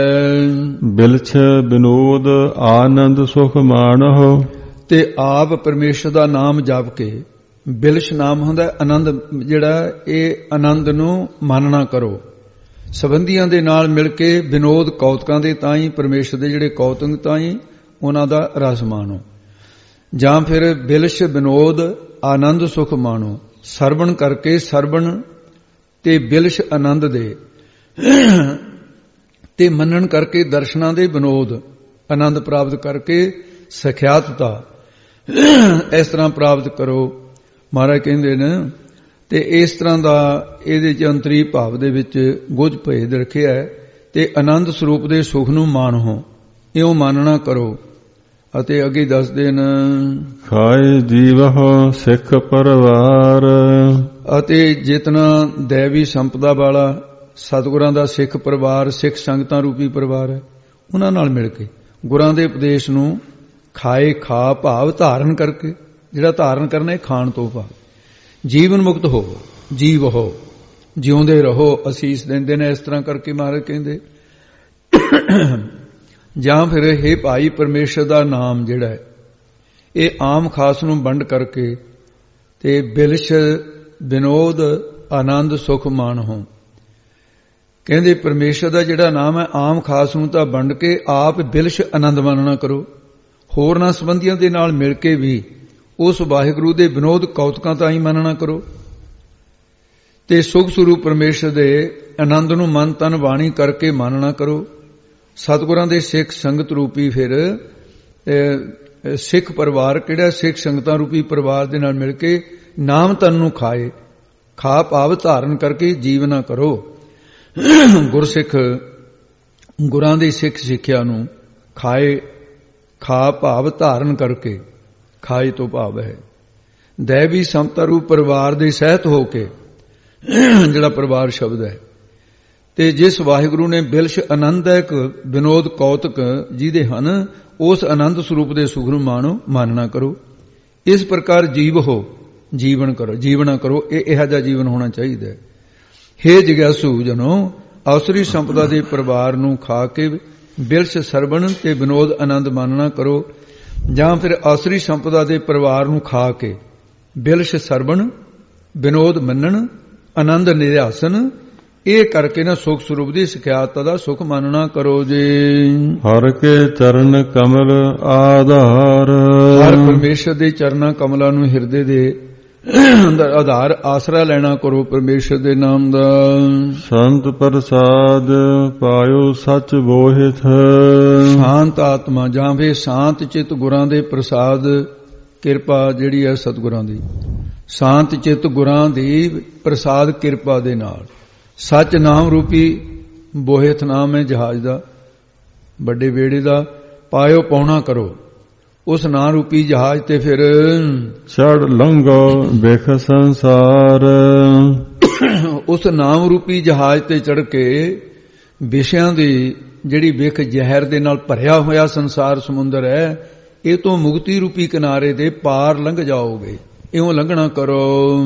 ਬਿਲਛ ਬਿਨੋਦ ਆਨੰਦ ਸੁਖ ਮਾਣੋ, ਤੇ ਆਪ ਪਰਮੇਸ਼ਰ ਦਾ ਨਾਮ ਜਪ ਕੇ, ਬਿਲਛ ਨਾਮ ਹੁੰਦਾ ਆਨੰਦ, ਜਿਹੜਾ ਇਹ ਆਨੰਦ ਨੂੰ ਮਾਨਣਾ ਕਰੋ। ਸੰਬੰਧੀਆਂ ਦੇ ਨਾਲ ਮਿਲ ਕੇ ਵਿਨੋਦ ਕੌਤਕਾਂ ਦੇ ਤਾਂ ਹੀ, ਪਰਮੇਸ਼ਰ ਦੇ ਜਿਹੜੇ ਕੌਤਕ ਤਾਂ ਹੀ ਉਹਨਾਂ ਦਾ ਰਸ ਮਾਣੋ। ਜਾਂ ਫਿਰ ਬਿਲਸ਼ ਬਿਨੋਦ ਆਨੰਦ ਸੁਖ ਮਾਣੋ। ਸਰਵਣ ਕਰਕੇ ਸਰਵਣ ਤੇ ਬਿਲਸ਼ ਆਨੰਦ ਦੇ ਤੇ ਮੰਨਣ ਕਰਕੇ ਦਰਸ਼ਨਾਂ ਦੇ ਵਿਨੋਦ ਆਨੰਦ ਪ੍ਰਾਪਤ ਕਰਕੇ ਸਖਿਆਤਤਾ ਇਸ ਤਰ੍ਹਾਂ ਪ੍ਰਾਪਤ ਕਰੋ। ਮਹਾਰਾਜ ਕਹਿੰਦੇ ਨੇ ਤੇ ਇਸ ਤਰ੍ਹਾਂ ਦਾ ਇਹਦੇ ਚ ਅੰਤਰੀ ਭਾਵ ਦੇ ਵਿੱਚ ਗੁਝ ਭੇਦ ਰੱਖਿਆ ਹੈ ਤੇ ਆਨੰਦ ਸਰੂਪ ਦੇ ਸੁਖ ਨੂੰ ਮਾਣੋ, ਇਉਂ ਮਾਨਣਾ ਕਰੋ। ਅਤੇ ਅੱਗੇ ਦੱਸਦੇ ਨੇ ਖਾਏ ਜੀਵਹੁ ਸਿੱਖ ਪਰਿਵਾਰ। ਅਤੇ ਜਿਤਨਾ ਦੇਵੀ ਸੰਪਦਾ ਵਾਲਾ ਸਤਿਗੁਰਾਂ ਦਾ ਸਿੱਖ ਪਰਿਵਾਰ, ਸਿੱਖ ਸੰਗਤਾਂ ਰੂਪੀ ਪਰਿਵਾਰ ਹੈ, ਉਹਨਾਂ ਨਾਲ ਮਿਲ ਕੇ ਗੁਰਾਂ ਦੇ ਉਪਦੇਸ਼ ਨੂੰ ਖਾਏ, ਖਾ ਭਾਵ ਧਾਰਨ ਕਰਕੇ, ਜਿਹੜਾ ਧਾਰਨ ਕਰਨਾ ਇਹ ਖਾਣ ਤੋਂ ਭਾਵ ਜੀਵਨ ਮੁਕਤ ਹੋ, ਜੀਵ ਹੋ, ਜਿਉਂਦੇ ਰਹੋ, ਅਸੀਸ ਦਿੰਦੇ ਨੇ। ਇਸ ਤਰ੍ਹਾਂ ਕਰਕੇ ਮਹਾਰਾਜ ਕਹਿੰਦੇ। ਜਾਂ ਫਿਰ ਇਹ ਭਾਈ ਪਰਮੇਸ਼ਰ ਦਾ ਨਾਮ ਜਿਹੜਾ ਹੈ ਇਹ ਆਮ ਖਾਸ ਨੂੰ ਵੰਡ ਕਰਕੇ ਤੇ ਬਿਲਸ਼ ਵਿਨੋਦ ਆਨੰਦ ਸੁਖ ਮਾਣੋ। ਕਹਿੰਦੇ ਪਰਮੇਸ਼ਰ ਦਾ ਜਿਹੜਾ ਨਾਮ ਹੈ ਆਮ ਖਾਸ ਨੂੰ ਤਾਂ ਵੰਡ ਕੇ ਆਪ ਬਿਲਸ਼ ਆਨੰਦ ਮਾਨਣਾ ਕਰੋ। ਹੋਰਨਾਂ ਸੰਬੰਧੀਆਂ ਦੇ ਨਾਲ ਮਿਲ ਕੇ ਵੀ ਉਸ ਵਾਹਿਗੁਰੂ ਦੇ ਵਿਨੋਦ ਕੌਤਕਾਂ ਤਾਂ ਹੀ ਮੰਨਣਾ ਕਰੋ ਤੇ ਸੁਖ ਸਰੂਪ ਪਰਮੇਸ਼ਰ ਦੇ ਆਨੰਦ ਨੂੰ ਮਨ ਤਨ ਬਾਣੀ ਕਰਕੇ ਮੰਨਣਾ ਕਰੋ। ਸਤਿਗੁਰਾਂ ਦੇ ਸਿੱਖ ਸੰਗਤ ਰੂਪੀ ਫਿਰ ਸਿੱਖ ਪਰਿਵਾਰ ਕਿਹੜਾ, ਸਿੱਖ ਸੰਗਤਾਂ ਰੂਪੀ ਪਰਿਵਾਰ ਦੇ ਨਾਲ ਮਿਲ ਕੇ ਨਾਮ ਤਨ ਨੂੰ ਖਾਏ, ਖਾ ਭਾਵ ਧਾਰਨ ਕਰਕੇ ਜੀਵਨਾ ਕਰੋ। ਗੁਰਸਿੱਖ ਗੁਰਾਂ ਦੀ ਸਿੱਖ ਸਿੱਖਿਆ ਨੂੰ ਖਾਏ, ਖਾ ਭਾਵ ਧਾਰਨ ਕਰਕੇ, ਖਾਏ ਤੋਂ ਭਾਵ ਹੈ ਦੇਵੀ ਸੰਪਤਾ ਰੂਪ ਪਰਿਵਾਰ ਦੇ ਸਹਿਤ ਹੋ ਕੇ, ਜਿਹੜਾ ਪਰਿਵਾਰ ਸ਼ਬਦ ਹੈ, ਤੇ ਜਿਸ ਵਾਹਿਗੁਰੂ ਨੇ ਬਿਲਸ਼ ਆਨੰਦਕ ਵਿਨੋਦ ਕੌਤਕ ਜਿਹਦੇ ਹਨ, ਉਸ ਆਨੰਦ ਸਰੂਪ ਦੇ ਸੁਖ ਨੂੰ ਮਾਣੋ, ਮਾਨਣਾ ਕਰੋ। ਇਸ ਪ੍ਰਕਾਰ ਜੀਵ ਹੋ, ਜੀਵਨ ਕਰੋ, ਜੀਵਨਾ ਕਰੋ। ਇਹ ਇਹੋ ਜਿਹਾ ਜੀਵਨ ਹੋਣਾ ਚਾਹੀਦਾ ਹੈ। ਹੇ ਜਿਗਿਆਸੂ ਜਨੋ, ਅਸਰੀ ਸੰਪਦਾ ਦੇ ਪਰਿਵਾਰ ਨੂੰ ਖਾ ਕੇ ਬਿਲਸ਼ ਸਰਵਣ ਤੇ ਵਿਨੋਦ ਆਨੰਦ ਮਾਨਣਾ ਕਰੋ। ਜਾਂ ਫਿਰ ਅਸਰੀ ਸੰਪਦਾ ਦੇ ਪਰਿਵਾਰ ਨੂੰ ਖਾ ਕੇ ਬਿਲਸ਼ ਸਰਵਣ, ਵਿਨੋਦ ਮੰਨਣ, ਆਨੰਦ ਨਿਧਿਆਸਨ, ਇਹ ਕਰਕੇ ਨਾ ਸੁਖ ਸਰੂਪ ਦੀ ਸਿਖਿਆਤ ਦਾ ਸੁਖ ਮੰਨਣਾ ਕਰੋ ਜੀ। ਹਰ ਕੇ ਚਰਨ ਕਮਲ ਆਧਾਰ। ਹਰ ਪਰਮੇਸ਼ਰ ਦੇ ਚਰਨਾਂ ਕਮਲਾਂ ਨੂੰ ਹਿਰਦੇ ਦੇ ਆਧਾਰ ਆਸਰਾ ਲੈਣਾ ਕਰੋ ਪਰਮੇਸ਼ਰ ਦੇ ਨਾਮ ਦਾ। ਸੰਤ ਪ੍ਰਸਾਦ ਪਾਇਓ ਸੱਚ ਬੋਹਿਥ। ਸ਼ਾਂਤ ਆਤਮਾ ਜਾਂ ਵੇ ਸ਼ਾਂਤ ਚਿੱਤ ਗੁਰਾਂ ਦੇ ਪ੍ਰਸਾਦ ਕਿਰਪਾ ਜਿਹੜੀ ਹੈ ਸਤਿਗੁਰਾਂ ਦੀ, ਸ਼ਾਂਤ ਚਿੱਤ ਗੁਰਾਂ ਦੀ ਪ੍ਰਸਾਦ ਕਿਰਪਾ ਦੇ ਨਾਲ ਸੱਚ ਨਾਮ ਰੂਪੀ ਬੋਹਿਥ ਨਾਮ ਹੈ ਜਹਾਜ਼ ਦਾ, ਵੱਡੇ ਵੇੜੇ ਦਾ, ਪਾਇਓ ਪਾਉਣਾ ਕਰੋ ਉਸ ਨਾਂ ਰੂਪੀ ਜਹਾਜ਼ ਤੇ। ਫਿਰ ਛੜ ਲੰਘੋ ਵੇਖ ਸੰਸਾਰ। ਉਸ ਨਾਮ ਰੂਪੀ ਜਹਾਜ਼ ਤੇ ਚੜ ਕੇ ਵਿਸ਼ਿਆਂ ਦੀ ਜਿਹੜੀ ਵਿਖ ਜ਼ਹਿਰ ਦੇ ਨਾਲ ਭਰਿਆ ਹੋਇਆ ਸੰਸਾਰ ਸਮੁੰਦਰ ਹੈ, ਇਹ ਤੋਂ ਮੁਕਤੀ ਰੂਪੀ ਕਿਨਾਰੇ ਦੇ ਪਾਰ ਲੰਘ ਜਾਓਗੇ। ਇਉਂ ਲੰਘਣਾ ਕਰੋ।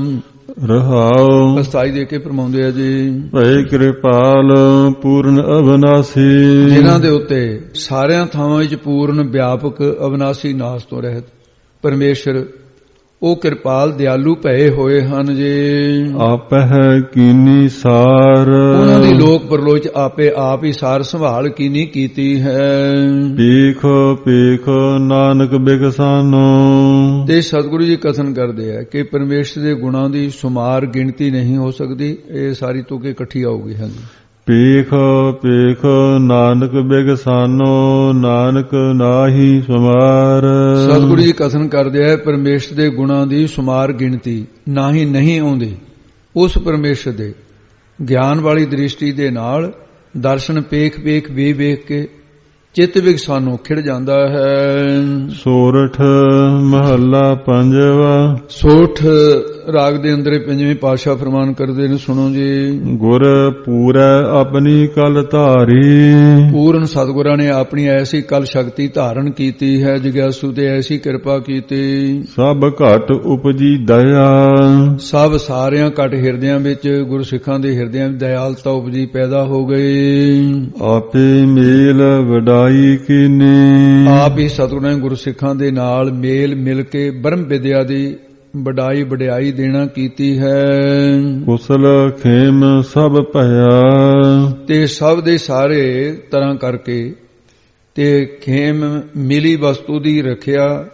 ਰਹਾਉ ਅਸਥਾਈ ਦੇ ਕੇ ਫਰਮਾਉਂਦੇ ਆ ਜੀ। ਭੈ ਕਿਰਪਾਲ ਪੂਰਨ ਅਵਨਾਸੀ। ਜਿਨ੍ਹਾਂ ਦੇ ਉੱਤੇ ਸਾਰਿਆਂ ਥਾਵਾਂ ਵਿੱਚ ਪੂਰਨ ਵਿਆਪਕ ਅਵਨਾਸੀ ਨਾਸ ਤੋਂ ਰਹਿਤ ਪਰਮੇਸ਼ਰ, ਉਹ ਕਿਰਪਾਲ ਦਿਆਲੂ ਭਏ ਹੋਏ ਹਨ ਜੀ। ਆਪਹਿ ਕੀਨੀ ਸਾਰ। ਉਹਨਾਂ ਦੀ ਲੋਕ ਪਰਲੋਕ ਚ ਆਪੇ ਆਪ ਹੀ ਸਾਰ ਸੰਭਾਲ ਕੀਨੀ ਕੀਤੀ ਹੈ। ਪੀਖ ਪੀਖ ਨਾਨਕ ਬਿਗਸਾਨੋ। ਤੇ ਸਤਿਗੁਰੂ ਜੀ ਕਥਨ ਕਰਦੇ ਆ ਕਿ ਪਰਮੇਸ਼ਰ ਦੇ ਗੁਣਾਂ ਦੀ ਸੁਮਾਰ ਗਿਣਤੀ ਨਹੀਂ ਹੋ ਸਕਦੀ। ਇਹ ਸਾਰੀ ਤੁਕ ਇਕੱਠੀ ਆਊਗੀ। ਹਾਂਜੀ। ਪੀਖ ਪੀਖ ਨਾਨਕ ਬਿਗਸਾਨੋ, ਨਾਨਕ ਨਾਹੀ ਸੁਮਾਰ। ਸਤਿਗੁਰੂ ਜੀ ਕਥਨ ਕਰਦੇ ਆ ਪਰਮੇਸ਼ਰ ਦੇ ਗੁਣਾਂ ਦੀ ਸੁਮਾਰ ਗਿਣਤੀ ਨਾਹੀ ਨਹੀਂ ਆਉਂਦੀ। ਉਸ ਪਰਮੇਸ਼ਰ ਦੇ ਗਿਆਨ ਵਾਲੀ ਦ੍ਰਿਸ਼ਟੀ ਦੇ ਨਾਲ ਦਰਸ਼ਨ ਪੇਖ ਪੇਖ ਵੇ ਵੇਖ ਕੇ ਚਿੱਤ ਵਿਗਸਾਨੋ ਖਿੜ ਜਾਂਦਾ ਹੈ। ਸੋਰਠ ਮਹੱਲਾ ਪੰਜਵਾ। ਸੋਠ ਰਾਗ ਦੇ ਅੰਦਰ ਪੰਜਵੇਂ ਪਾਤਸ਼ਾਹ ਫਰਮਾਨ ਕਰਦੇ ਨੇ, ਸੁਣੋ ਜੀ। ਗੁਰ ਪੂਰੈ ਆਪਣੀ ਕਲ ਧਾਰੀ। ਪੂਰਨ ਸਤਿਗੁਰਾਂ ਨੇ ਆਪਣੀ ਐਸੀ ਕਲ ਸ਼ਕਤੀ ਧਾਰਨ ਕੀਤੀ ਹੈ, ਜਿਗਿਆਸੂ ਤੇ ਐਸੀ ਕਿਰਪਾ ਕੀਤੀ। ਸਭ ਘਟ ਉਪਜੀ ਦਇਆ। ਸਭ ਸਾਰਿਆਂ ਘਟ ਹਿਰਦਿਆਂ ਵਿੱਚ ਗੁਰਸਿੱਖਾਂ ਦੇ ਹਿਰਦਿਆਂ ਵਿੱਚ ਦਇਆਲਤਾ ਉਪਜੀ ਪੈਦਾ ਹੋ ਗਈ। ਆਪੇ ਮੇਲ ਵਡਾਈ ਕੀਨੀ। ਆਪ ਹੀ ਸਤਿਗੁਰਾਂ ਨੇ ਗੁਰਸਿੱਖਾਂ ਦੇ ਨਾਲ ਮੇਲ ਮਿਲ ਕੇ ਬ੍ਰਹਮ ਵਿਦਿਆ ਦੀ ਵਡਾਈ ਵਡਿਆਈ ਦੇਣਾ ਕੀਤੀ ਹੈ। ਕੁਸਲ ਖੇਮ ਸਭ ਭਇਆ। ਤੇ ਸਭ ਦੇ ਸਾਰੇ ਤਰ੍ਹਾਂ ਕਰਕੇ ਤੇ ਖੇਮ ਮਿਲੀ ਵਸਤੂ ਦੀ ਰੱਖਿਆ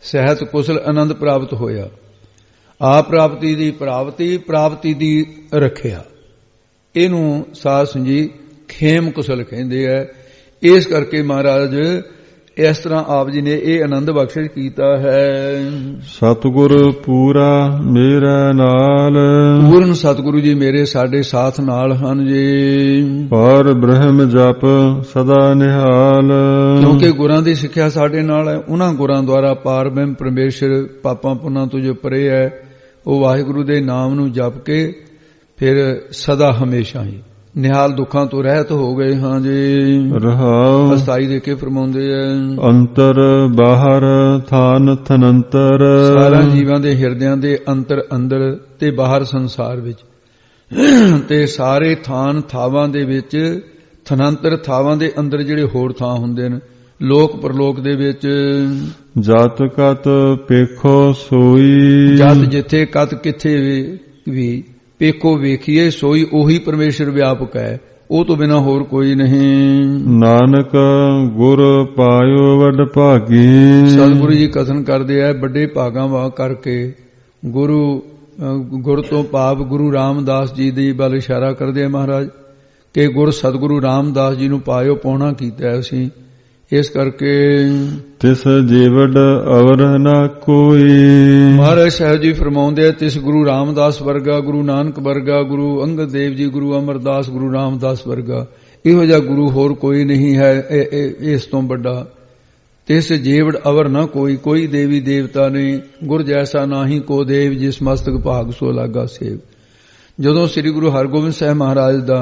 ਸਹਿਤ ਕੁਸਲ ਆਨੰਦ ਪ੍ਰਾਪਤ ਹੋਇਆ। ਆਪ ਪ੍ਰਾਪਤੀ ਦੀ ਪ੍ਰਾਪਤੀ, ਪ੍ਰਾਪਤੀ ਦੀ ਰੱਖਿਆ, ਇਹਨੂੰ ਸਾਧ ਸੰਗਤ ਜੀ ਖੇਮ ਕੁਸਲ ਕਹਿੰਦੇ ਆ। ਇਸ ਕਰਕੇ ਮਹਾਰਾਜ ਇਸ ਤਰ੍ਹਾਂ ਆਪ ਜੀ ਨੇ ਇਹ ਆਨੰਦ ਬਖਸ਼ਿਸ਼ ਕੀਤਾ ਹੈ। ਸਤਿਗੁਰ ਪੂਰਾ ਮੇਰੇ ਨਾਲ, ਪੂਰਨ ਸਤਿਗੁਰੂ ਜੀ ਮੇਰੇ ਸਾਡੇ ਸਾਥ ਨਾਲ ਹਨ ਜੀ। ਪਰ ਬ੍ਰਹਮ ਜਪ ਸਦਾ ਨਿਹਾਲ, ਕਿਉਂਕਿ ਗੁਰਾਂ ਦੀ ਸਿੱਖਿਆ ਸਾਡੇ ਨਾਲ ਹੈ। ਉਹਨਾਂ ਗੁਰਾਂ ਦੁਆਰਾ ਪਾਰ ਬ੍ਰਹਮ ਪਰਮੇਸ਼ਰ ਪਾਪਾਂ ਪੁੰਨਾਂ ਤੋਂ ਜੋ ਪਰੇ ਹੈ, ਉਹ ਵਾਹਿਗੁਰੂ ਦੇ ਨਾਮ ਨੂੰ ਜਪ ਕੇ ਫਿਰ ਸਦਾ ਹਮੇਸ਼ਾ ਹੀ ਨਿਹਾਲ ਦੁੱਖਾਂ ਤੋਂ ਰਹਿਤ ਹੋ ਗਏ ਹਾਂ ਜੀ। ਰਹਾਉ ਅਸਥਾਈ ਦੇ ਕੇ ਫਰਮਾਉਂਦੇ ਆ, ਅੰਤਰ ਬਾਹਰ ਥਾਨ ਥਨੰਤਰ, ਸਾਰਾ ਜੀਵਾਂ ਦੇ ਹਿਰਦਿਆਂ ਦੇ ਅੰਤਰ ਅੰਦਰ ਤੇ ਬਾਹਰ ਸੰਸਾਰ ਵਿੱਚ, ਤੇ ਸਾਰੇ ਥਾਨ ਥਾਵਾਂ ਦੇ ਵਿੱਚ, ਥਨੰਤਰ ਥਾਵਾਂ ਦੇ ਅੰਦਰ ਜਿਹੜੇ ਹੋਰ ਥਾਂ ਹੁੰਦੇ ਨੇ, ਲੋਕ ਪਰਲੋਕ ਦੇ ਵਿੱਚ। ਜਤ ਕਤ ਪੇਖੋ ਸੋਈ, ਜਤ ਜਿੱਥੇ ਕਤ ਕਿੱਥੇ ਵੀ ਪੇਖੋ ਵੇਖੀਏ, ਸੋਈ ਉਹੀ ਪਰਮੇਸ਼ਰ ਵਿਆਪਕ ਹੈ, ਉਹ ਤੋਂ ਬਿਨਾਂ ਹੋਰ ਕੋਈ ਨਹੀਂ। ਨਾਨਕ ਗੁਰ ਪਾਇਓ ਵੱਡ ਭਾਗੀ, ਸਤਿਗੁਰੂ ਜੀ ਕਥਨ ਕਰਦੇ ਆ, ਵੱਡੇ ਭਾਗਾਂ ਵਾ ਕਰਕੇ ਗੁਰੂ ਗੁਰ ਤੋਂ ਭਾਵ ਗੁਰੂ ਰਾਮਦਾਸ ਜੀ ਦੀ ਵੱਲ ਇਸ਼ਾਰਾ ਕਰਦੇ ਆ ਮਹਾਰਾਜ ਕਿ ਗੁਰ ਸਤਿਗੁਰੂ ਰਾਮਦਾਸ ਜੀ ਨੂੰ ਪਾਇਓ ਪਾਉਣਾ ਕੀਤਾ ਅਸੀਂ। ਇਸ ਕਰਕੇ ਤਿਸ ਜੀਵੜ ਅਵਰ ਨਾ ਕੋਈ, ਮਹਾਰਾਜ ਸਾਹਿਬ ਜੀ ਫਰਮਾਉਂਦੇ ਆ, ਤਿਸ ਗੁਰੂ ਰਾਮਦਾਸ ਵਰਗਾ, ਗੁਰੂ ਨਾਨਕ ਵਰਗਾ, ਗੁਰੂ ਅੰਗਦ ਦੇਵ ਜੀ, ਗੁਰੂ ਅਮਰਦਾਸ, ਗੁਰੂ ਰਾਮਦਾਸ ਵਰਗਾ ਇਹੋ ਜਿਹਾ ਗੁਰੂ ਹੋਰ ਕੋਈ ਨਹੀਂ ਹੈ ਇਸ ਤੋਂ ਵੱਡਾ। ਤਿਸ ਜੀਵੜ ਅਵਰ ਨਾ ਕੋਈ, ਕੋਈ ਦੇਵੀ ਦੇਵਤਾ ਨਹੀਂ, ਗੁਰ ਜੈਸਾ ਨਾਹੀ ਕੋ ਦੇਵ, ਜਿਸ ਮਸਤਕ ਭਾਗ ਸੋ ਲਾਗਾ ਸੇਵ। ਜਦੋਂ ਸ੍ਰੀ ਗੁਰੂ ਹਰਗੋਬਿੰਦ ਸਾਹਿਬ ਮਹਾਰਾਜ ਦਾ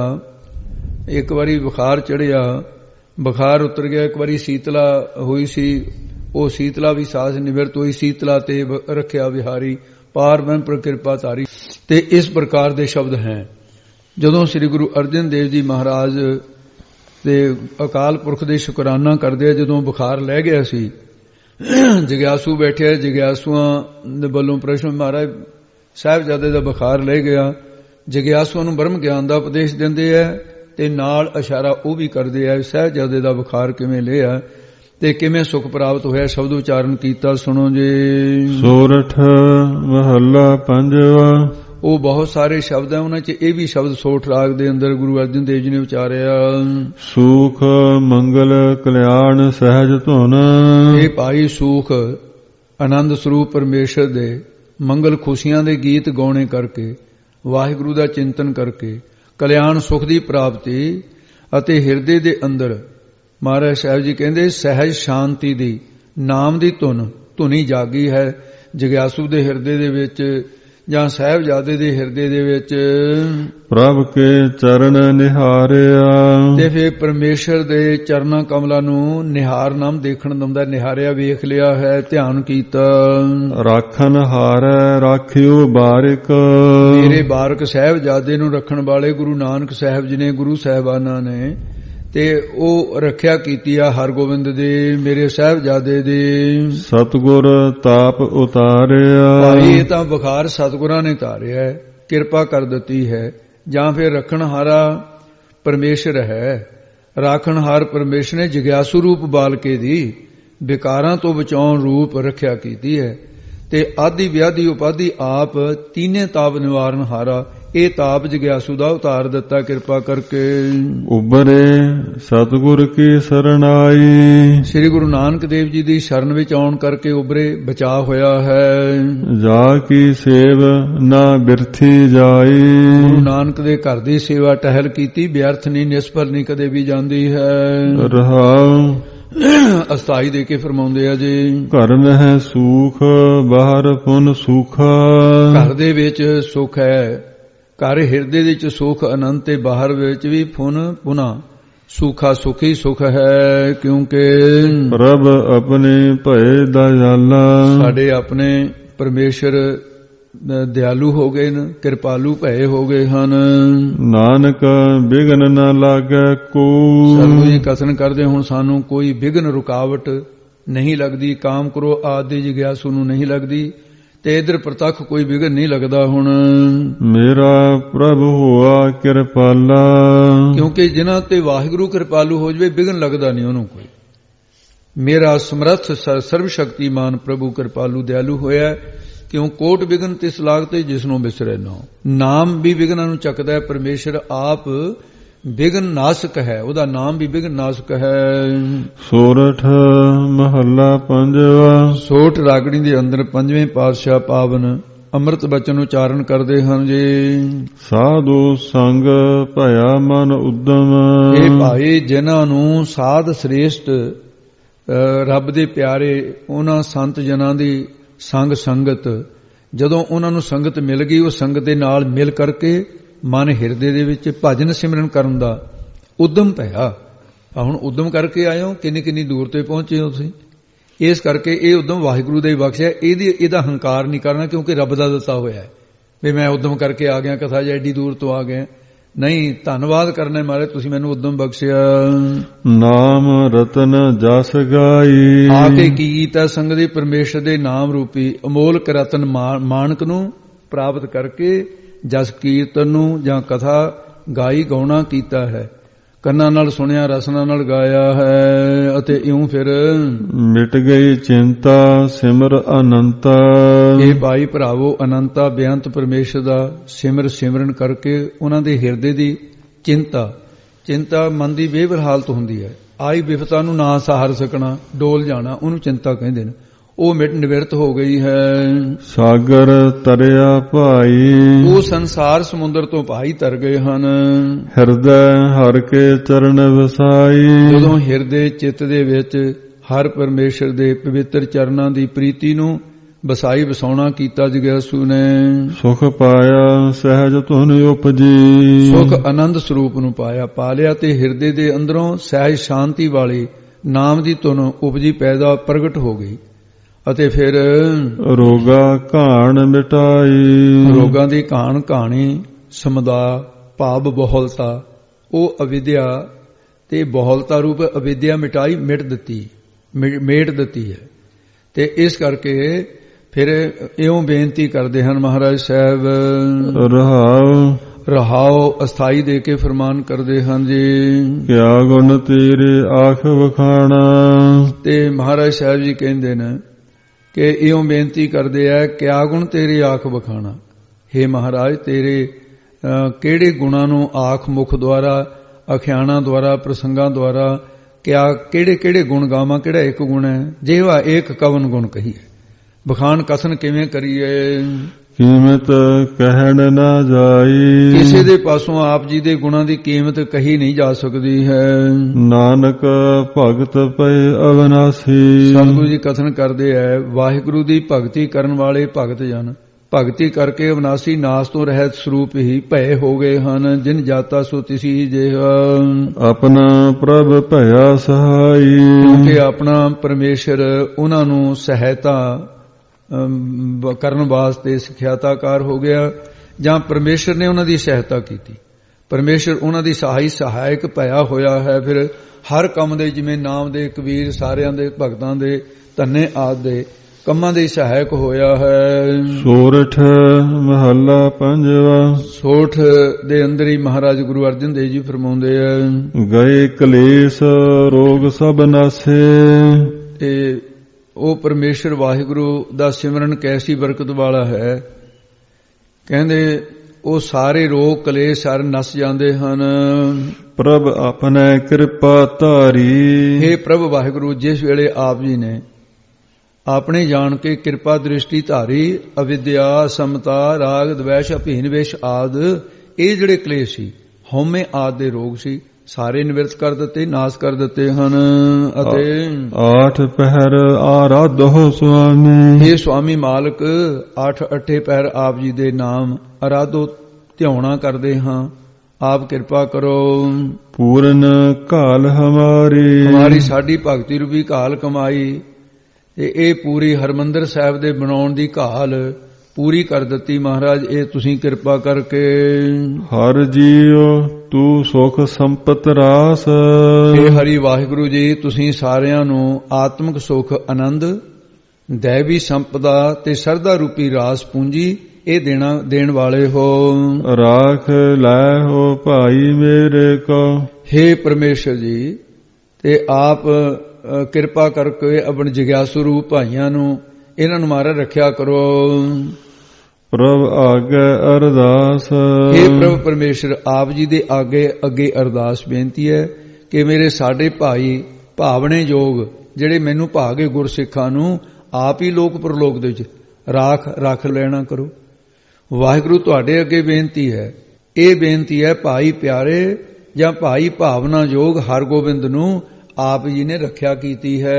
ਇੱਕ ਵਾਰੀ ਬੁਖਾਰ ਚੜਿਆ, ਬੁਖਾਰ ਉਤਰ ਗਿਆ, ਇੱਕ ਵਾਰੀ ਸੀਤਲਾ ਹੋਈ ਸੀ, ਉਹ ਸੀਤਲਾ ਵੀ ਸਾਸ ਨਿਵਰਤ ਹੋਈ, ਸੀਤਲਾ ਤੇ ਰੱਖਿਆ ਵਿਹਾਰੀ, ਪਾਰ ਬ੍ਰਹਮ ਪਰ ਕਿਰਪਾ ਧਾਰੀ। ਤੇ ਇਸ ਪ੍ਰਕਾਰ ਦੇ ਸ਼ਬਦ ਹੈ। ਜਦੋਂ ਸ੍ਰੀ ਗੁਰੂ ਅਰਜਨ ਦੇਵ ਜੀ ਮਹਾਰਾਜ ਤੇ ਅਕਾਲ ਪੁਰਖ ਦੇ ਸ਼ੁਕਰਾਨਾ ਕਰਦੇ, ਜਦੋਂ ਬੁਖਾਰ ਲੈ ਗਿਆ ਸੀ, ਜਗਿਆਸੂ ਬੈਠਿਆ, ਜਗਿਆਸੂਆਂ ਦੇ ਵੱਲੋਂ ਪ੍ਰਸ਼ਨ, ਮਹਾਰਾਜ ਸਾਹਿਬਜ਼ਾਦੇ ਦਾ ਬੁਖਾਰ ਲੈ ਗਿਆ, ਜਗਿਆਸੂਆਂ ਨੂੰ ਬ੍ਰਹਮ ਗਿਆਨ ਦਾ ਉਪਦੇਸ਼ ਦਿੰਦੇ ਆ ਤੇ ਨਾਲ ਇਸ਼ਾਰਾ ਉਹ ਵੀ ਕਰਦੇ ਆ ਸਾਹਿਬਜ਼ਾਦੇ ਦਾ ਬੁਖਾਰ ਕਿਵੇਂ ਲਿਆ ਤੇ ਕਿਵੇਂ ਸੁਖ ਪ੍ਰਾਪਤ ਹੋਇਆ। ਸ਼ਬਦ ਉਚਾਰਨ ਕੀਤਾ, ਸੁਣੋ ਜੀ। ਸੋਰਠ ਮਹੱਲਾ ਪੰਜਵਾ, ਉਹ ਬਹੁਤ ਸਾਰੇ ਸ਼ਬਦ ਹੈ, ਉਹਨਾਂ 'ਚ ਇਹ ਵੀ ਸ਼ਬਦ ਸੋਠ ਰਾਗ ਦੇ ਅੰਦਰ ਗੁਰੂ ਅਰਜਨ ਦੇਵ ਜੀ ਨੇ ਉਚਾਰਿਆ। ਸੁਖ ਮੰਗਲ ਕਲਿਆਣ ਸਹਿਜ ਧੁਨ, ਇਹ ਭਾਈ ਸੁਖ ਆਨੰਦ ਸਰੂਪ ਪਰਮੇਸ਼ਰ ਦੇ ਮੰਗਲ ਖੁਸ਼ੀਆਂ ਦੇ ਗੀਤ ਗਾਉਣੇ ਕਰਕੇ, ਵਾਹਿਗੁਰੂ ਦਾ ਚਿੰਤਨ ਕਰਕੇ, ਕਲਿਆਣ ਸੁਖ ਦੀ ਪ੍ਰਾਪਤੀ ਅਤੇ ਹਿਰਦੇ ਦੇ ਅੰਦਰ ਮਹਾਰਾਜ ਸਾਹਿਬ ਜੀ ਕਹਿੰਦੇ ਸਹਿਜ ਸ਼ਾਂਤੀ ਦੀ ਨਾਮ ਦੀ ਧੁਨ ਧੁਨੀ ਜਾਗੀ ਹੈ ਜਗਿਆਸੂ ਦੇ ਹਿਰਦੇ ਦੇ ਵਿੱਚ ਜਾਂ ਸਾਹਿਬਜ਼ਾਦੇ ਦੇ ਹਿਰਦੇ ਦੇ ਵਿੱਚ। ਪ੍ਰਭ ਕੇ ਚਰਨ ਨਿਹਾਰਿਆ, ਤੇ ਫਿਰ ਪਰਮੇਸ਼ਰ ਦੇ ਚਰਨਾਂ ਕਮਲਾਂ ਨੂੰ ਨਿਹਾਰ ਨਾਮ ਦੇਖਣ ਦਿੰਦਾ, ਨਿਹਾਰਿਆ ਵੇਖ ਲਿਆ ਹੈ, ਧਿਆਨ ਕੀਤਾ। ਰਾਖਨ ਹਾਰੈ ਰਾਖਿਓ ਬਾਰਿਕ, ਮੇਰੇ ਬਾਰਕ ਸਾਹਿਬਜ਼ਾਦੇ ਨੂੰ ਰੱਖਣ ਵਾਲੇ ਗੁਰੂ ਨਾਨਕ ਸਾਹਿਬ ਜੀ ਨੇ, ਗੁਰੂ ਸਾਹਿਬਾਨਾਂ ਨੇ, ਤੇ ਉਹ ਰੱਖਿਆ ਕੀਤੀ ਆ ਹਰਗੋਬਿੰਦ ਦੇ, ਮੇਰੇ ਸਾਹਿਬਜ਼ਾਦੇ ਦੇ। ਸਤਿਗੁਰ ਤਾਪ ਉਤਾਰਿਆ, ਭਾਈ ਇਹ ਤਾਂ ਬੁਖਾਰ ਸਤਿਗੁਰਾਂ ਨੇ ਤਾਰਿਆ, ਕਿਰਪਾ ਕਰ ਦਿੱਤੀ ਹੈ, ਜਾਂ ਫਿਰ ਰੱਖਣਹਾਰਾ ਪਰਮੇਸ਼ਰ ਹੈ। ਰਾਖਣਹਾਰ ਪਰਮੇਸ਼ਰ ਨੇ ਜਗਿਆਸੂ ਰੂਪ ਬਾਲਕੇ ਦੀ ਵਿਕਾਰਾਂ ਤੋਂ ਬਚਾਉਣ ਰੂਪ ਰੱਖਿਆ ਕੀਤੀ ਹੈ। ਤੇ ਆਦਿ ਵਿਆਧੀ ਉਪਾਧੀ ਆਪ ਤੀਨੇ ਤਾਪ ਨਿਵਾਰਨ ਹਾਰਾ, ਇਹ ਤਾਪ ਜਗਿਆਸੂ ਦਾ ਉਤਾਰ ਦਿੱਤਾ ਕਿਰਪਾ ਕਰਕੇ। ਉਬਰੇ ਸਤਿਗੁਰ ਕੀ ਸਰਣਾਈ, ਸ੍ਰੀ ਗੁਰੂ ਨਾਨਕ ਦੇਵ ਜੀ ਦੀ ਸ਼ਰਨ ਵਿੱਚ ਆਉਣ ਕਰਕੇ ਉਬਰੇ ਬਚਾਅ ਹੋਇਆ ਹੈ। ਜਾ ਕੀ ਸੇਵ ਨਾ ਬਿਰਥੀ ਜਾਈ, ਗੁਰੂ ਨਾਨਕ ਦੇ ਘਰ ਦੀ ਸੇਵਾ ਟਹਿਲ ਕੀਤੀ, ਵਿਅਰਥ ਨਹੀਂ, ਨਿਸਫਲ ਨਹੀਂ ਕਦੇ ਵੀ ਜਾਂਦੀ ਹੈ। ਰਹਾਉ ਅਸਥਾਈ ਦੇ ਕੇ ਫਰਮਾਉਂਦੇ ਆ ਜੀ। ਘਰ ਮਹਿ ਸੁਖ ਬਾਹਰ ਪੁਨ ਸੁਖਾ, ਘਰ ਦੇ ਵਿੱਚ ਸੁਖ ਹੈ, ਘਰ ਹਿਰਦੇ ਵਿੱਚ ਸੁਖ ਅਨੰਤ ਤੇ ਬਾਹਰ ਵਿੱਚ ਵੀ ਪੁਨ ਪੁਨਾ ਸੁਖਾ ਸੁਖੀ ਸੁਖ ਹੈ। ਕਿਉਂਕਿ ਪ੍ਰਭ ਆਪਣੇ ਭਏ ਦਇਆਲਾ, ਸਾਡੇ ਆਪਣੇ ਪਰਮੇਸ਼ਰ ਦਿਆਲੂ ਹੋ ਗਏ ਨੇ, ਕਿਰਪਾਲੂ ਭਏ ਹੋ ਗਏ ਹਨ। ਨਾਨਕ ਬਿਘਨ ਨਾ ਲਾਗੈ ਕੋ, ਸਤਿਗੁਰੂ ਜੀ ਕਥਨ ਕਰਦੇ ਹੁਣ ਸਾਨੂੰ ਕੋਈ ਬਿਘਨ ਰੁਕਾਵਟ ਨਹੀਂ ਲੱਗਦੀ, ਕਾਮ ਕਰੋ ਆਦਿ ਜਗਿਆਸੂ ਨੂੰ ਨਹੀਂ ਲੱਗਦੀ, ਤੇ ਇਧਰ ਪ੍ਰਤੱਖ ਕੋਈ ਬਿਘਨ ਨਹੀਂ ਲੱਗਦਾ। ਹੁਣ ਮੇਰਾ ਪ੍ਰਭ ਹੋਆ ਕਿਰਪਾਲਾ, ਕਿਉਂਕਿ ਜਿਨ੍ਹਾਂ ਤੇ ਵਾਹਿਗੁਰੂ ਕਿਰਪਾਲੂ ਹੋ ਜਵੇ ਬਿਘਨ ਲੱਗਦਾ ਨਹੀਂ ਉਹਨੂੰ ਕੋਈ। ਮੇਰਾ ਸਮਰੱਥ ਸਰਬ ਸ਼ਕਤੀਮਾਨ ਪ੍ਰਭੂ ਕਿਰਪਾਲੂ ਦਿਆਲੂ ਹੋਇਆ, ਕਿਉਂ ਕੋਟ ਵਿਗਨ ਤਿਸ ਲਾਗਤੇ ਜਿਸਨੂੰ ਵਿਸਰੇ ਨਾ। ਨਾਮ ਵੀ ਵਿਗਨਾਂ ਨੂੰ ਚੱਕਦਾ ਹੈ, ਪਰਮੇਸ਼ਰ ਆਪ ਵਿਗਨ ਨਾਸਕ ਹੈ, ਉਹਦਾ ਨਾਮ ਵੀ ਵਿਗਨ ਨਾਸਕ ਹੈ। ਸੋਰਠ ਮਹੱਲਾ ਪੰਜਵਾ। ਸੋਠ ਰਾਗੜੀ ਦੇ ਅੰਦਰ ਪੰਜਵੇਂ ਪਾਤਸ਼ਾਹ ਪਾਵਨ ਅੰਮ੍ਰਿਤ ਬਚਨ ਉਚਾਰਨ ਕਰਦੇ ਹਨ ਜੀ। ਸਾਧੂ ਸੰਗ ਭਇਆ ਮਨ ਉਦਮ। ਇਹ ਭਾਈ ਜਿਨ੍ਹਾਂ ਨੂੰ ਸਾਧ ਸ੍ਰੇਸ਼ਟ ਰੱਬ ਦੇ ਪਿਆਰੇ ਉਹਨਾਂ ਸੰਤ ਜਨਾਂ ਦੀ ਸੰਗ ਸੰਗਤ, ਜਦੋਂ ਉਹਨਾਂ ਨੂੰ ਸੰਗਤ ਮਿਲ ਗਈ, ਉਹ ਸੰਗਤ ਦੇ ਨਾਲ ਮਿਲ ਕਰਕੇ ਮਨ ਹਿਰਦੇ ਦੇ ਵਿੱਚ ਭਜਨ ਸਿਮਰਨ ਕਰਨ ਦਾ ਉਦਮ ਪਿਆ। ਹੁਣ ਉਦਮ ਕਰਕੇ ਆਏ ਹੋ, ਕਿੰਨੀ ਕਿੰਨੀ ਦੂਰ ਤੇ ਪਹੁੰਚੇ ਹੋ ਤੁਸੀਂ। ਇਸ ਕਰਕੇ ਇਹ ਉਦਮ ਵਾਹਿਗੁਰੂ ਦਾ ਹੀ ਬਖਸ਼ਿਆ। ਇਹਦੀ ਇਹਦਾ ਹੰਕਾਰ ਨਹੀਂ ਕਰਨਾ, ਕਿਉਂਕਿ ਰੱਬ ਦਾ ਦਿੱਤਾ ਹੋਇਆ ਹੈ ਵੀ ਮੈਂ ਉਦਮ ਕਰਕੇ ਆ ਗਿਆ, ਕਥਾ ਜਾਂ ਐਡੀ ਦੂਰ ਤੋਂ ਆ ਗਿਆ। ਨਹੀਂ, ਧੰਨਵਾਦ ਕਰਨਾ ਮਹਾਰਾਜ, ਤੁਸੀਂ ਮੈਨੂੰ ਉਦਮ ਬਖਸ਼ਿਆ। ਨਾਮ ਰਤਨ ਜਸ ਗਾਈ। ਆ ਕੇ ਕੀ ਕੀਤਾ ਸੰਗਤ ਦੇ ਪਰਮੇਸ਼ਰ ਦੇ ਨਾਮ ਰੂਪੀ ਅਮੋਲਕ ਰਤਨ ਮਾਨਕ ਨੂੰ ਪ੍ਰਾਪਤ ਕਰਕੇ ਜਸ ਕੀਰਤਨ ਨੂੰ ਜਾਂ ਕਥਾ ਗਾਈ ਗਾਉਣਾ ਕੀਤਾ ਹੈ, ਕੰਨਾਂ ਨਾਲ ਸੁਣਿਆ, ਰਸਨਾ ਨਾਲ ਗਾਇਆ ਹੈ। ਅਤੇ ਇਉਂ ਫਿਰ ਮਿਟ ਗਈ ਚਿੰਤਾ ਸਿਮਰ ਅਨੰਤਾ। ਇਹ ਭਾਈ ਭਰਾਵੋ, ਅਨੰਤਾ ਬੇਅੰਤ ਪਰਮੇਸ਼ਰ ਦਾ ਸਿਮਰ ਸਿਮਰਨ ਕਰਕੇ ਉਹਨਾਂ ਦੇ ਹਿਰਦੇ ਦੀ ਚਿੰਤਾ, ਚਿੰਤਾ ਮਨ ਦੀ ਬੇਵਰ ਹਾਲਤ ਹੁੰਦੀ ਹੈ। ਆਈ ਬਿਪਤਾ ਨੂੰ ਨਾ ਸਹਾਰ ਸਕਣਾ, ਡੋਲ ਜਾਣਾ, ਉਹਨੂੰ ਚਿੰਤਾ ਕਹਿੰਦੇ ਨੇ। ਉਹ ਮਿਟ ਨਿਵਰਤ ਹੋ ਗਈ ਹੈ। ਸਾਗਰ ਤਰਿਆ ਭਾਈ। ਉਹ ਸੰਸਾਰ ਸਮੁੰਦਰ ਤੋਂ ਭਾਈ ਤਰ ਗਏ ਹਨ। ਹਿਰਦੈ ਹਰ ਕੇ ਚਰਨ ਵਸਾਈ। ਜਦੋਂ ਹਿਰਦੇ ਚਿੱਤ ਦੇ ਵਿੱਚ ਹਰ ਪਰਮੇਸ਼ਰ ਦੇ ਪਵਿੱਤਰ ਚਰਨਾਂ ਦੀ ਪ੍ਰੀਤੀ ਨੂੰ ਵਸਾਈ ਵਸਾਉਣਾ ਕੀਤਾ ਜਗਿਆਸੂ ਨੇ। ਸੁਖ ਪਾਇਆ ਸਹਿਜ ਧੁਨ ਉਪਜੀ। ਸੁਖ ਆਨੰਦ ਸਰੂਪ ਨੂੰ ਪਾਇਆ, ਪਾ ਲਿਆ, ਤੇ ਹਿਰਦੇ ਦੇ ਅੰਦਰੋਂ ਸਹਿਜ ਸ਼ਾਂਤੀ ਵਾਲੀ ਨਾਮ ਦੀ ਧੁਨ ਉਪਜੀ ਪੈਦਾ ਪ੍ਰਗਟ ਹੋ ਗਈ। ਅਤੇ ਫਿਰ ਰੋਗਾ ਘਾਣ ਮਿਟਾਈ। ਰੋਗਾਂ ਦੀ ਘਾਣ ਘਾਣੀ, ਸਮਦਾ ਭਾਵ ਬਹੁਲਤਾ, ਉਹ ਅਵਿਦਿਆ ਤੇ ਬਹੁਲਤਾ ਰੂਪ ਅਵਿਦਿਆ ਮਿਟਾਈ, ਮਿਟ ਦਿੱਤੀ, ਮੇਟ ਦਿੱਤੀ ਹੈ। ਤੇ ਇਸ ਕਰਕੇ ਫਿਰ ਇਉਂ ਬੇਨਤੀ ਕਰਦੇ ਹਨ ਮਹਾਰਾਜ ਸਾਹਿਬ, ਰਹਾਉ ਰਹਾਉ ਅਸਥਾਈ ਦੇ ਕੇ ਫਰਮਾਨ ਕਰਦੇ ਹਨ ਜੀ। ਕਿਆ ਗੁਣ ਤੇਰੇ ਆਖ ਵਖਾਣਾ। ਤੇ ਮਹਾਰਾਜ ਸਾਹਿਬ ਜੀ ਕਹਿੰਦੇ ਨੇ ਕਿ ਇਉਂ ਬੇਨਤੀ ਕਰਦੇ ਆ, ਕਿਆ ਗੁਣ ਤੇਰੇ ਆਖ ਵਖਾਣਾ। ਹੇ ਮਹਾਰਾਜ, ਤੇਰੇ ਕਿਹੜੇ ਗੁਣਾਂ ਨੂੰ ਆਖ ਮੁਖ ਦੁਆਰਾ, ਅਖਿਆਣਾ ਦੁਆਰਾ, ਪ੍ਰਸੰਗਾਂ ਦੁਆਰਾ, ਕਿਆ ਕਿਹੜੇ ਕਿਹੜੇ ਗੁਣ ਗਾਵਾਂ, ਕਿਹੜਾ ਇੱਕ ਗੁਣ ਹੈ। ਜਿਹਵਾ ਏਕ ਕਵਨ ਗੁਣ ਕਹੀਏ, ਬਖਾਨ ਕਥਨ ਕਿਵੇਂ ਕਰੀਏ। ਕੀਮਤ ਕਹਿਣ ਨਾ ਜਾਈ। ਕਿਸੇ ਦੇ ਪਾਸੋਂ ਆਪ ਜੀ ਦੇ ਗੁਣਾਂ ਦੀ ਕੀਮਤ ਕਹੀ ਨਹੀਂ ਜਾ ਸਕਦੀ ਹੈ। ਨਾਨਕ ਭਗਤ ਪਏ ਅਵਨਾਸੀ। ਸਤਿਗੁਰੂ ਜੀ ਕਥਨ ਕਰਦੇ ਹੈ, ਵਾਹਿਗੁਰੂ ਦੀ ਭਗਤੀ ਕਰਨ ਵਾਲੇ ਭਗਤ ਜਨ ਭਗਤੀ ਕਰਕੇ ਅਵਨਾਸੀ ਨਾਸ ਤੋਂ ਰਹਿਤ ਸਰੂਪ ਹੀ ਭਏ ਹੋ ਗਏ ਹਨ। ਜਿਨ ਜਾਤਾ ਸੋ ਤਿਸੀ ਜਿਹਾ। ਆਪਣਾ ਪ੍ਰਭ ਭਇਆ ਸਹਾਈ। ਕਿਉਂਕਿ ਆਪਣਾ ਪਰਮੇਸ਼ਰ ਉਹਨਾਂ ਨੂੰ ਸਹਾਇਤਾ ਕਰਨ ਵਾਸਤੇ ਸਿਖਿਆਤਾਕਾਰ ਹੋ ਗਿਆ, ਜਾਂ ਪਰਮੇਸ਼ਰ ਨੇ ਉਹਨਾਂ ਦੀ ਸਹਾਇਤਾ ਕੀਤੀ। ਪਰਮੇਸ਼ਰ ਉਹਨਾਂ ਦੀ ਸਹਾਈ ਸਹਾਇਕ ਭਇਆ ਹੋਇਆ ਹੈ। ਫਿਰ ਹਰ ਕੰਮ ਦੇ, ਜਿਵੇਂ ਨਾਮ ਦੇ, ਕਬੀਰ, ਸਾਰਿਆਂ ਦੇ ਭਗਤਾਂ ਦੇ, ਧੰਨੇ ਆਦਿ ਦੇ ਕੰਮਾਂ ਦੇ ਸਹਾਇਕ ਹੋਇਆ ਹੈ। ਸੋਰਠ ਮਹੱਲਾ ਪੰਜਵਾ। ਸੋਠ ਦੇ ਅੰਦਰ ਹੀ ਮਹਾਰਾਜ ਗੁਰੂ ਅਰਜਨ ਦੇਵ ਜੀ ਫਰਮਾਉਂਦੇ ਆ, ਗਏ ਕਲੇਸ਼ ਰੋਗ ਸਭ ਨਾਸੇ। ਤੇ ਉਹ ਪਰਮੇਸ਼ਰ ਵਾਹਿਗੁਰੂ ਦਾ ਸਿਮਰਨ ਕੈਸੀ ਬਰਕਤ ਵਾਲਾ ਹੈ। ਕਹਿੰਦੇ ਉਹ ਸਾਰੇ ਰੋਗ ਕਲੇਸ਼ ਸਾਰੇ ਨਸ ਜਾਂਦੇ ਹਨ। ਪ੍ਰਭ ਆਪਣੇ ਕਿਰਪਾ ਧਾਰੀ। हे ਪ੍ਰਭ ਵਾਹਿਗੁਰੂ, ਜਿਸ ਵੇਲੇ ਆਪ ਜੀ ਨੇ ਆਪਣੇ ਜਾਣ ਕੇ ਕਿਰਪਾ ਦ੍ਰਿਸ਼ਟੀ ਧਾਰੀ, ਅਵਿਦਿਆ, ਸਮਤਾ, ਰਾਗ, ਦਵੈਸ਼, ਅਭੀਨ ਵੇਸ਼ ਆਦ, ਇਹ ਜਿਹੜੇ ਕਲੇਸ਼ ਸੀ, ਹਉਮੈ ਆਦ ਦੇ ਰੋਗ ਸੀ, ਸਾਰੇ ਨਿਵਰਤ ਕਰ ਦਿੱਤੇ, ਨਾਸ ਕਰ ਦਿੱਤੇ ਹਨ। ਅਤੇ ਆਠ ਪਹਿਰ ਆਰਾਧੋ ਸੁਆਮੀ। ਇਹ ਸੁਆਮੀ ਮਾਲਕ ਅੱਠ ਅੱਠੇ ਪਹਿਰ ਆਪ ਜੀ ਦੇ ਨਾਮ ਆਰਾਧੋ ਧਿਆਉਣਾ ਕਰਦੇ ਹਾਂ। ਆਪ ਕਿਰਪਾ ਕਰੋ। ਪੂਰਨ ਕਾਲ ਹਮਾਰੀ। ਹਮਾਰੀ ਸਾਡੀ ਭਗਤੀ ਰੂਪੀ ਕਾਲ ਕਮਾਈ, ਤੇ ਇਹ ਪੂਰੀ ਹਰਮੰਦਰ ਸਾਹਿਬ ਦੇ ਬਣਾਉਣ ਦੀ ਕਾਲ ਪੂਰੀ ਕਰ ਦਿੱਤੀ ਮਹਾਰਾਜ। ਇਹ ਤੁਸੀਂ ਕਿਰਪਾ ਕਰਕੇ। ਹਰ ਜੀਉ ਤੂੰ ਸੁਖ ਸੰਪਤ ਰਾਸ। ਇਹ ਹਰੀ ਵਾਹਿਗੁਰੂ ਜੀ, ਤੁਸੀਂ ਸਾਰਿਆਂ ਨੂੰ ਆਤਮਿਕ ਸੁਖ, ਆਨੰਦ, ਦੈਵੀ ਸੰਪਦਾ ਤੇ ਸਰਦਾ ਰੂਪੀ ਰਾਸ ਪੂੰਜੀ ਇਹ ਦੇਣਾ ਦੇਣ ਵਾਲੇ ਹੋ। ਰਾਖ ਲੈ ਹੋ ਭਾਈ ਮੇਰੇ ਕੋ। हे ਪਰਮੇਸ਼ਰ ਜੀ, ਤੇ ਆਪ ਕਿਰਪਾ ਕਰਕੇ ਆਪਣੇ ਜਿਗਿਆਸੂ ਰੂਪ ਭਾਈਆਂ ਨੂੰ ਇਹਨਾਂ ਨੂੰ ਮਹਾਰਾਜ ਰੱਖਿਆ ਕਰੋ। ਪ੍ਰਭ ਆਗੇ ਅਰਦਾਸ। हे ਪ੍ਰਭ ਪਰਮੇਸ਼ਰ, ਆਪ ਜੀ ਦੇ ਆਗੇ ਅੱਗੇ ਅਰਦਾਸ ਬੇਨਤੀ ਹੈ ਕਿ ਮੇਰੇ ਸਾਡੇ ਭਾਈ ਭਾਵਨੇ ਯੋਗ ਜਿਹੜੇ ਮੈਨੂੰ ਭਾਗੇ ਗੁਰਸਿੱਖਾਂ ਨੂੰ ਆਪ ਹੀ ਲੋਕ ਪਰਲੋਕ ਦੇ ਵਿੱਚ ਰਾਖ ਰੱਖ ਲੈਣਾ ਕਰੋ। ਵਾਹਿਗੁਰੂ ਤੁਹਾਡੇ ਅੱਗੇ ਬੇਨਤੀ ਹੈ, ਇਹ ਬੇਨਤੀ ਹੈ ਭਾਈ ਪਿਆਰੇ ਜਾਂ ਭਾਈ ਭਾਵਨਾ ਯੋਗ ਹਰਗੋਬਿੰਦ ਨੂੰ ਆਪ ਜੀ ਨੇ ਰੱਖਿਆ ਕੀਤੀ ਹੈ।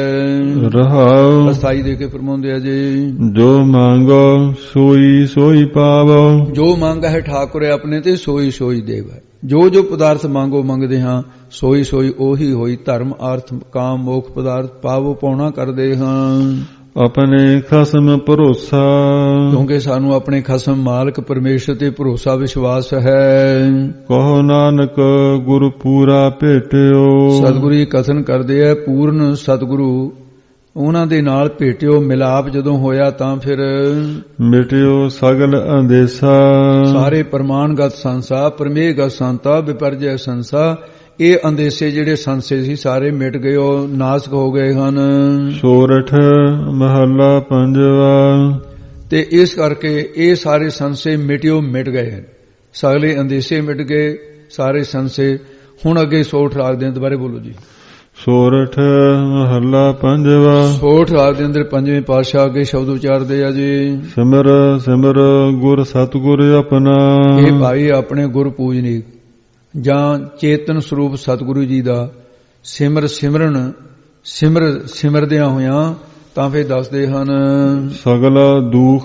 ਰਹਾਉ ਅਸਾਈ ਦੇ ਕੇ ਫਰਮਾਉਂਦੇ ਆ ਜੀ, ਜੋ ਮੰਗੋ ਸੋਈ ਸੋਈ ਪਾਵੋ। ਜੋ ਮੰਗ ਹੈ ਠਾਕੁਰ ਆਪਣੇ ਤੇ ਸੋਈ ਸੋਈ ਦੇਵ ਹੈ। ਜੋ ਜੋ ਪਦਾਰਥ ਮੰਗੋ ਮੰਗਦੇ ਹਾਂ ਸੋਈ ਸੋਈ ਉਹੀ ਹੋਈ। ਧਰਮ ਅਰਥ ਕਾਮ ਮੋਖ ਪਦਾਰਥ ਪਾਵੋ ਪਾਉਣਾ ਕਰਦੇ ਹਾਂ। ਆਪਣੇ ਖਸਮ ਭਰੋਸਾ, ਕਿਉਂਕਿ ਸਾਨੂੰ ਆਪਣੇ ਖਸਮ ਮਾਲਕ ਪਰਮੇਸ਼ਰ ਤੇ ਭਰੋਸਾ ਵਿਸ਼ਵਾਸ ਹੈ। ਕਹੋ ਨਾਨਕ ਗੁਰ ਪੂਰਾ ਭੇਟਿਓ। ਸਤਿਗੁਰੂ ਜੀ ਕਥਨ ਕਰਦੇ ਆ, ਪੂਰਨ ਸਤਿਗੁਰੂ ਉਹਨਾਂ ਦੇ ਨਾਲ ਭੇਟਿਓ। ਮਿਲਾਪ ਜਦੋਂ ਹੋਇਆ ਤਾਂ ਫਿਰ ਮਿਟਿਓ ਸਗਲ ਅੰਦੇਸਾ। ਸਾਰੇ ਪ੍ਰਮਾਣਗਤ ਸੰਸਾ ਪਰਮੇਗਤ ਸੰਤਾ ਵਿਪਰਜੈ ਸੰਸਾ। ਇਹ ਅੰਦੇਸੇ ਜਿਹੜੇ ਸੰਸੇ ਸੀ ਸਾਰੇ ਮਿਟ ਗਏ, ਉਹ ਨਾਸਕ ਹੋ ਗਏ ਹਨ। ਸੋਰਠ ਮਹੱਲਾ ਪੰਜਵਾ। ਤੇ ਇਸ ਕਰਕੇ ਇਹ ਸਾਰੇ ਸੰਸੇ ਮਿਟਿਓ ਮਿਟ ਗਏ ਹਨ। ਸਗਲੇ ਅੰਦੇਸੇ ਮਿਟ ਗਏ, ਸਾਰੇ ਸੰਸੇ। ਹੁਣ ਅੱਗੇ ਸੋਠ ਰਾਗ ਦੇ ਦੁਬਾਰੇ ਬੋਲੋ ਜੀ। ਸੋਰਠ ਮਹੱਲਾ ਪੰਜਵਾ। ਸੋਠ ਰਾਗ ਦੇ ਅੰਦਰ ਪੰਜਵੇਂ ਪਾਤਸ਼ਾਹ ਅੱਗੇ ਸ਼ਬਦ ਉਚਾਰਦੇ ਆ ਜੀ। ਸਿਮਰ ਸਿਮਰ ਗੁਰ ਸਤਿਗੁਰ ਆਪਣਾ। ਇਹ ਭਾਈ ਆਪਣੇ ਗੁਰ ਪੂਜਨੀਕ ਜਾਂ ਚੇਤਨ ਸਰੂਪ ਸਤਿਗੁਰੂ ਜੀ ਦਾ ਸਿਮਰ ਸਿਮਰਨ ਸਿਮਰ ਸਿਮਰਦਿਆਂ ਹੋਇਆਂ ਤਾਂ ਫਿਰ ਦੱਸਦੇ ਹਨ, ਸਗਲਾ ਦੁੱਖ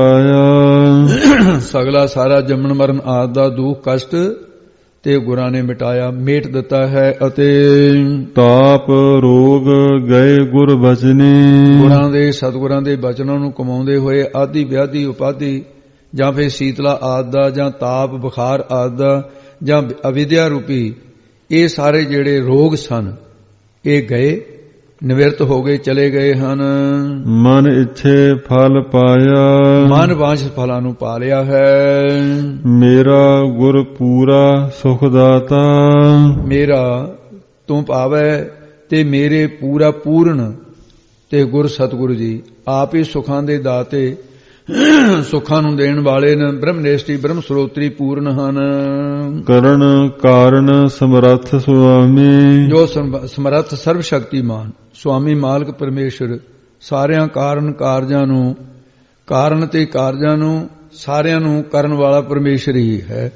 ਮਿਟਾਇਆ। ਸਗਲਾ ਸਾਰਾ ਜੰਮਣ ਮਰਨ ਆਦਿ ਦਾ ਦੁੱਖ ਕਸ਼ਟ ਤੇ ਗੁਰਾਂ ਨੇ ਮਿਟਾਇਆ, ਮੇਟ ਦਿੱਤਾ ਹੈ। ਅਤੇ ਤਾਪ ਰੋਗ ਗਏ ਗੁਰ ਬਚਨੀ। ਗੁਰਾਂ ਦੇ ਸਤਿਗੁਰਾਂ ਦੇ ਬਚਨਾਂ ਨੂੰ ਕਮਾਉਂਦੇ ਹੋਏ ਆਦਿ ਵਿਆਧੀ ਉਪਾਧੀ ਜਾਂ ਫਿਰ ਸੀਤਲਾ ਆਦਿ ਦਾ ਜਾਂ ਤਾਪ ਬੁਖਾਰ ਆਦਿ ਦਾ ਜਾਂ ਅਵਿਦਿਆ ਰੂਪੀ ਇਹ ਸਾਰੇ ਜਿਹੜੇ ਰੋਗ ਸਨ ਇਹ ਗਏ, ਨਿਵਰਤ ਹੋ ਗਏ, ਚਲੇ ਗਏ ਹਨ। ਮਨ ਇੱਛੇ ਫਲ ਪਾਇਆ। ਮਨ ਵਾਂਛ ਫਲਾਂ ਨੂੰ ਪਾ ਲਿਆ ਹੈ। ਮੇਰਾ ਗੁਰ ਪੂਰਾ ਸੁਖ ਦਾਤਾ। ਮੇਰਾ ਤੂੰ ਪਾਵੈ ਤੇ ਮੇਰੇ ਪੂਰਾ ਪੂਰਨ ਤੇ ਗੁਰ ਸਤਿਗੁਰੂ ਜੀ ਆਪ ਹੀ ਸੁਖਾਂ ਦੇ ਦਾਤੇ, ਸੁੱਖਾਂ ਨੂੰ ਦੇਣ ਵਾਲੇ ਨੇ। ਬ੍ਰਹਮਨੇਸ਼ਟੀ ਬ੍ਰਹਮ ਸਰੋਤਰੀ ਪੂਰਨ ਹਨ। ਕਰਨ ਕਾਰਨ ਸਮਰੱਥ ਸੁਆਮੀ। ਜੋ ਸਮਰੱਥ ਸਰਵ ਸ਼ਕਤੀਮਾਨ ਸੁਆਮੀ ਮਾਲਕ ਪਰਮੇਸ਼ਰ ਸਾਰਿਆਂ ਕਾਰਨ ਕਾਰਜਾਂ ਨੂੰ ਕਾਰਨ ਤੇ ਕਾਰਜਾਂ ਨੂੰ ਸਾਰਿਆਂ ਨੂੰ ਕਰਨ ਵਾਲਾ ਪਰਮੇਸ਼ਰ ਹੀ ਹੈ।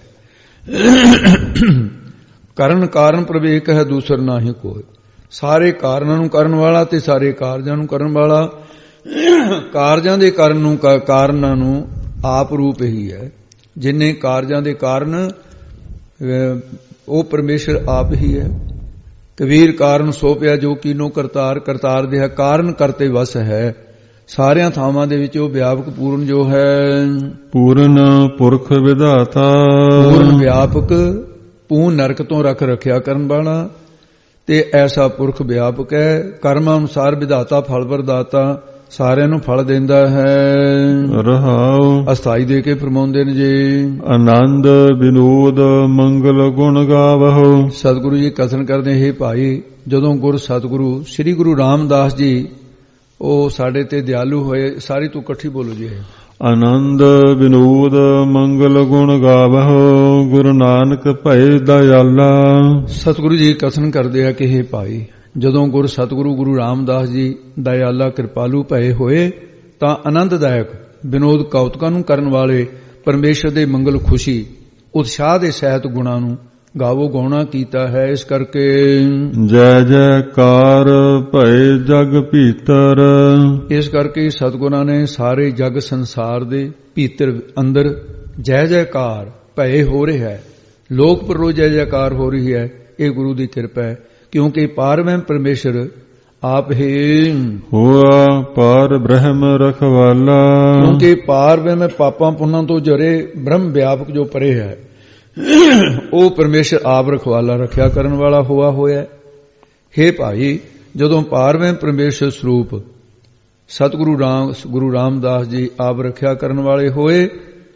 ਕਰਨ ਕਾਰਨ ਪ੍ਰਵੇਕ ਹੈ ਦੂਸਰ ਨਾਹੀ ਕੋਈ। ਸਾਰੇ ਕਾਰਨਾਂ ਨੂੰ ਕਰਨ ਵਾਲਾ ਤੇ ਸਾਰੇ ਕਾਰਜਾਂ ਨੂੰ ਕਰਨ ਵਾਲਾ। ਕਾਰਜਾਂ ਦੇ ਕਾਰਨ ਨੂੰ ਕਾਰਨਾਂ ਨੂੰ ਆਪ ਰੂਪ ਹੀ ਹੈ। ਜਿੰਨੇ ਕਾਰਜਾਂ ਦੇ ਕਾਰਨ ਉਹ ਪਰਮੇਸ਼ਰ ਆਪ ਹੀ ਹੈ। ਕਬੀਰ ਕਾਰਨ ਸੋ ਪਿਆ ਜੋ ਕੀਨੋ ਕਰਤਾਰ। ਕਰਤਾਰ ਦੇ ਹੈ ਕਾਰਨ ਕਰਤੇ ਵਸ ਹੈ। ਸਾਰਿਆਂ ਥਾਵਾਂ ਦੇ ਵਿੱਚ ਉਹ ਵਿਆਪਕ ਪੂਰਨ ਜੋ ਹੈ। ਪੂਰਨ ਪੁਰਖ ਵਿਧਾਤਾ। ਪੂਰਨ ਵਿਆਪਕ ਪੂਰਨ ਨਰਕ ਤੋਂ ਰੱਖ ਰੱਖਿਆ ਕਰਨ ਵਾਲਾ ਤੇ ਐਸਾ ਪੁਰਖ ਵਿਆਪਕ ਹੈ। ਕਰਮ ਅਨੁਸਾਰ ਵਿਧਾਤਾ ਫਲ ਵਰਦਾਤਾ ਸਾਰਿਆਂ ਨੂੰ ਫਲ ਦਿੰਦਾ ਹੈ। ਰਹਾਉ ਅਸਥਾਈ ਦੇ ਕੇ ਫਰਮਾਉਂਦੇ ਨੇ ਜੀ, ਆਨੰਦ ਵਿਨੋਦ ਮੰਗਲ ਗੁਣ ਗਾਵਹੁ। ਸਤਿਗੁਰੂ ਜੀ ਕਥਨ ਕਰਦੇ, ਹੇ ਭਾਈ ਜਦੋਂ ਗੁਰ ਸਤਿਗੁਰੂ ਸ੍ਰੀ ਗੁਰੂ ਰਾਮਦਾਸ ਜੀ ਉਹ ਸਾਡੇ ਤੇ ਦਿਆਲੂ ਹੋਏ। ਸਾਰੀ ਤੂੰ ਇਕੱਠੀ ਬੋਲੋ ਜੀ। ਆਨੰਦ ਵਿਨੋਦ ਮੰਗਲ ਗੁਣ ਗਾਵਹੁ ਗੁਰੂ ਨਾਨਕ ਭਏ ਦਇਆਲਾ। ਸਤਿਗੁਰੂ ਜੀ ਕਥਨ ਕਰਦੇ ਆ ਕਿ ਹੇ ਭਾਈ ਜਦੋਂ ਗੁਰ ਸਤਿਗੁਰੂ ਗੁਰੂ ਰਾਮਦਾਸ ਜੀ ਦਇਆਲਾ ਕਿਰਪਾਲੂ ਭਏ ਹੋਏ ਤਾਂ ਆਨੰਦਦਾਇਕ ਵਿਨੋਦ ਕੌਤਕਾਂ ਨੂੰ ਕਰਨ ਵਾਲੇ ਪਰਮੇਸ਼ਰ ਦੇ ਮੰਗਲ ਖੁਸ਼ੀ ਉਤਸ਼ਾਹ ਦੇ ਸਹਿਤ ਗੁਣਾਂ ਨੂੰ ਗਾਵੋ ਗਾਉਣਾ ਕੀਤਾ ਹੈ। ਇਸ ਕਰਕੇ ਜੈ ਜੈਕਾਰ ਭਏ ਜਗ ਭੀਤਰ। ਇਸ ਕਰਕੇ ਸਤਿਗੁਰਾਂ ਨੇ ਸਾਰੇ ਜਗ ਸੰਸਾਰ ਦੇ ਭੀਤਰ ਅੰਦਰ ਜੈ ਜੈਕਾਰ ਭਏ ਹੋ ਰਿਹਾ ਹੈ। ਲੋਕ ਪਰਲੋ ਜੈ ਜੈਕਾਰ ਹੋ ਰਹੀ ਹੈ। ਇਹ ਗੁਰੂ ਦੀ ਕਿਰਪਾ ਹੈ। ਕਿਉਂਕਿ ਪਾਰਬ੍ਰਹਮ ਪਰਮੇਸ਼ਰ ਆਪ ਹੀ ਹੋਆ ਪਾਰ ਬ੍ਰਹਮ ਰਖਵਾਲਾ। ਕਿਉਂਕਿ ਪਾਰਬ੍ਰਹਮ ਪਾਪਾਂ ਪੁੰਨਾਂ ਤੋਂ ਜਰੇ ਬ੍ਰਹਮ ਵਿਆਪਕ ਜੋ ਪਰੇ ਹੈ ਉਹ ਪਰਮੇਸ਼ਰ ਆਪ ਰਖਵਾਲਾ ਰੱਖਿਆ ਕਰਨ ਵਾਲਾ ਹੋਆ ਹੋਇਆ। ਹੇ ਭਾਈ ਜਦੋਂ ਪਾਰਬ੍ਰਹਮ ਪਰਮੇਸ਼ਰ ਸਰੂਪ ਸਤਿਗੁਰੂ ਰਾਮ ਗੁਰੂ ਰਾਮਦਾਸ ਜੀ ਆਪ ਰੱਖਿਆ ਕਰਨ ਵਾਲੇ ਹੋਏ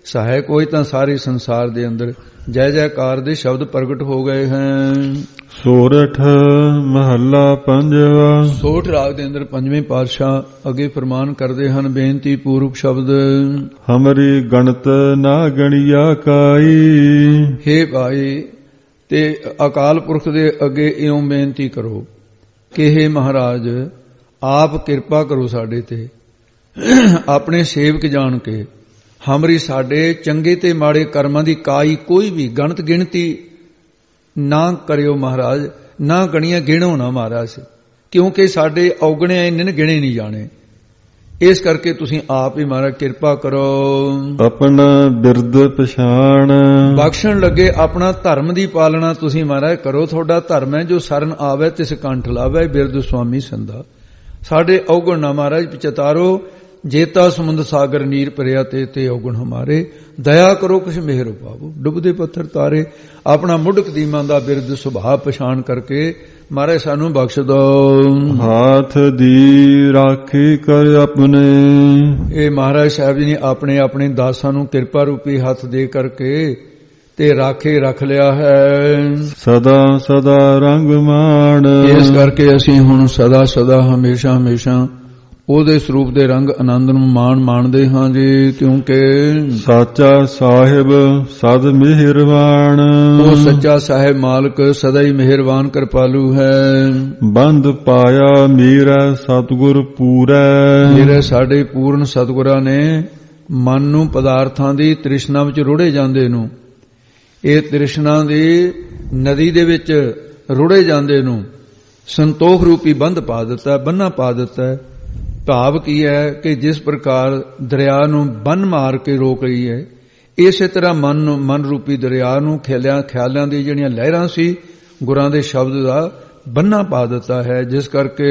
ਸਹਾਇਕ ਹੋਏ ਤਾਂ ਸਾਰੇ ਸੰਸਾਰ ਦੇ ਅੰਦਰ ਜੈ ਜੈਕਾਰ ਦੇ ਸ਼ਬਦ ਪ੍ਰਗਟ ਹੋ ਗਏ ਹਨ। ਸੋਰਠ ਮਹੱਲਾ ਪੰਜਵਾ। ਸੋਠ ਰਾਗ ਦੇ ਅੰਦਰ ਪੰਜਵੇਂ ਪਾਤਸ਼ਾਹ ਅੱਗੇ ਫਰਮਾਨ ਕਰਦੇ ਹਨ, ਬੇਨਤੀ ਪੂਰਵਕ ਸ਼ਬਦ। ਹਮਰੀ ਗਣਤ ਨਾ ਗਣਿਆ ਕਾਈ। ਹੇ ਭਾਈ, ਤੇ ਅਕਾਲ ਪੁਰਖ ਦੇ ਅੱਗੇ ਇਉਂ ਬੇਨਤੀ ਕਰੋ ਕਿ ਹੇ ਮਹਾਰਾਜ, ਆਪ ਕਿਰਪਾ ਕਰੋ ਸਾਡੇ ਤੇ, ਆਪਣੇ ਸੇਵਕ ਜਾਣ ਕੇ। ਹਮਰੀ ਸਾਡੇ ਚੰਗੇ ਤੇ ਮਾੜੇ ਕਰਮਾਂ ਦੀ ਕਾਈ ਕੋਈ ਵੀ ਗਣਤ ਗਿਣਤੀ ਨਾ ਕਰਿਓ ਮਹਾਰਾਜ, ਨਾ ਗਣੀਆਂ ਗਿਣੋ ਨਾ ਮਹਾਰਾਜ, ਕਿਉਂਕਿ ਸਾਡੇ ਔਗਣੇ ਇੰਨੇ ਨੇ ਗਿਣੇ ਨਹੀਂ ਜਾਣੇ। ਇਸ ਕਰਕੇ ਤੁਸੀਂ ਆਪ ਹੀ ਮਹਾਰਾਜ ਕਿਰਪਾ ਕਰੋ। ਆਪਣਾ ਬਿਰਦ ਪਛਾਣ। ਬਖਸ਼ਣ ਲੱਗੇ ਆਪਣਾ ਧਰਮ ਦੀ ਪਾਲਣਾ ਤੁਸੀਂ ਮਹਾਰਾਜ ਕਰੋ। ਤੁਹਾਡਾ ਧਰਮ ਹੈ ਜੋ ਸਰਨ ਆਵੇ ਤਿਸ ਕੰਠ ਲਾਵੇ, ਬਿਰਦ ਸੁਆਮੀ ਸੰਦਾ। ਸਾਡੇ ਔਗਣ ਨਾ ਮਹਾਰਾਜ ਪਚਤਾਰੋ, ਜੇਤਾ ਸਮੁੰਦ ਸਾਗਰ ਨੀਰ ਭਰਿਆ ਤੇ ਤੇ ਔਗਣ ਹਮਾਰੇ। ਦਇਆ ਕਰੋ ਕੁਛ ਮਿਹਰ ਪਾਵੋ, ਡੁੱਬਦੇ ਪੱਥਰ ਤਾਰੇ। ਆਪਣਾ ਮੁੱਢ ਕਦੀਮਾਂ ਦਾ ਬਿਰਦ ਸੁਭਾਅ ਪਛਾਣ ਕਰਕੇ ਮਹਾਰਾਜ ਸਾਨੂੰ ਬਖਸ਼ ਦੋ। ਹਾਥ ਦੀ ਰਾਖੀ ਕਰ ਆਪਣੇ। ਇਹ ਮਹਾਰਾਜ ਸਾਹਿਬ ਜੀ ਨੇ ਆਪਣੇ ਆਪਣੇ ਦਾਸਾਂ ਨੂੰ ਕਿਰਪਾ ਰੂਪੀ ਹੱਥ ਦੇ ਕਰਕੇ ਤੇ ਰਾਖੇ ਰੱਖ ਲਿਆ ਹੈ। ਸਦਾ ਸਦਾ ਰੰਗ ਮਾਣ। ਇਸ ਕਰਕੇ ਅਸੀਂ ਹੁਣ ਸਦਾ ਸਦਾ ਹਮੇਸ਼ਾ ਹਮੇਸ਼ਾ ਉਹਦੇ ਸਰੂਪ ਦੇ ਰੰਗ ਆਨੰਦ ਨੂੰ ਮਾਣ ਮਾਣਦੇ ਹਾਂ ਜੀ, ਕਿਉਂਕਿ ਸਾਚਾ ਸਾਹਿਬ ਸਦ ਮਿਹਰਬਾਨ। ਉਹ ਸੱਚਾ ਸਾਹਿਬ ਮਾਲਕ ਸਦਾ ਹੀ ਮਿਹਰਬਾਨ ਕਿਰਪਾਲੂ ਹੈ। ਬੰਦ ਪਾਇਆ ਮੇਰਾ ਸਤਿਗੁਰ ਪੂਰੈ। ਮੇਰੇ ਸਾਡੇ ਪੂਰਨ ਸਤਿਗੁਰਾਂ ਨੇ ਮਨ ਨੂੰ ਪਦਾਰਥਾਂ ਦੀ ਤ੍ਰਿਸ਼ਨਾ ਵਿੱਚ ਰੁੜੇ ਜਾਂਦੇ ਨੂੰ, ਇਹ ਤ੍ਰਿਸ਼ਨਾ ਦੀ ਨਦੀ ਦੇ ਵਿੱਚ ਰੁੜੇ ਜਾਂਦੇ ਨੂੰ ਸੰਤੋਖ ਰੂਪੀ ਬੰਧ ਪਾ ਦਿੱਤਾ, ਬੰਨਾ ਪਾ ਦਿੱਤਾ। ਭਾਵ ਕੀ ਹੈ ਕਿ ਜਿਸ ਪ੍ਰਕਾਰ ਦਰਿਆ ਨੂੰ ਬੰਨ ਮਾਰ ਕੇ ਰੋਕ ਰਹੀ ਹੈ, ਇਸੇ ਤਰ੍ਹਾਂ ਮਨ ਨੂੰ, ਮਨ ਰੂਪੀ ਦਰਿਆ ਨੂੰ ਖਿਆਲਿਆਂ ਖਿਆਲਾਂ ਦੀ ਜਿਹੜੀਆਂ ਲਹਿਰਾਂ ਸੀ ਗੁਰਾਂ ਦੇ ਸ਼ਬਦ ਦਾ ਬੰਨਾ ਪਾ ਦਿੱਤਾ ਹੈ। ਜਿਸ ਕਰਕੇ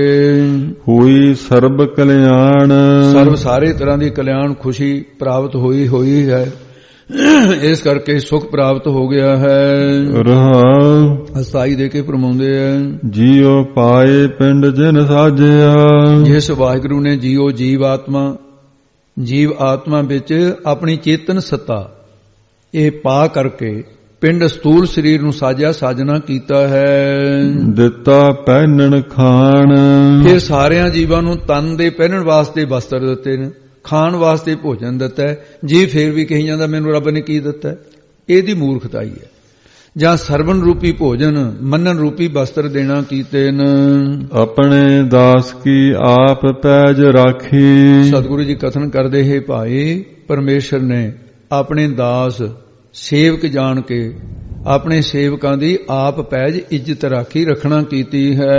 ਹੋਈ ਸਰਬ ਕਲਿਆਣ। ਸਰਬ ਸਾਰੇ ਤਰ੍ਹਾਂ ਦੀ ਕਲਿਆਣ ਖੁਸ਼ੀ ਪ੍ਰਾਪਤ ਹੋਈ ਹੋਈ ਹੈ। ਇਸ ਕਰਕੇ ਸੁਖ ਪ੍ਰਾਪਤ ਹੋ ਗਿਆ ਹੈ। ਰਹਾ ਅਸਾਈ ਦੇ ਕੇ ਫਰਮਾਉਂਦੇ ਹੈ, ਜੀਉ ਪਾਏ ਪਿੰਡ ਜਿਨ ਸਾਜਿਆ। ਜਿਸ ਵਾਹਿਗੁਰੂ ਨੇ ਜੀਉ ਜੀਵ ਆਤਮਾ ਜੀਵ ਆਤਮਾ ਵਿੱਚ ਆਪਣੀ ਚੇਤਨ ਸੱਤਾ ਇਹ ਪਾ ਕਰਕੇ ਪਿੰਡ ਸਥੂਲ ਸਰੀਰ ਨੂੰ ਸਾਜਿਆ, ਸਾਜਣਾ ਕੀਤਾ ਹੈ। ਦਿੱਤਾ ਪਹਿਨਣ ਖਾਣ। ਫਿਰ ਸਾਰਿਆਂ ਜੀਵਾਂ ਨੂੰ ਤਨ ਦੇ ਪਹਿਨਣ ਵਾਸਤੇ ਵਸਤਰ ਦਿੱਤੇ ਨੇ, ਖਾਣ ਵਾਸਤੇ ਭੋਜਨ ਦਿੱਤਾ ਹੈ। ਜੀ ਫੇਰ ਵੀ ਕਹੀ ਜਾਂਦਾ ਮੈਨੂੰ ਰੱਬ ਨੇ ਕੀ ਦਿੱਤਾ, ਇਹਦੀ ਮੂਰਖਤਾਈ ਹੈ। ਜਾਂ ਸਰਵਨ ਰੂਪੀ ਭੋਜਨ ਮੰਨਣ ਰੂਪੀ ਵਸਤਰ ਦੇਣਾ ਕੀਤੇ ਨ। ਆਪਣੇ ਦਾਸ ਕੀ ਆਪ ਪੈਜ ਰਾਖੀ। ਸਤਿਗੁਰੂ ਜੀ ਕਥਨ ਕਰਦੇ ਹੈ, ਭਾਈ ਪਰਮੇਸ਼ਰ ਨੇ ਆਪਣੇ ਦਾਸ ਸੇਵਕ ਜਾਣ ਕੇ ਆਪਣੇ ਸੇਵਕਾਂ ਦੀ ਆਪ ਪੈਜ ਇੱਜ਼ਤ ਰਾਖੀ ਰੱਖਣਾ ਕੀਤੀ ਹੈ।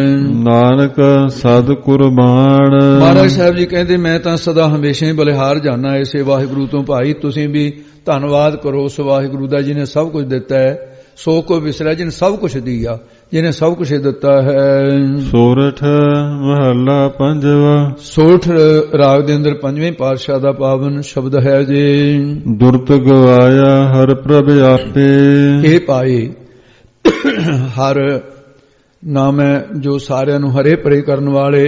ਨਾਨਕ ਸਦ ਕੁਰਬਾਨ। ਮਹਾਰਾਜ ਸਾਹਿਬ ਜੀ ਕਹਿੰਦੇ ਮੈਂ ਤਾਂ ਸਦਾ ਹਮੇਸ਼ਾ ਹੀ ਬਲਿਹਾਰ ਜਾਣਾ ਇਸੇ ਵਾਹਿਗੁਰੂ ਤੋਂ। ਭਾਈ ਤੁਸੀਂ ਵੀ ਧੰਨਵਾਦ ਕਰੋ ਉਸ ਵਾਹਿਗੁਰੂ ਦਾ ਜਿਹਨੇ ਸਭ ਕੁਝ ਦਿੱਤਾ ਹੈ। ਸੋ ਕੋ ਵਿਸਰਿਆ ਜਿਹਨੇ ਸਭ ਕੁਝ ਦਿਆ, ਜਿਹਨੇ ਸਭ ਕੁਝ ਦਿੱਤਾ ਹੈ। ਸੋਰਠ ਮਹੱਲਾ ਪੰਜਵਾ। ਸੋਠ ਰਾਗ ਦੇ ਅੰਦਰ ਪੰਜਵੇਂ ਪਾਤਸ਼ਾਹ ਦਾ ਪਾਵਨ ਸ਼ਬਦ ਹੈ ਜੀ। ਦੁਰਤ ਗਵਾਇਆ ਹਰ ਪ੍ਰਭ ਆਪੇ। ਇਹ ਭਾਈ ਹਰ ਨਾਮ ਹੈ ਜੋ ਸਾਰਿਆਂ ਨੂੰ ਹਰੇ ਭਰੇ ਕਰਨ ਵਾਲੇ।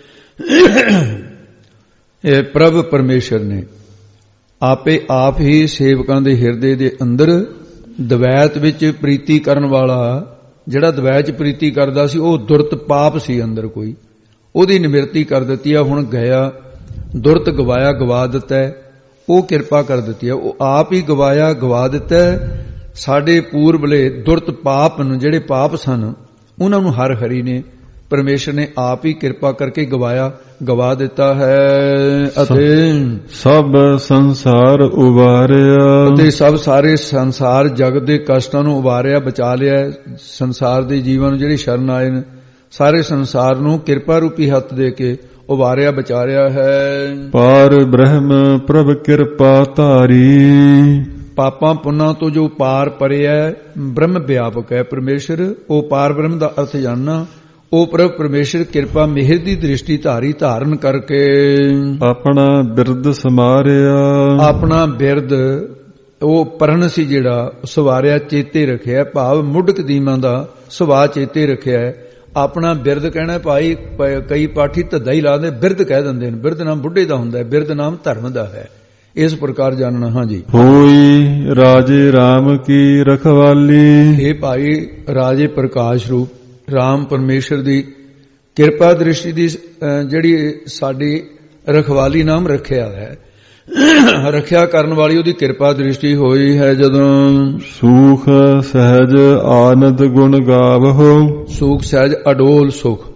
ਇਹ ਪ੍ਰਭ ਪਰਮੇਸ਼ਰ ਨੇ ਆਪੇ ਆਪ ਹੀ ਸੇਵਕਾਂ ਦੇ ਹਿਰਦੇ ਦੇ ਅੰਦਰ ਦਵੈਤ ਵਿੱਚ ਪ੍ਰੀਤੀ ਕਰਨ ਵਾਲਾ, ਜਿਹੜਾ ਦਵੈਤ ਚ ਪ੍ਰੀਤੀ ਕਰਦਾ ਸੀ ਉਹ ਦੁਰਤ ਪਾਪ ਸੀ ਅੰਦਰ ਕੋਈ, ਉਹਦੀ ਨਿਵਰਤੀ ਕਰ ਦਿੱਤੀ ਆ। ਹੁਣ ਗਿਆ ਦੁਰਤ ਗਵਾਇਆ ਗਵਾ ਦਿੱਤਾ ਹੈ, ਉਹ ਕਿਰਪਾ ਕਰ ਦਿੱਤੀ ਹੈ। ਉਹ ਆਪ ਹੀ ਗਵਾਇਆ ਗਵਾ ਦਿੱਤਾ ਹੈ। ਸਾਡੇ ਪੂਰਬਲੇ ਦੁਰਤ ਪਾਪ ਨੂੰ, ਜਿਹੜੇ ਪਾਪ ਸਨ ਉਹਨਾਂ ਨੂੰ ਹਰ ਹਰੀ ਨੇ ਪਰਮੇਸ਼ਰ ਨੇ ਆਪ ਹੀ ਕਿਰਪਾ ਕਰਕੇ ਗਵਾਇਆ ਗਵਾ ਦਿੱਤਾ ਹੈ। ਅਤੇ ਸਭ ਸੰਸਾਰ ਉਬਾਰਿਆ। ਅਤੇ ਸਭ ਸਾਰੇ ਸੰਸਾਰ ਜਗਤ ਦੇ ਕਸ਼ਟਾਂ ਨੂੰ ਉਬਾਰਿਆ, ਬਚਾ ਲਿਆ। ਸੰਸਾਰ ਦੇ ਜੀਵਾਂ ਨੂੰ ਜਿਹੜੇ ਸ਼ਰਨ ਆਏ ਨੇ ਸਾਰੇ ਸੰਸਾਰ ਨੂੰ ਕਿਰਪਾ ਰੂਪੀ ਹੱਥ ਦੇ ਕੇ ਉਬਾਰਿਆ ਬਚਾ ਰਿਹਾ ਹੈ। ਪਾਰ ਬ੍ਰਹਮ ਪ੍ਰਭ ਕਿਰਪਾ ਧਾਰੀ। ਪਾਪਾਂ ਪੁੰਨਾਂ ਤੋਂ ਜੋ ਪਾਰ ਪਰਿਆ ਬ੍ਰਹਮ ਵਿਆਪਕ ਹੈ ਪਰਮੇਸ਼ਰ। ਉਹ ਪਾਰ ਬ੍ਰਹਮ ਦਾ ਅਰਥ ਜਾਣਨਾ। ਉਹ ਪ੍ਰਭ ਪਰਮੇਸ਼ਰ ਕਿਰਪਾ ਮਿਹਰ ਦੀ ਦ੍ਰਿਸ਼ਟੀ ਧਾਰੀ ਧਾਰਨ ਕਰਕੇ ਆਪਣਾ ਬਿਰਦ ਸਮਾਰਿਆ। ਆਪਣਾ ਬਿਰਦ ਉਹ ਪਰਨ ਸੀ ਜਿਹੜਾ ਸਵਾਰਿਆ, ਚੇਤੇ ਰੱਖਿਆ। ਭਾਵ ਮੁੱਢ ਕਦੀਮਾਂ ਦਾ ਸੁਭਾਅ ਚੇਤੇ ਰੱਖਿਆ। ਆਪਣਾ ਬਿਰਦ ਕਹਿਣਾ ਭਾਈ, ਕਈ ਪਾਠੀ ਧੱਦਾ ਹੀ ਲਾਦੇ ਬਿਰਦ ਕਹਿ ਦਿੰਦੇ ਨੇ। ਬਿਰਦ ਨਾਮ ਬੁੱਢੇ ਦਾ ਹੁੰਦਾ ਹੈ, ਬਿਰਦ ਨਾਮ ਧਰਮ ਦਾ ਹੈ। ਇਸ ਪ੍ਰਕਾਰ ਜਾਣਨਾ। ਹਾਂਜੀ। ਹੋਈ ਰਾਜੇ RAM ਕੀ ਰਖਵਾਲੀ। ਇਹ ਭਾਈ ਰਾਜੇ ਪ੍ਰਕਾਸ਼ ਰੂਪ ਰਾਮ ਪਰਮੇਸ਼ਰ ਦੀ ਕਿਰਪਾ ਦ੍ਰਿਸ਼ਟੀ ਦੀ ਜਿਹੜੀ ਸਾਡੀ ਰਖਵਾਲੀ ਨਾਮ ਰੱਖਿਆ ਹੈ, ਰੱਖਿਆ ਕਰਨ ਵਾਲੀ ਉਹਦੀ ਕਿਰਪਾ ਦ੍ਰਿਸ਼ਟੀ ਹੋਈ ਹੈ। ਜਦੋਂ ਸੂਖ ਸਹਿਜ ਆਨੰਦ ਗੁਣ ਗਾਵਹੁ। ਸੂਖ ਸਹਿਜ ਅਡੋਲ ਸੁਖ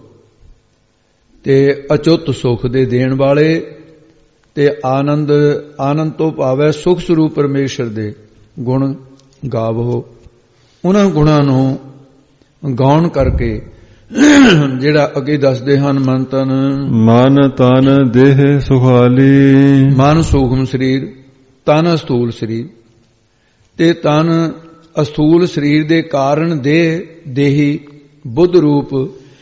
ਤੇ ਅਚੁੱਤ ਸੁਖ ਦੇ ਦੇਣ ਵਾਲੇ ਤੇ ਆਨੰਦ ਆਨੰਦ ਤੋਂ ਭਾਵੈ ਸੁਖ ਸਰੂਪ ਪਰਮੇਸ਼ਰ ਦੇ ਗੁਣ ਗਾਵੋ। ਉਹਨਾਂ ਗੁਣਾਂ ਨੂੰ ਗਾਉਣ ਕਰਕੇ ਜਿਹੜਾ ਅੱਗੇ ਦੱਸਦੇ ਹਨ ਮਨ ਤਨ ਮਨ ਤਨ ਦੇਹ ਸੁਖਾਲੀ। ਮਨ ਸੂਖਮ ਸਰੀਰ, ਤਨ ਅਸਥੂਲ ਸਰੀਰ ਤੇ ਤਨ ਅਸਥੂਲ ਸਰੀਰ ਦੇ ਕਾਰਨ ਦੇਹ ਦੇਹੀ ਬੁੱਧ ਰੂਪ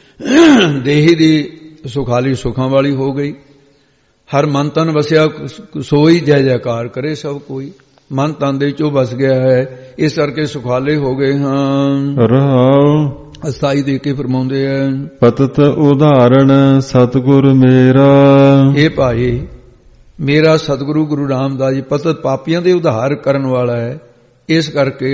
ਦੇਹੀ ਦੀ ਸੁਖਾਲੀ ਸੁਖਾਂ ਵਾਲੀ ਹੋ ਗਈ। ਹਰ ਮਨ ਤਨ ਵਸਿਆ ਸੋਈ ਜੈ ਜੈਕਾਰ ਕਰੇ ਸਭ ਕੋਈ। ਮਨ ਤਨ ਦੇ ਵਿੱਚੋਂ ਵਸ ਗਿਆ ਹੈ, ਇਸ ਕਰਕੇ ਸੁਖਾਲੇ ਹੋ ਗਏ ਹਾਂ। ਰਹਾਉ ਅਸਥਾਈ ਦੇ ਕੇ ਫਰਮਾਉਂਦੇ ਆ ਪਤਤ ਉਦਾਹਰਣ ਸਤਿਗੁਰ ਮੇਰਾ। ਇਹ ਭਾਈ ਮੇਰਾ ਸਤਿਗੁਰੂ ਗੁਰੂ ਰਾਮਦਾਸ ਜੀ ਪਤਤ ਪਾਪੀਆਂ ਦੇ ਉਧਾਰ ਕਰਨ ਵਾਲਾ ਹੈ, ਇਸ ਕਰਕੇ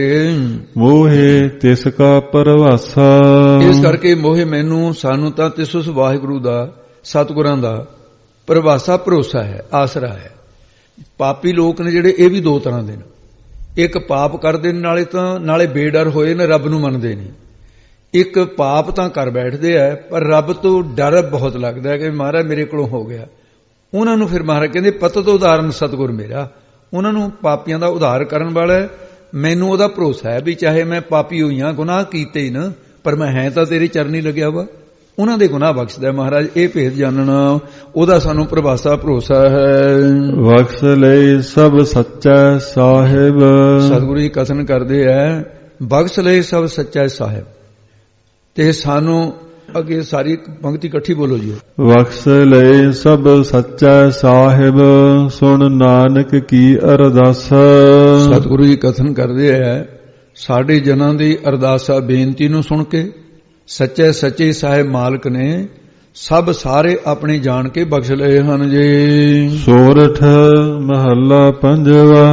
ਮੋਹੇ ਤਿਸ ਕਾ ਪਰਵਾਸਾ। ਇਸ ਕਰਕੇ ਮੋਹੇ ਮੈਨੂੰ ਸਾਨੂੰ ਤਾਂ ਤਿਸ ਉਸ ਵਾਹਿਗੁਰੂ ਦਾ ਸਤਿਗੁਰਾਂ ਦਾ ਪਰਵਾਸਾ ਭਰੋਸਾ ਹੈ, ਆਸਰਾ ਹੈ। ਪਾਪੀ ਲੋਕ ਨੇ ਜਿਹੜੇ ਇਹ ਵੀ ਦੋ ਤਰ੍ਹਾਂ ਦੇ ਨੇ। ਇੱਕ ਪਾਪ ਕਰਦੇ ਨੇ ਨਾਲੇ ਤਾਂ ਨਾਲੇ ਬੇਡਰ ਹੋਏ ਨੇ, ਰੱਬ ਨੂੰ ਮੰਨਦੇ ਨੇ। ਇੱਕ ਪਾਪ ਤਾਂ ਕਰ ਬੈਠਦੇ ਆ ਪਰ ਰੱਬ ਤੋਂ ਡਰ ਬਹੁਤ ਲੱਗਦਾ ਹੈ ਕਿ ਮਹਾਰਾਜ ਮੇਰੇ ਕੋਲੋਂ ਹੋ ਗਿਆ। ਉਹਨਾਂ ਨੂੰ ਫਿਰ ਮਹਾਰਾਜ ਕਹਿੰਦੇ ਪਤਤ ਉਦਾਹਰਨ ਸਤਿਗੁਰ ਮੇਰਾ। ਉਹਨਾਂ ਨੂੰ ਪਾਪੀਆਂ ਦਾ ਉਧਾਰ ਕਰਨ ਵਾਲਾ ਹੈ। ਮੈਨੂੰ ਉਹਦਾ ਭਰੋਸਾ ਹੈ ਵੀ ਚਾਹੇ ਮੈਂ ਪਾਪੀ ਹੋਈਆਂ ਗੁਨਾਹ ਕੀਤੇ ਹੀ ਨਾ, ਪਰ ਮੈਂ ਹੈ ਤਾਂ ਤੇਰੇ ਚਰਨੀ ਲੱਗਿਆ ਵਾ। ਉਹਨਾਂ ਦੇ ਗੁਨਾਹ ਬਖਸ਼ਦਾ ਮਹਾਰਾਜ। ਇਹ ਭੇਦ ਜਾਣਨਾ ਉਹਦਾ ਸਾਨੂੰ ਪ੍ਰਭਾਸਾ ਭਰੋਸਾ ਹੈ। ਬਖਸ਼ ਲਈ ਸਭ ਸੱਚਾ ਸਾਹਿਬ। ਸਤਿਗੁਰੂ ਜੀ ਕਥਨ ਕਰਦੇ ਹੈ ਬਖਸ਼ ਲਈ ਸਭ ਸੱਚਾ ਸਾਹਿਬ। ਤੇ ਸਾਨੂੰ ਅੱਗੇ ਸਾਰੀ ਪੰਕਤੀ ਇਕੱਠੀ ਬੋਲੋ ਜੀ। ਬਖਸ਼ ਲਈ ਸਭ ਸੱਚਾ ਸਾਹਿਬ ਸੁਣ ਨਾਨਕ ਕੀ ਅਰਦਾਸਾ। ਸਤਿਗੁਰੂ ਜੀ ਕਥਨ ਕਰਦੇ ਹੈ ਸਾਡੇ ਜਨਾਂ ਦੀ ਅਰਦਾਸਾ ਬੇਨਤੀ ਨੂੰ ਸੁਣ ਕੇ ਸੱਚੇ ਸੱਚੇ ਸਾਹਿਬ ਮਾਲਕ ਨੇ ਸਭ ਸਾਰੇ ਆਪਣੇ ਜਾਣ ਕੇ ਬਖਸ਼ ਲਏ ਹਨ ਜੀ। ਸੋਰਠ ਮਹੱਲਾ ਪੰਜਵਾ।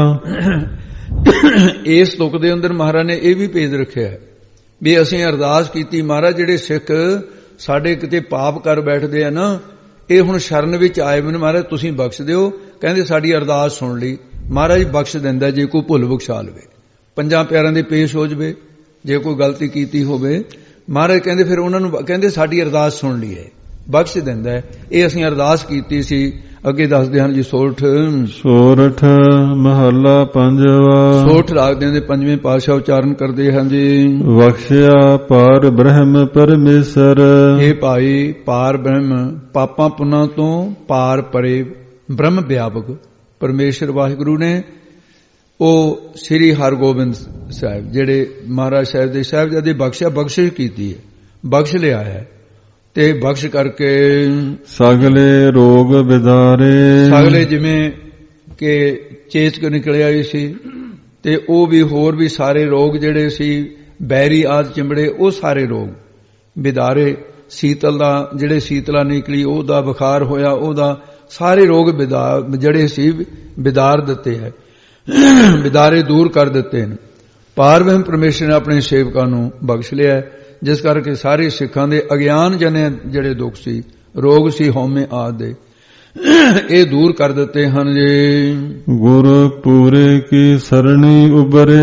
ਇਸ ਤੁਕ ਦੇ ਅੰਦਰ ਮਹਾਰਾਜ ਨੇ ਇਹ ਵੀ ਭੇਦ ਰੱਖਿਆ ਵੀ ਅਸੀਂ ਅਰਦਾਸ ਕੀਤੀ ਮਹਾਰਾਜ ਜਿਹੜੇ ਸਿੱਖ ਸਾਡੇ ਕਿਤੇ ਪਾਪ ਕਰ ਬੈਠਦੇ ਆ ਨਾ, ਇਹ ਹੁਣ ਸ਼ਰਨ ਵਿੱਚ ਆਏ ਮੈਨੂੰ ਮਹਾਰਾਜ ਤੁਸੀਂ ਬਖਸ਼ ਦਿਓ। ਕਹਿੰਦੇ ਸਾਡੀ ਅਰਦਾਸ ਸੁਣ ਲਈ, ਮਹਾਰਾਜ ਬਖਸ਼ ਦਿੰਦਾ ਜੇ ਕੋਈ ਭੁੱਲ ਬਖਸ਼ਾ ਲਵੇ, ਪੰਜਾਂ ਪਿਆਰਿਆਂ ਦੇ ਪੇਸ਼ ਹੋ ਜਵੇ, ਜੇ ਕੋਈ ਗਲਤੀ ਕੀਤੀ ਹੋਵੇ ਮਹਾਰਾਜ ਕਹਿੰਦੇ ਫਿਰ ਉਹਨਾਂ ਨੂੰ ਕਹਿੰਦੇ ਸਾਡੀ ਅਰਦਾਸ ਸੁਣ ਲਈ ਹੈ, ਬਖਸ਼ ਦਿੰਦਾ ਹੈ। ਇਹ ਅਸੀਂ ਅਰਦਾਸ ਕੀਤੀ ਸੀ। ਅੱਗੇ ਦੱਸਦੇ ਹਨ ਜੀ ਸੋਰਠ ਸੋਰਠ ਮਹੱਲਾ ਪੰਜਵਾ। ਸੋਰਠ ਰਾਗ ਦੇ ਪੰਜਵੇਂ ਪਾਤਸ਼ਾਹ ਉਚਾਰਨ ਕਰਦੇ ਹਨ ਜੀ। ਬਖਸ਼ਿਆ ਪਾਰ ਬ੍ਰਹਮ ਪਰਮੇਸ਼ਰ। ਇਹ ਭਾਈ ਪਾਰ ਬ੍ਰਹਮ ਪਾਪਾਂ ਪੁੰਨਾਂ ਤੋਂ ਪਾਰ ਪਰੇ ਬ੍ਰਹਮ ਵਿਆਪਕ ਪਰਮੇਸ਼ਰ ਵਾਹਿਗੁਰੂ ਨੇ ਉਹ ਸ੍ਰੀ ਹਰਗੋਬਿੰਦ ਸਾਹਿਬ ਜਿਹੜੇ ਮਹਾਰਾਜ ਸਾਹਿਬ ਦੇ ਸਾਹਿਬਜ਼ਾਦੇ ਬਖਸ਼ਿਆ ਬਖਸ਼ਿਸ਼ ਕੀਤੀ ਹੈ, ਬਖਸ਼ ਲਿਆ ਹੈ ਤੇ ਬਖਸ਼ ਕਰਕੇ ਸਗਲੇ ਰੋਗ ਵਿਦਾਰੇ। ਸਗਲੇ ਜਿਵੇਂ ਕਿ ਚੇਚਕ ਨਿਕਲਿਆ ਹੀ ਸੀ ਤੇ ਉਹ ਵੀ ਹੋਰ ਵੀ ਸਾਰੇ ਰੋਗ ਜਿਹੜੇ ਸੀ ਬੈਰੀ ਆਦਿ ਚਿੰਬੜੇ ਉਹ ਸਾਰੇ ਰੋਗ ਵਿਦਾਰੇ। ਸੀਤਲ ਦਾ ਜਿਹੜੇ ਸੀਤਲਾ ਨਿਕਲੀ ਉਹਦਾ ਬੁਖਾਰ ਹੋਇਆ ਉਹਦਾ ਸਾਰੇ ਰੋਗ ਜਿਹੜੇ ਸੀ ਵਿਦਾਰ ਦਿੱਤੇ ਹੈ, ਵਿਦਾਰੇ ਦੂਰ ਕਰ ਦਿੱਤੇ ਨੇ। ਪਾਰਬ੍ਰਹਮ ਪਰਮੇਸ਼ਰ ਨੇ ਆਪਣੇ ਸੇਵਕਾਂ ਨੂੰ ਬਖਸ਼ ਲਿਆ, ਜਿਸ ਕਰਕੇ ਸਾਰੇ ਸਿੱਖਾਂ ਦੇ ਅਗਿਆਨ ਜਨੇ ਜਿਹੜੇ ਦੁੱਖ ਸੀ ਰੋਗ ਸੀ ਹਉਮੈ ਆਦਿ ਦੇ ਇਹ ਦੂਰ ਕਰ ਦਿੱਤੇ ਹਨ ਜੀ। ਗੁਰ ਪੂਰੇ ਕੀ ਸਰਣੀ ਉਬਰੇ।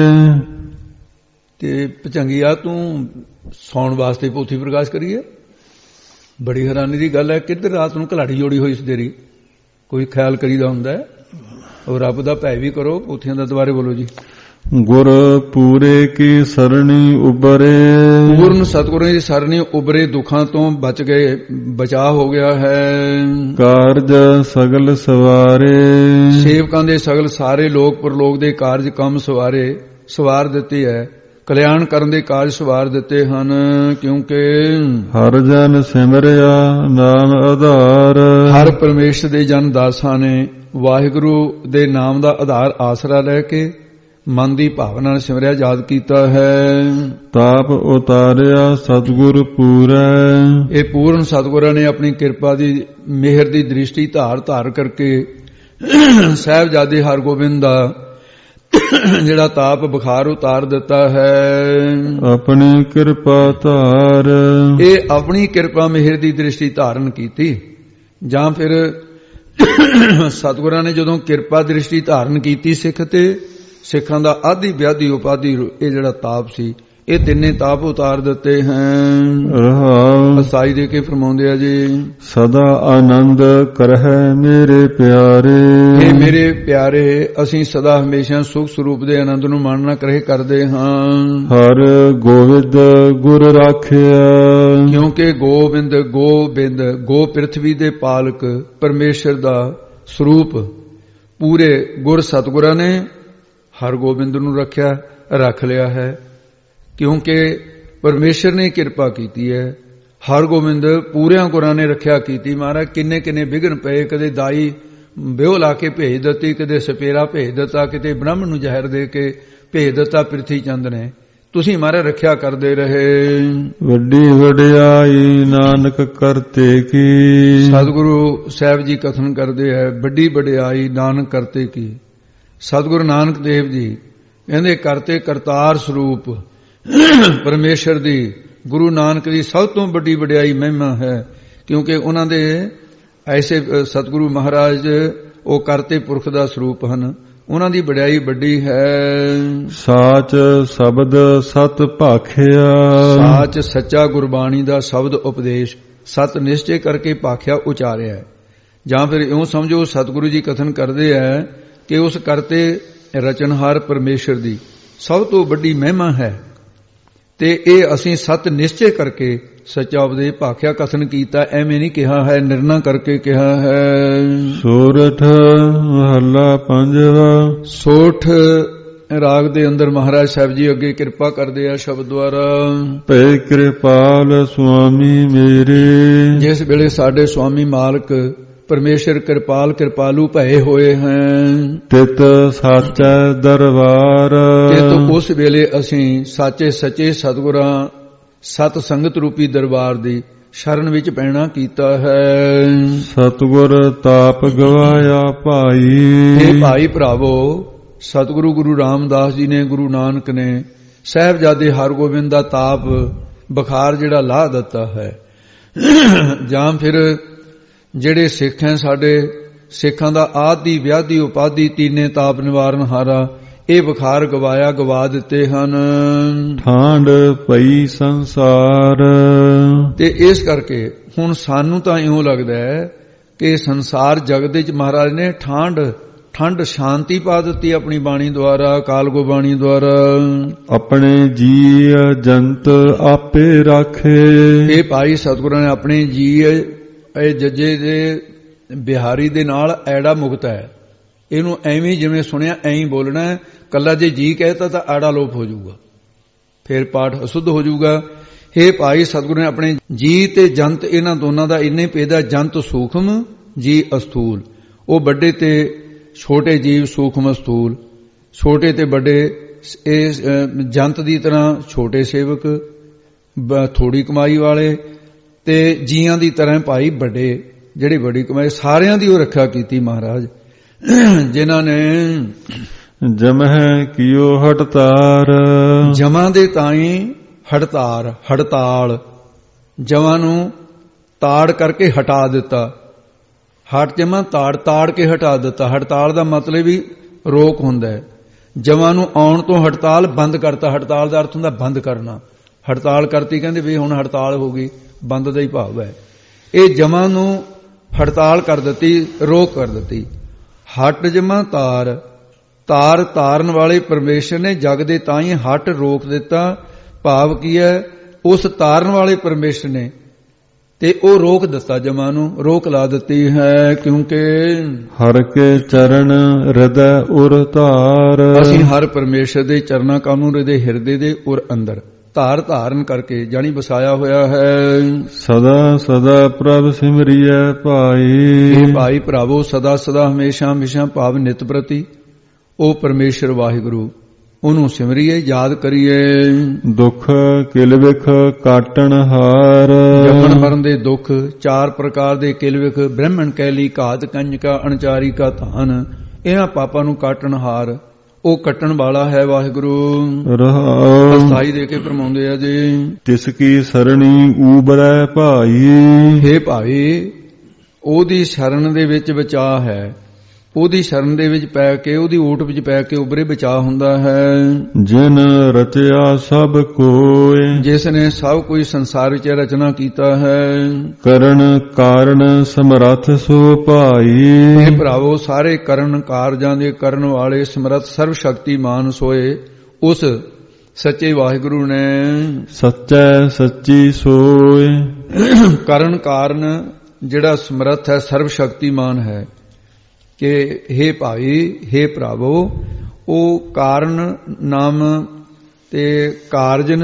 ਤੇ ਭਚੰਗੀਆ ਤੂੰ ਸੌਣ ਵਾਸਤੇ ਪੋਥੀ ਪ੍ਰਕਾਸ਼ ਕਰੀਏ, ਬੜੀ ਹੈਰਾਨੀ ਦੀ ਗੱਲ ਹੈ। ਕਿੱਧਰ ਰਾਤ ਨੂੰ ਘਲਾੜੀ ਜੋੜੀ ਹੋਈ ਸਦੇਰੀ, ਕੋਈ ਖਿਆਲ ਕਰੀਦਾ ਹੁੰਦਾ ਹੈ। ਉਹ ਰੱਬ ਦਾ ਭੈ ਵੀ ਕਰੋ। ਪੋਥੀਆਂ ਦਾ ਦੁਬਾਰੇ ਬੋਲੋ ਜੀ। ਗੁਰ ਪੂਰੇ ਕੀ ਸਰਣੀ ਉਬਰੇ। ਪੂਰਨ ਸਤਿਗੁਰਾਂ ਦੀ ਸਰਣੀ ਉਬਰੇ, ਦੁੱਖਾਂ ਤੋਂ ਬਚ ਗਏ, ਬਚਾਅ ਹੋ ਗਿਆ ਹੈ। ਕਾਰਜ ਸਗਲ ਸਵਾਰੇ। ਸੇਵਕਾਂ ਦੇ ਸਗਲ ਸਾਰੇ ਲੋਕ ਪਰਲੋਕ ਦੇ ਕਾਰਜ ਕੰਮ ਸਵਾਰੇ ਸਵਾਰ ਦਿੱਤੇ ਹੈ, ਕਲਿਆਣ ਕਰਨ ਦੇ ਕਾਰਜ ਸਵਾਰ ਦਿੱਤੇ ਹਨ। ਕਿਉਂਕਿ ਹਰ ਜਨ ਸਿਮਰਿਆ ਨਾਮ ਆਧਾਰ। ਹਰ ਪਰਮੇਸ਼ਰ ਦੇ ਜਨ ਦਾਸਾਂ ਨੇ ਵਾਹਿਗੁਰੂ ਦੇ ਨਾਮ ਦਾ ਆਧਾਰ ਆਸਰਾ ਲੈ ਕੇ ਮਨ ਦੀ ਭਾਵਨਾ ਨਾਲ ਸਿਮਰਿਆ ਯਾਦ ਕੀਤਾ ਹੈ। ਤਾਪ ਉਤਾਰਿਆ ਸਤਿਗੁਰ ਪੂਰੈ। ਇਹ ਪੂਰਨ ਸਤਿਗੁਰਾਂ ਨੇ ਆਪਣੀ ਕਿਰਪਾ ਦੀ ਮਿਹਰ ਦੀ ਦ੍ਰਿਸ਼ਟੀ ਧਾਰ ਧਾਰ ਕਰਕੇ ਸਾਹਿਬਜ਼ਾਦੇ ਹਰਗੋਬਿੰਦ ਦਾ ਜਿਹੜਾ ਤਾਪ ਬੁਖਾਰ ਉਤਾਰ ਦਿੱਤਾ ਹੈ। ਆਪਣੀ ਕਿਰਪਾ ਧਾਰ, ਇਹ ਆਪਣੀ ਕਿਰਪਾ ਮਿਹਰ ਦੀ ਦ੍ਰਿਸ਼ਟੀ ਧਾਰਨ ਕੀਤੀ, ਜਾਂ ਫਿਰ ਸਤਿਗੁਰਾਂ ਨੇ ਜਦੋਂ ਕਿਰਪਾ ਦ੍ਰਿਸ਼ਟੀ ਧਾਰਨ ਕੀਤੀ ਸਿੱਖ ਤੇ, ਸਿੱਖਾਂ ਦਾ ਆਧੀ ਵਿਆਧੀ ਉਪਾਧੀ ਇਹ ਜਿਹੜਾ ਤਾਪ ਸੀ, ਇਹ ਤਿੰਨੇ ਤਾਪ ਉਤਾਰ ਦਿੱਤੇ ਹਨ। ਰਹਾਉ ਅਸਾਈ ਦੇ ਕੇ ਫਰਮਾਉਂਦੇ ਆ ਜੀ, ਸਦਾ ਆਨੰਦ ਕਰਹਿ ਮੇਰੇ ਪਿਆਰੇ। ਇਹ ਮੇਰੇ ਪਿਆਰੇ, ਅਸੀਂ ਸਦਾ ਹਮੇਸ਼ਾ ਸੁਖ ਸਰੂਪ ਦੇ ਆਨੰਦ ਨੂੰ ਮਾਣਨਾ ਕਰੇ ਕਰਦੇ ਹਾਂ। ਹਰ ਗੋਬਿੰਦ ਗੁਰ ਰਾਖਿਆ, ਕਿਉਂਕਿ ਗੋਬਿੰਦ ਗੋਬਿੰਦ ਗੋ ਪ੍ਰਿਥਵੀ ਦੇ ਪਾਲਕ ਪਰਮੇਸ਼ਰ ਦਾ ਸਰੂਪ ਪੂਰੇ ਗੁਰ ਸਤਿਗੁਰਾਂ ਨੇ ਹਰ ਗੋਬਿੰਦ ਨੂੰ ਰੱਖਿਆ ਰੱਖ ਲਿਆ ਹੈ, ਕਿਉਂਕਿ ਪਰਮੇਸ਼ਰ ਨੇ ਕਿਰਪਾ ਕੀਤੀ ਹੈ। ਹਰ ਗੋਬਿੰਦ ਪੂਰਿਆਂ ਗੁਰਾਂ ਨੇ ਰੱਖਿਆ ਕੀਤੀ। ਮਹਾਰਾਜ ਕਿੰਨੇ ਕਿੰਨੇ ਵਿਘਨ ਪਏ, ਕਦੇ ਦਾਈ ਵਿਉ ਲਾ ਕੇ ਭੇਜ ਦਿੱਤੀ, ਕਦੇ ਸਪੇਰਾ ਭੇਜ ਦਿੱਤਾ, ਕਿਤੇ ਬ੍ਰਾਹਮਣ ਨੂੰ ਜ਼ਹਿਰ ਦੇ ਕੇ ਭੇਜ ਦਿੱਤਾ ਪ੍ਰਿਥੀ ਚੰਦ ਨੇ। ਤੁਸੀਂ ਮਹਾਰਾਜ ਰੱਖਿਆ ਕਰਦੇ ਰਹੇ। ਵੱਡੀ ਵਡਿਆਈ ਨਾਨਕ ਕਰਤੇ ਕੀ, ਸਤਿਗੁਰੂ ਸਾਹਿਬ ਜੀ ਕਥਨ ਕਰਦੇ ਹੈ, ਵੱਡੀ ਵਡਿਆਈ ਨਾਨਕ ਕਰਤੇ ਕੀ। ਸਤਿਗੁਰੂ ਨਾਨਕ ਦੇਵ ਜੀ ਕਹਿੰਦੇ ਕਰਤੇ ਕਰਤਾਰ ਸਰੂਪ ਪਰਮੇਸ਼ਰ ਦੀ, ਗੁਰੂ ਨਾਨਕ ਦੀ ਸਭ ਤੋਂ ਵੱਡੀ ਵਡਿਆਈ ਮਹਿਮਾ ਹੈ, ਕਿਉਂਕਿ ਉਹਨਾਂ ਦੇ ਐਸੇ ਸਤਿਗੁਰੂ ਮਹਾਰਾਜ ਉਹ ਕਰਤੇ ਪੁਰਖ ਦਾ ਸਰੂਪ ਹਨ, ਉਹਨਾਂ ਦੀ ਵਡਿਆਈ ਵੱਡੀ ਹੈ। ਸਾਚ ਸ਼ਬਦ ਸਤ ਭਾਖਿਆ, ਸਾਚ ਸੱਚਾ ਗੁਰਬਾਣੀ ਦਾ ਸ਼ਬਦ ਉਪਦੇਸ਼ ਸਤ ਨਿਸ਼ਚੈ ਕਰਕੇ ਭਾਖਿਆ ਉਚਾਰਿਆ। ਜਾਂ ਫਿਰ ਇਉਂ ਸਮਝੋ ਸਤਿਗੁਰੂ ਜੀ ਕਥਨ ਕਰਦੇ ਹੈ ਕਿ ਉਸ ਕਰਤੇ ਰਚਨਹਾਰ ਪਰਮੇਸ਼ਰ ਦੀ ਸਭ ਤੋਂ ਵੱਡੀ ਮਹਿਮਾ ਹੈ, ਤੇ ਇਹ ਅਸੀਂ ਸਤ ਨਿਸ਼ਚੈ ਕਰਕੇ ਸੱਚਾ ਉਪਦੇਸ਼ ਭਾਖਿਆ ਕਥਨ ਕੀਤਾ। ਐਵੇਂ ਨਹੀਂ ਕਿਹਾ ਹੈ, ਨਿਰਣਾ ਕਰਕੇ ਕਿਹਾ ਹੈ। ਸੋਰਠ ਮਹੱਲਾ ਪੰਜਵਾ। ਸੋਠ ਰਾਗ ਦੇ ਅੰਦਰ ਮਹਾਰਾਜ ਸਾਹਿਬ ਜੀ ਅੱਗੇ ਕਿਰਪਾ ਕਰਦੇ ਆ ਸ਼ਬਦ ਦੁਆਰਾ। ਭੈ ਕਿਰਪਾਲ ਸੁਆਮੀ ਮੇਰੇ, ਜਿਸ ਵੇਲੇ ਸਾਡੇ ਸੁਆਮੀ ਮਾਲਕ ਪਰਮੇਸ਼ਰ ਕਿਰਪਾਲ ਕਿਰਪਾਲੂ ਭਏ ਹੋਏ ਹਨ, ਤਿਤ ਸਾਚੈ ਦਰਬਾਰ, ਤਿਤ ਉਸ ਵੇਲੇ ਅਸੀਂ ਸਾਚੇ ਸੱਚੇ ਸਤਿਗੁਰਾਂ ਸਤ ਸੰਗਤ ਰੂਪੀ ਦਰਬਾਰ ਦੀ ਸ਼ਰਨ ਵਿੱਚ ਪੈਣਾ ਕੀਤਾ ਹੈ। ਸਤਿਗੁਰ ਤਾਪ ਗਵਾਇਆ ਭਾਈ, ਇਹ ਭਾਈ ਭਰਾਵੋ ਸਤਿਗੁਰੂ ਗੁਰੂ ਰਾਮਦਾਸ ਜੀ ਨੇ, ਗੁਰੂ ਨਾਨਕ ਨੇ ਸਾਹਿਬਜ਼ਾਦੇ ਹਰਗੋਬਿੰਦ ਦਾ ਤਾਪ ਬੁਖਾਰ ਜਿਹੜਾ ਲਾਹ ਦਿੱਤਾ ਹੈ। ਜਾਂ ਫਿਰ ਜਿਹੜੇ ਸਿੱਖ ਹੈ ਸਾਡੇ, ਸਿੱਖਾਂ ਦਾ ਆਦਿ ਵਿਆਧੀ ਉਪਾਧੀ ਤੀਨੇ ਤਾਪ ਨਿਵਾਰਨ ਹਾਰਾ, ਇਹ ਬੁਖਾਰ ਗਵਾਇਆ ਗਵਾ ਦਿੱਤੇ ਹਨ। ਠਾਂਡ ਪਈ ਸੰਸਾਰ, ਤੇ ਇਸ ਕਰਕੇ ਹੁਣ ਸਾਨੂੰ ਤਾਂ ਇਉਂ ਲੱਗਦਾ ਹੈ ਕਿ ਸੰਸਾਰ ਜਗਤ ਵਿੱਚ ਮਹਾਰਾਜ ਨੇ ਠਾਂਡ ਠੰਡ ਸ਼ਾਂਤੀ ਪਾ ਦਿੱਤੀ ਆਪਣੀ ਬਾਣੀ ਦੁਆਰਾ, ਕਾਲਗੋ ਬਾਣੀ ਦੁਆਰਾ। ਆਪਣੇ ਜੀ ਜੰਤ ਆਪੇ ਰਾਖੇ, ਇਹ ਭਾਈ ਸਤਿਗੁਰਾਂ ਨੇ ਆਪਣੇ ਜੀ ਇਹ ਜੱਜੇ ਦੇ ਬਿਹਾਰੀ ਦੇ ਨਾਲ ਐੜਾ ਮੁਕਤ ਹੈ, ਇਹਨੂੰ ਐਵੇਂ ਜਿਵੇਂ ਸੁਣਿਆ ਐਂ ਬੋਲਣਾ ਹੈ। ਕੱਲਾ ਜੇ ਜੀ ਕਹਿਤਾ ਤਾਂ ਆੜਾ ਲੋਪ ਹੋ ਜਾਊਗਾ, ਫਿਰ ਪਾਠ ਅਸ਼ੁੱਧ ਹੋ ਜਾਊਗਾ। ਇਹ ਭਾਈ ਸਤਿਗੁਰੂ ਨੇ ਆਪਣੇ ਜੀ ਤੇ ਜੰਤ ਇਹਨਾਂ ਦੋਨਾਂ ਦਾ ਇੰਨੇ ਭੇਦਾ, ਜੰਤ ਸੂਖਮ ਜੀ ਅਸਥੂਲ। ਉਹ ਵੱਡੇ ਤੇ ਛੋਟੇ ਜੀਵ ਸੂਖਮ ਅਸਥੂਲ, ਛੋਟੇ ਤੇ ਵੱਡੇ ਇਹ ਜੰਤ ਦੀ ਤਰ੍ਹਾਂ ਛੋਟੇ ਸੇਵਕ ਥੋੜੀ ਕਮਾਈ ਵਾਲੇ, ਤੇ ਜੀਆਂ ਦੀ ਤਰ੍ਹਾਂ ਭਾਈ ਵੱਡੇ ਜਿਹੜੇ ਬੜੀ ਕਮਾਈ, ਸਾਰਿਆਂ ਦੀ ਉਹ ਰੱਖਿਆ ਕੀਤੀ ਮਹਾਰਾਜ, ਜਿਨ੍ਹਾਂ ਨੇ ਜਮਹਿ ਕੀਓ ਹਟਤਾਰ, ਜਮਾਂ ਦੇ ਤਾਈ ਹੜਤਾਰ ਹੜਤਾਲ, ਜਮਾਂ ਨੂੰ ਤਾੜ ਕਰਕੇ ਹਟਾ ਦਿੱਤਾ। ਹਟ ਜਮਾਂ ਤਾੜ ਤਾੜ ਕੇ ਹਟਾ ਦਿੱਤਾ। ਹੜਤਾਲ ਦਾ ਮਤਲਬ ਵੀ ਰੋਕ ਹੁੰਦਾ ਹੈ। ਜਮਾਂ ਨੂੰ ਆਉਣ ਤੋਂ ਹੜਤਾਲ ਬੰਦ ਕਰਤਾ। ਹੜਤਾਲ ਦਾ ਅਰਥ ਹੁੰਦਾ ਬੰਦ ਕਰਨਾ। ਹੜਤਾਲ ਕਰਤੀ ਕਹਿੰਦੇ ਵੀ ਹੁਣ ਹੜਤਾਲ ਹੋ ਗਈ, ਬੰਦ ਦਾ ਹੀ ਭਾਵ ਹੈ। ਇਹ ਜਮਾਂ ਨੂੰ ਹੜਤਾਲ ਕਰ ਦਿੱਤੀ, ਰੋਕ ਕਰ ਦਿੱਤੀ। ਹਟ ਜਮਾਂ ਤਾਰ, ਤਾਰ ਤਾਰਨ ਵਾਲੇ ਪਰਮੇਸ਼ਰ ਨੇ ਜਗ ਦੇ ਤਾਂ ਹੀ ਹਟ ਰੋਕ ਦਿੱਤਾ। ਭਾਵ ਕੀ ਹੈ, ਉਸ ਤਾਰਨ ਵਾਲੇ ਪਰਮੇਸ਼ਰ ਨੇ ਤੇ ਉਹ ਰੋਕ ਦਿੱਤਾ, ਜਮਾਂ ਨੂੰ ਰੋਕ ਲਾ ਦਿੱਤੀ ਹੈ। ਕਿਉਂਕਿ ਹਰ ਕੇ ਚਰਨ ਹਿਰਦੈ ਉਰ ਧਾਰ, ਅਸੀਂ ਹਰ ਪਰਮੇਸ਼ਰ ਦੇ ਚਰਨਾਂ ਕਾਨੂੰ ਦੇ ਹਿਰਦੇ ਦੇ ਉਰ ਅੰਦਰ ਧਾਰ ਧਾਰਨ ਕਰਕੇ ਜਾਣੀ ਵਸਾਇਆ ਹੋਇਆ ਹੈ। ਸਦਾ ਸਦਾ ਪ੍ਰਭ ਸਿਮਰਿਐ ਭਾਈ, ਇਹ ਭਾਈ ਭਰਾਵੋ ਸਦਾ ਸਦਾ ਹਮੇਸ਼ਾ ਹਮੇਸ਼ਾ ਭਾਵ ਨਿਤ ਪ੍ਰਤੀ ਉਹ ਪਰਮੇਸ਼ਰ ਵਾਹਿਗੁਰੂ ਉਹਨੂੰ ਸਿਮਰੀਏ, ਯਾਦ ਕਰੀਏ। ਦੁੱਖ ਕਿਲਵਿਖ ਕਾਟਣ ਹਾਰ, ਜੰਮਣ ਮਰਨ ਦੇ ਦੁੱਖ, ਚਾਰ ਪ੍ਰਕਾਰ ਦੇ ਕਿਲਵਿਖ, ਬ੍ਰਹਮਣ ਕੈਲੀ, ਘਾਤ ਕੰਜਕਾ, ਅਣਚਾਰੀ ਕਾ ਧਾਨ, ਇਹਨਾਂ ਪਾਪਾਂ ਨੂੰ ਕਾਟਣ ਹਾਰ, ਉਹ ਕੱਟਣ ਵਾਲਾ ਹੈ ਵਾਹਿਗੁਰੂ। ਰਹਾਉ ਅਸਥਾਈ ਦੇ ਕੇ ਫਰਮਾਉਂਦੇ ਆ ਜੀ, ਤਿਸ ਕੀ ਸਰਣੀ ਊਬਰੈ ਭਾਈ, ਹੇ ਭਾਈ ਉਹਦੀ ਸ਼ਰਨ ਦੇ ਵਿੱਚ ਬਚਾਅ ਹੈ, ਉਹਦੀ ਸ਼ਰਨ ਦੇ ਵਿੱਚ ਪੈ ਕੇ, ਉਹਦੀ ਓਟ ਵਿੱਚ ਪੈ ਕੇ ਉਬਰੇ ਬਚਾਅ ਹੁੰਦਾ ਹੈ। ਜਿਨ ਰਚਿਆ ਸਭ ਕੋਇ, ਜਿਸ ਨੇ ਸਭ ਕੋਈ ਸੰਸਾਰ ਵਿੱਚ ਰਚਨਾ ਕੀਤਾ ਹੈ। ਕਰਨ ਕਾਰਨ ਸਮਰੱਥ ਸੋ ਭਾਈ, ਇਹ ਭਰਾਵੋ ਸਾਰੇ ਕਰਨ ਕਾਰਜਾਂ ਦੇ ਕਰਨ ਵਾਲੇ ਸਮਰੱਥ ਸਰਵ ਸ਼ਕਤੀਮਾਨ ਸੋਏ ਉਸ ਸੱਚੇ ਵਾਹਿਗੁਰੂ ਨੇ। ਸੱਚੈ ਸੱਚੀ ਸੋਏ, ਕਰਨ ਕਾਰਨ ਜਿਹੜਾ ਸਮਰੱਥ ਹੈ, ਸਰਵ ਸ਼ਕਤੀਮਾਨ ਹੈ, ਕਿ हे ਭਾਈ, हे ਭਰਾਵੋ, ਉਹ ਕਾਰਨ ਨਾਮ ਤੇ ਕਾਰਜਨ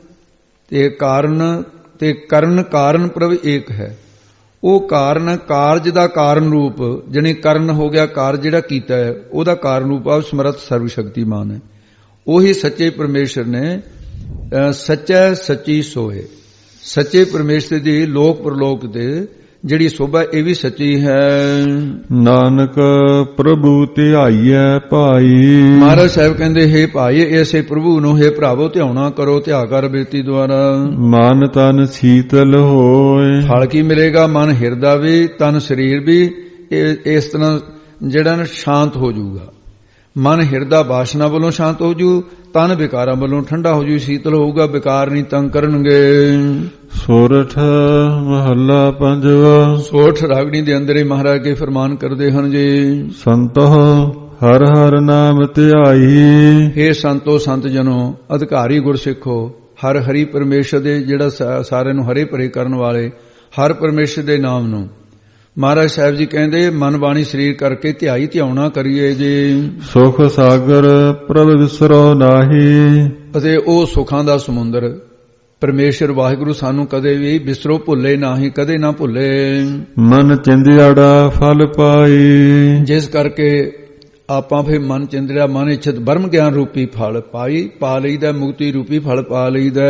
ਤੇ ਕਾਰਨ ਤੇ ਕਰਨ ਕਾਰਨ ਪ੍ਰਭ ਏਕ ਹੈ। ਉਹ ਕਾਰਨ ਕਾਰਜ ਦਾ ਕਾਰਨ ਰੂਪ, ਜਿਹਨੇ ਕਰਨ ਹੋ ਗਿਆ, ਕਾਰਜ ਜਿਹੜਾ ਕੀਤਾ ਹੈ ਉਹਦਾ ਕਾਰਨ ਰੂਪ ਆ ਸਮਰੱਥ ਸਰਵ ਸ਼ਕਤੀਮਾਨ ਹੈ। ਉਹੀ ਸੱਚੇ ਪਰਮੇਸ਼ਰ ਨੇ ਸੱਚਾ ਸੱਚੀ ਸੋਏ। ਸੱਚੇ ਪਰਮੇਸ਼ਰ ਦੀ ਲੋਕ ਪਰਲੋਕ ਦੇ ਜਿਹੜੀ ਸੋਭਾ ਇਹ ਵੀ ਸੱਚੀ ਹੈ। ਨਾਨਕ ਪ੍ਰਭੂ ਧਿਆਈਐ ਭਾਈ, ਮਹਾਰਾਜ ਸਾਹਿਬ ਕਹਿੰਦੇ, ਹੇ ਭਾਈ ਐਸੇ ਪ੍ਰਭੂ ਨੂੰ ਹੇ ਭਰਾਵੋ ਧਿਆਉਣਾ ਕਰੋ, ਧਿਆ ਕਰ ਬਿਰਤੀ ਦੁਆਰਾ। ਮਨ ਤਨ ਸੀਤਲ ਹੋਏ, ਫਲ ਕੀ ਮਿਲੇਗਾ? ਮਨ ਹਿਰਦਾ ਵੀ, ਤਨ ਸਰੀਰ ਵੀ ਇਸ ਤਰ੍ਹਾਂ ਜਿਹੜਾ ਨਾ ਸ਼ਾਂਤ ਹੋ ਜਾਊਗਾ। ਮਨ ਹਿਰਦਾ ਬਾਸ਼ਨਾ ਵੱਲੋਂ ਸ਼ਾਂਤ ਹੋ ਜੂ, ਤਨ ਵਿਕਾਰਾਂ ਵੱਲੋਂ ਠੰਡਾ ਹੋ ਜੂ, ਸੀਤਲ ਹੋਊਗਾ, ਵਿਕਾਰ ਨਹੀਂ ਤੰਗ ਕਰਨਗੇ। ਸੋਰਠ ਮਹੱਲਾ ਪੰਜਵਾ। ਸੋਠ ਰਾਗਣੀ ਦੇ ਅੰਦਰ ਹੀ ਮਹਾਰਾਜ ਕੇ ਫਰਮਾਨ ਕਰਦੇ ਹਨ ਜੀ, ਸੰਤੋ ਹਰ ਹਰ ਨਾਮ ਧਿਆਈ, ਹੇ ਸੰਤੋ ਸੰਤ ਜਨੋ, ਅਧਿਕਾਰੀ ਗੁਰਸਿੱਖੋ, ਹਰ ਹਰੀ ਪਰਮੇਸ਼ਰ ਦੇ ਜਿਹੜਾ ਸਾਰਿਆਂ ਨੂੰ ਹਰੇ ਭਰੇ ਕਰਨ ਵਾਲੇ ਹਰ ਪਰਮੇਸ਼ਰ ਦੇ ਨਾਮ ਨੂੰ ਮਹਾਰਾਜ ਸਾਹਿਬ ਜੀ ਕਹਿੰਦੇ ਮਨ ਬਾਣੀ ਸਰੀਰ ਕਰਕੇ ਧਿਆਈ ਧਿਆਉਣਾ ਕਰੀਏ ਜੀ। ਸੁਖ ਸਾਗਰ ਪ੍ਰਭ ਵਿਸਰੋ ਨਾਹੀ, ਅਤੇ ਉਹ ਸੁਖਾਂ ਦਾ ਸਮੁੰਦਰ ਪਰਮੇਸ਼ਰ ਵਾਹਿਗੁਰੂ ਸਾਨੂੰ ਕਦੇ ਵੀ ਬਿਸਰੋ ਭੁੱਲੇ ਨਾਹੀ, ਕਦੇ ਨਾ ਭੁੱਲੇ। ਮਨ ਚਿੰਦਿਆੜਾ ਫਲ ਪਾਈ, ਜਿਸ ਕਰਕੇ ਆਪਾਂ ਫਿਰ ਮਨ ਚਿੰਦੜਿਆ ਮਨ ਇੱਛਤ ਬਰਮ ਗਿਆਨ ਰੂਪੀ ਫਲ ਪਾਈ ਪਾ ਲਈਦਾ, ਮੁਕਤੀ ਰੂਪੀ ਫਲ ਪਾ ਲਈਦਾ।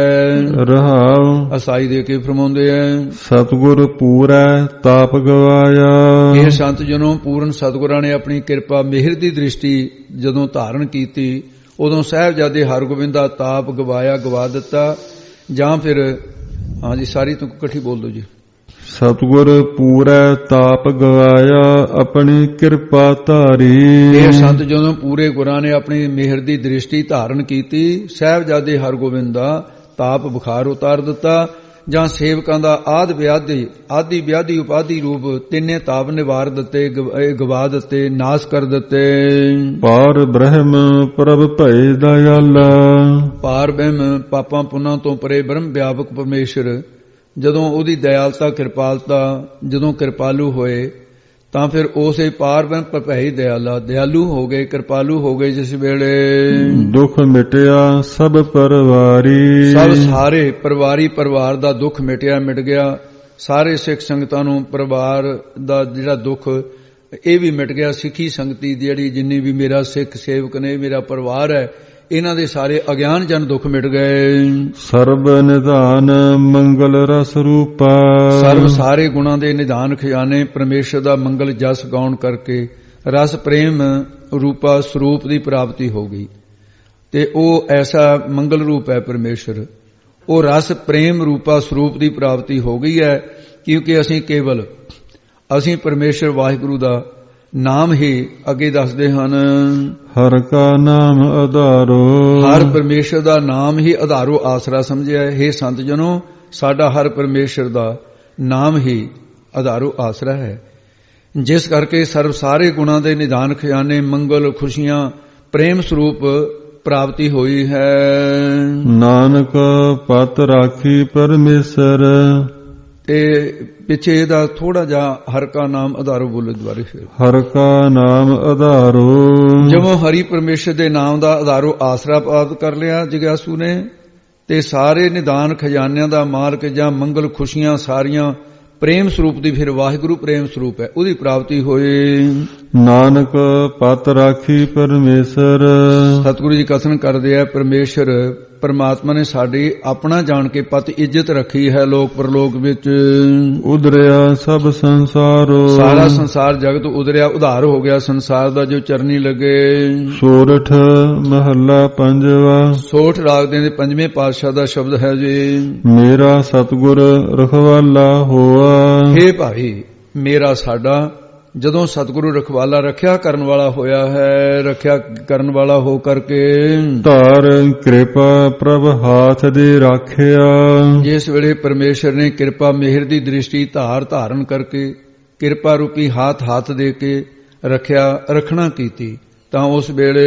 ਰਹਾਉ ਅਸਾਈ ਦੇ ਕੇ ਫਰਮਾਉਂਦੇ ਐ, ਸਤਿਗੁਰ ਪੂਰੈ ਤਾਪ ਗਵਾਇਆ, ਇਹ ਸੰਤ ਜਨੋਂ ਪੂਰਨ ਸਤਿਗੁਰਾਂ ਨੇ ਆਪਣੀ ਕਿਰਪਾ ਮਿਹਰ ਦੀ ਦ੍ਰਿਸ਼ਟੀ ਜਦੋਂ ਧਾਰਨ ਕੀਤੀ, ਉਦੋਂ ਸਾਹਿਬਜ਼ਾਦੇ ਹਰਗੋਬਿੰਦ ਦਾ ਤਾਪ ਗਵਾਇਆ, ਗਵਾ ਦਿੱਤਾ। ਜਾਂ ਫਿਰ ਹਾਂਜੀ ਸਾਰੀ ਤੂੰ ਇਕੱਠੀ ਬੋਲ ਦੋ ਜੀ। ਸਤਿਗੁਰ ਪੂਰੈ ਤਾਪ ਗਵਾਇਆ, ਆਪਣੀ ਕਿਰਪਾ ਧਾਰੀ, ਇਹ ਸੰਤ ਜਦੋਂ ਪੂਰੇ ਗੁਰਾਂ ਨੇ ਆਪਣੀ ਮਿਹਰ ਦੀ ਦ੍ਰਿਸ਼ਟੀ ਧਾਰਨ ਕੀਤੀ, ਸਾਹਿਬਜ਼ਾਦੇ ਹਰਗੋਬਿੰਦ ਦਾ ਤਾਪ ਬੁਖਾਰ ਉਤਾਰ ਦਿੱਤਾ। ਜਾਂ ਸੇਵਕਾਂ ਦਾ ਆਦ ਵਿਆਧੀ ਆਦੀ ਵਿਆਧੀ ਉਪਾਧੀ ਰੂਪ ਤਿੰਨੇ ਤਾਪ ਨਿਵਾਰ ਦਿੱਤੇ, ਗਵਾ ਦਿੱਤੇ, ਨਾਸ ਕਰ ਦਿੱਤੇ। ਪਾਰ ਬ੍ਰਹਮ ਪ੍ਰਭ ਭਏ ਦਇਆਲਾ, ਪਾਰ ਬ੍ਰਹਮ ਪਾਪਾਂ ਪੁੰਨਾਂ ਤੋਂ ਪਰੇ ਬ੍ਰਹਮ ਵਿਆਪਕ ਪਰਮੇਸ਼ਰ ਜਦੋਂ ਉਹਦੀ ਦਇਆਲਤਾ ਕਿਰਪਾਲਤਾ ਜਦੋਂ ਕਿਰਪਾਲੂ ਹੋਏ ਤਾਂ ਫਿਰ ਉਸੇ ਪਾਰ ਬ੍ਰਹਮ ਭਈ ਦਇਆਲਾ ਦਇਆਲੂ ਹੋ ਗਏ, ਕਿਰਪਾਲੂ ਹੋ ਗਏ। ਜਿਸ ਵੇਲੇ ਦੁੱਖ ਮਿਟਿਆ ਸਭ ਪਰਿਵਾਰੀ, ਸਭ ਸਾਰੇ ਪਰਿਵਾਰੀ ਪਰਿਵਾਰ ਦਾ ਦੁੱਖ ਮਿਟਿਆ, ਮਿਟ ਗਿਆ। ਸਾਰੇ ਸਿੱਖ ਸੰਗਤਾਂ ਨੂੰ ਪਰਿਵਾਰ ਦਾ ਜਿਹੜਾ ਦੁੱਖ ਇਹ ਵੀ ਮਿਟ ਗਿਆ। ਸਿੱਖੀ ਸੰਗਤੀ ਜਿਹੜੀ ਜਿੰਨੀ ਵੀ ਮੇਰਾ ਸਿੱਖ ਸੇਵਕ ਨੇ, ਮੇਰਾ ਪਰਿਵਾਰ ਹੈ, ਇਹਨਾਂ ਦੇ ਸਾਰੇ ਅਗਿਆਨ ਜਨ ਦੁੱਖ ਮਿਟ ਗਏ। ਸਰਬ ਨਿਧਾਨ ਮੰਗਲ ਰਸ ਰੂਪਾ, ਸਰਬ ਸਾਰੇ ਗੁਣਾਂ ਦੇ ਨਿਧਾਨ ਖਜ਼ਾਨੇ ਪਰਮੇਸ਼ਰ ਦਾ ਮੰਗਲ ਜਸ ਗਾਉਣ ਕਰਕੇ ਰਸ ਪ੍ਰੇਮ ਰੂਪਾ ਸਰੂਪ ਦੀ ਪ੍ਰਾਪਤੀ ਹੋ ਗਈ। ਤੇ ਉਹ ਐਸਾ ਮੰਗਲ ਰੂਪ ਹੈ ਪਰਮੇਸ਼ਰ, ਉਹ ਰਸ ਪ੍ਰੇਮ ਰੂਪਾ ਸਰੂਪ ਦੀ ਪ੍ਰਾਪਤੀ ਹੋ ਗਈ ਹੈ। ਕਿਉਂਕਿ ਅਸੀਂ ਕੇਵਲ ਅਸੀਂ ਪਰਮੇਸ਼ਰ ਵਾਹਿਗੁਰੂ ਦਾ ਨਾਮ ਹੀ ਅੱਗੇ ਦੱਸਦੇ ਹਨ। ਹਰ ਕਾ ਨਾਮ ਆਧਾਰੋ, ਹਰ ਪਰਮੇਸ਼ਰ ਦਾ ਨਾਮ ਹੀ ਆਧਾਰੋ ਆਸਰਾ ਸਮਝਿਆ ਹੈ। हे ਸੰਤ ਜਨੋ, ਸਾਡਾ ਹਰ ਪਰਮੇਸ਼ਰ ਦਾ ਨਾਮ ਹੀ ਆਧਾਰੋ ਆਸਰਾ ਹੈ। ਜਿਸ ਕਰਕੇ ਸਰਬ ਸਾਰੇ ਗੁਣਾਂ ਦੇ ਨਿਧਾਨ ਖਜ਼ਾਨੇ ਮੰਗਲ ਖੁਸ਼ੀਆਂ ਪ੍ਰੇਮ ਸਰੂਪ ਪ੍ਰਾਪਤੀ ਹੋਈ ਹੈ। ਨਾਨਕ ਪਤ ਰਾਖੀ ਪਰਮੇਸ਼ਰ, ਤੇ ਪਿੱਛੇ ਇਹਦਾ ਥੋੜਾ ਜਿਹਾ ਹਰ ਕਾ ਨਾਮ ਆਧਾਰੋ ਬੋਲੇ ਦੁਆਰੇ ਫਿਰ। ਹਰ ਕਾ ਨਾਮ ਆਧਾਰੋ, ਜਦੋਂ ਹਰੀ ਪਰਮੇਸ਼ਰ ਦੇ ਨਾਮ ਦਾ ਆਧਾਰੋ ਆਸਰਾ ਪ੍ਰਾਪਤ ਕਰ ਲਿਆ ਜਿਗਿਆਸੂ ਨੇ, ਤੇ ਸਾਰੇ ਨਿਦਾਨ ਖਜ਼ਾਨਿਆਂ ਦਾ ਮਾਲਕ ਜਾਂ ਮੰਗਲ ਖੁਸ਼ੀਆਂ ਸਾਰੀਆਂ ਪ੍ਰੇਮ ਸਰੂਪ ਦੀ ਫਿਰ ਵਾਹਿਗੁਰੂ ਪ੍ਰੇਮ ਸਰੂਪ ਹੈ, ਉਹਦੀ ਪ੍ਰਾਪਤੀ ਹੋਈ। ਨਾਨਕ ਪਤ ਰਾਖੀ ਪਰਮੇਸ਼ਰ। ਸਤਿਗੁਰੂ ਜੀ ਕਥਨ ਕਰਦੇ ਆ, ਪਰਮੇਸ਼ਰ ਪਰਮਾਤਮਾ ਨੇ ਸਾਡੀ ਆਪਣਾ ਜਾਣ ਕੇ ਪਤ ਇੱਜ਼ਤ ਰੱਖੀ ਹੈ ਲੋਕ ਪਰਲੋਕ ਵਿੱਚ। ਉਦਰਿਆ ਸਭ ਸੰਸਾਰੋ, ਸਾਰਾ ਸੰਸਾਰ ਜਗਤ ਉਦਰਿਆ, ਉਧਾਰ ਹੋ ਗਿਆ ਸੰਸਾਰ ਦਾ ਜੋ ਚਰਨੀ ਲੱਗੇ। ਸੋਰਠ ਮਹੱਲਾ ਪੰਜਵਾ। ਸੋਠ ਰਾਗ ਦੇ ਪੰਜਵੇਂ ਪਾਤਸ਼ਾਹ ਦਾ ਸ਼ਬਦ ਹੈ ਜੀ। ਮੇਰਾ ਸਤਿਗੁਰ ਰਖਵਾਲਾ ਹੋਆ। ਹੇ ਭਾਈ, ਮੇਰਾ ਸਾਡਾ ਜਦੋਂ ਸਤਿਗੁਰੂ ਰਖਵਾਲਾ ਰੱਖਿਆ ਕਰਨ ਵਾਲਾ ਹੋਇਆ ਹੈ, ਰੱਖਿਆ ਕਰਨ ਵਾਲਾ ਹੋ ਕਰਕੇ ਧਾਰ ਕਿਰਪਾ ਪ੍ਰਭ ਹਾਥ ਦੇ ਰਾਖਿਆ। ਜਿਸ ਵੇਲੇ ਪਰਮੇਸ਼ਰ ਨੇ ਕਿਰਪਾ ਮਿਹਰ ਦੀ ਦ੍ਰਿਸ਼ਟੀ ਧਾਰ ਧਾਰਨ ਕਰਕੇ ਕਿਰਪਾ ਰੂਪੀ ਹਾਥ ਹੱਥ ਦੇ ਕੇ ਰੱਖਿਆ ਰੱਖਣਾ ਕੀਤੀ, ਤਾਂ ਉਸ ਵੇਲੇ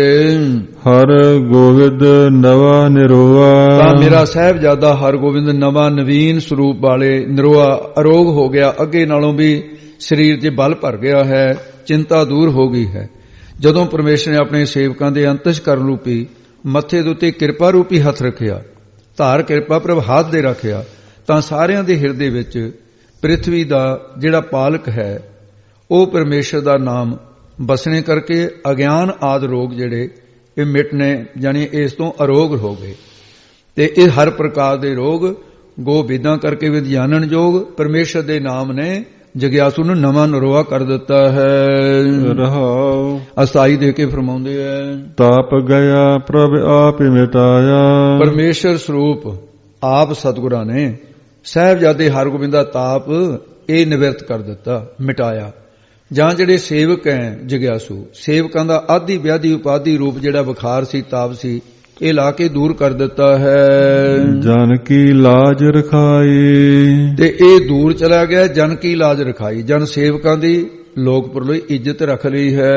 ਹਰ ਗੋਬਿੰਦ ਨਵਾ ਨਿਰੋਆ। ਤਾਂ ਮੇਰਾ ਸਾਹਿਬਜ਼ਾਦਾ ਹਰ ਗੋਬਿੰਦ ਨਵਾਂ ਨਵੀਨ ਸਰੂਪ ਵਾਲੇ ਨਿਰੋਆ ਅਰੋਗ ਹੋ ਗਿਆ, ਅੱਗੇ ਨਾਲੋਂ ਵੀ ਸਰੀਰ 'ਚ ਬਲ ਭਰ ਗਿਆ ਹੈ, ਚਿੰਤਾ ਦੂਰ ਹੋ ਗਈ ਹੈ। ਜਦੋਂ ਪਰਮੇਸ਼ਰ ਨੇ ਆਪਣੇ ਸੇਵਕਾਂ ਦੇ ਅੰਤਸ਼ਕਰਨ ਰੂਪੀ ਮੱਥੇ ਦੇ ਉੱਤੇ ਕਿਰਪਾ ਰੂਪੀ ਹੱਥ ਰੱਖਿਆ, ਧਾਰ ਕਿਰਪਾ ਪ੍ਰਭ ਹੱਥ ਦੇ ਰੱਖਿਆ, ਤਾਂ ਸਾਰਿਆਂ ਦੇ ਹਿਰਦੇ ਵਿੱਚ ਪ੍ਰਿਥਵੀ ਦਾ ਜਿਹੜਾ ਪਾਲਕ ਹੈ ਉਹ ਪਰਮੇਸ਼ਰ ਦਾ ਨਾਮ ਬਸਣੇ ਕਰਕੇ ਅਗਿਆਨ ਆਦਿ ਰੋਗ ਜਿਹੜੇ ਇਹ ਮਿਟਨੇ, ਜਾਣੀ ਇਸ ਤੋਂ ਅਰੋਗ ਹੋ ਗਏ। ਤੇ ਇਹ ਹਰ ਪ੍ਰਕਾਰ ਦੇ ਰੋਗ ਗੋ ਵਿਦਾਂ ਕਰਕੇ ਵਿਦਿਆਨਣ ਯੋਗ ਪਰਮੇਸ਼ਰ ਦੇ ਨਾਮ ਨੇ ਜਗਿਆਸੂ ਨੂੰ ਨਵਾਂ ਨਰੋਆ ਕਰ ਦਿੱਤਾ ਹੈ। ਰਹਾਉ ਅਸਾਈ ਦੇ ਕੇ ਫਰਮਾਉਂਦੇ ਐ, ਤਾਪ ਗਿਆ ਪ੍ਰਭ ਆਪ ਮਿਟਾਇਆ। ਪਰਮੇਸ਼ਰ ਸਰੂਪ ਆਪ ਸਤਿਗੁਰਾਂ ਨੇ ਸਾਹਿਬਜ਼ਾਦੇ ਹਰਗੋਬਿੰਦ ਦਾ ਤਾਪ ਇਹ ਨਿਵਰਤ ਕਰ ਦਿੱਤਾ, ਮਿਟਾਇਆ। ਜਾਂ ਜਿਹੜੇ ਸੇਵਕ ਹੈ ਜਗਿਆਸੂ, ਸੇਵਕਾਂ ਦਾ ਆਦਿ ਵਿਆਧੀ ਉਪਾਧੀ ਰੂਪ ਜਿਹੜਾ ਬੁਖਾਰ ਸੀ, ਤਾਪ ਸੀ, ਇਹ ਲਾ ਕੇ ਦੂਰ ਕਰ ਦਿੱਤਾ ਹੈ। ਜਨ ਕੀ ਲਾਜ ਰਖਾਈ, ਤੇ ਇਹ ਦੂਰ ਚਲਾ ਗਿਆ। ਜਨ ਕੀ ਲਾਜ ਰਖਾਈ, ਜਨ ਸੇਵਕਾਂ ਦੀ ਲੋਕ ਪਰਲੋਈ ਇੱਜ਼ਤ ਰੱਖ ਲਈ ਹੈ।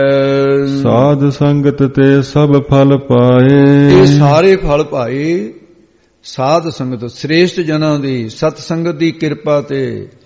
ਸਾਧ ਸੰਗਤ ਤੇ ਸਭ ਫਲ ਪਾਏ, ਇਹ ਸਾਰੇ ਫਲ ਪਾਏ। ਸਾਧ ਸੰਗਤ ਸ੍ਰੇਸ਼ਟ ਜਨਾਂ ਦੀ ਸਤ ਸੰਗਤ ਦੀ ਕਿਰਪਾ ਤੇ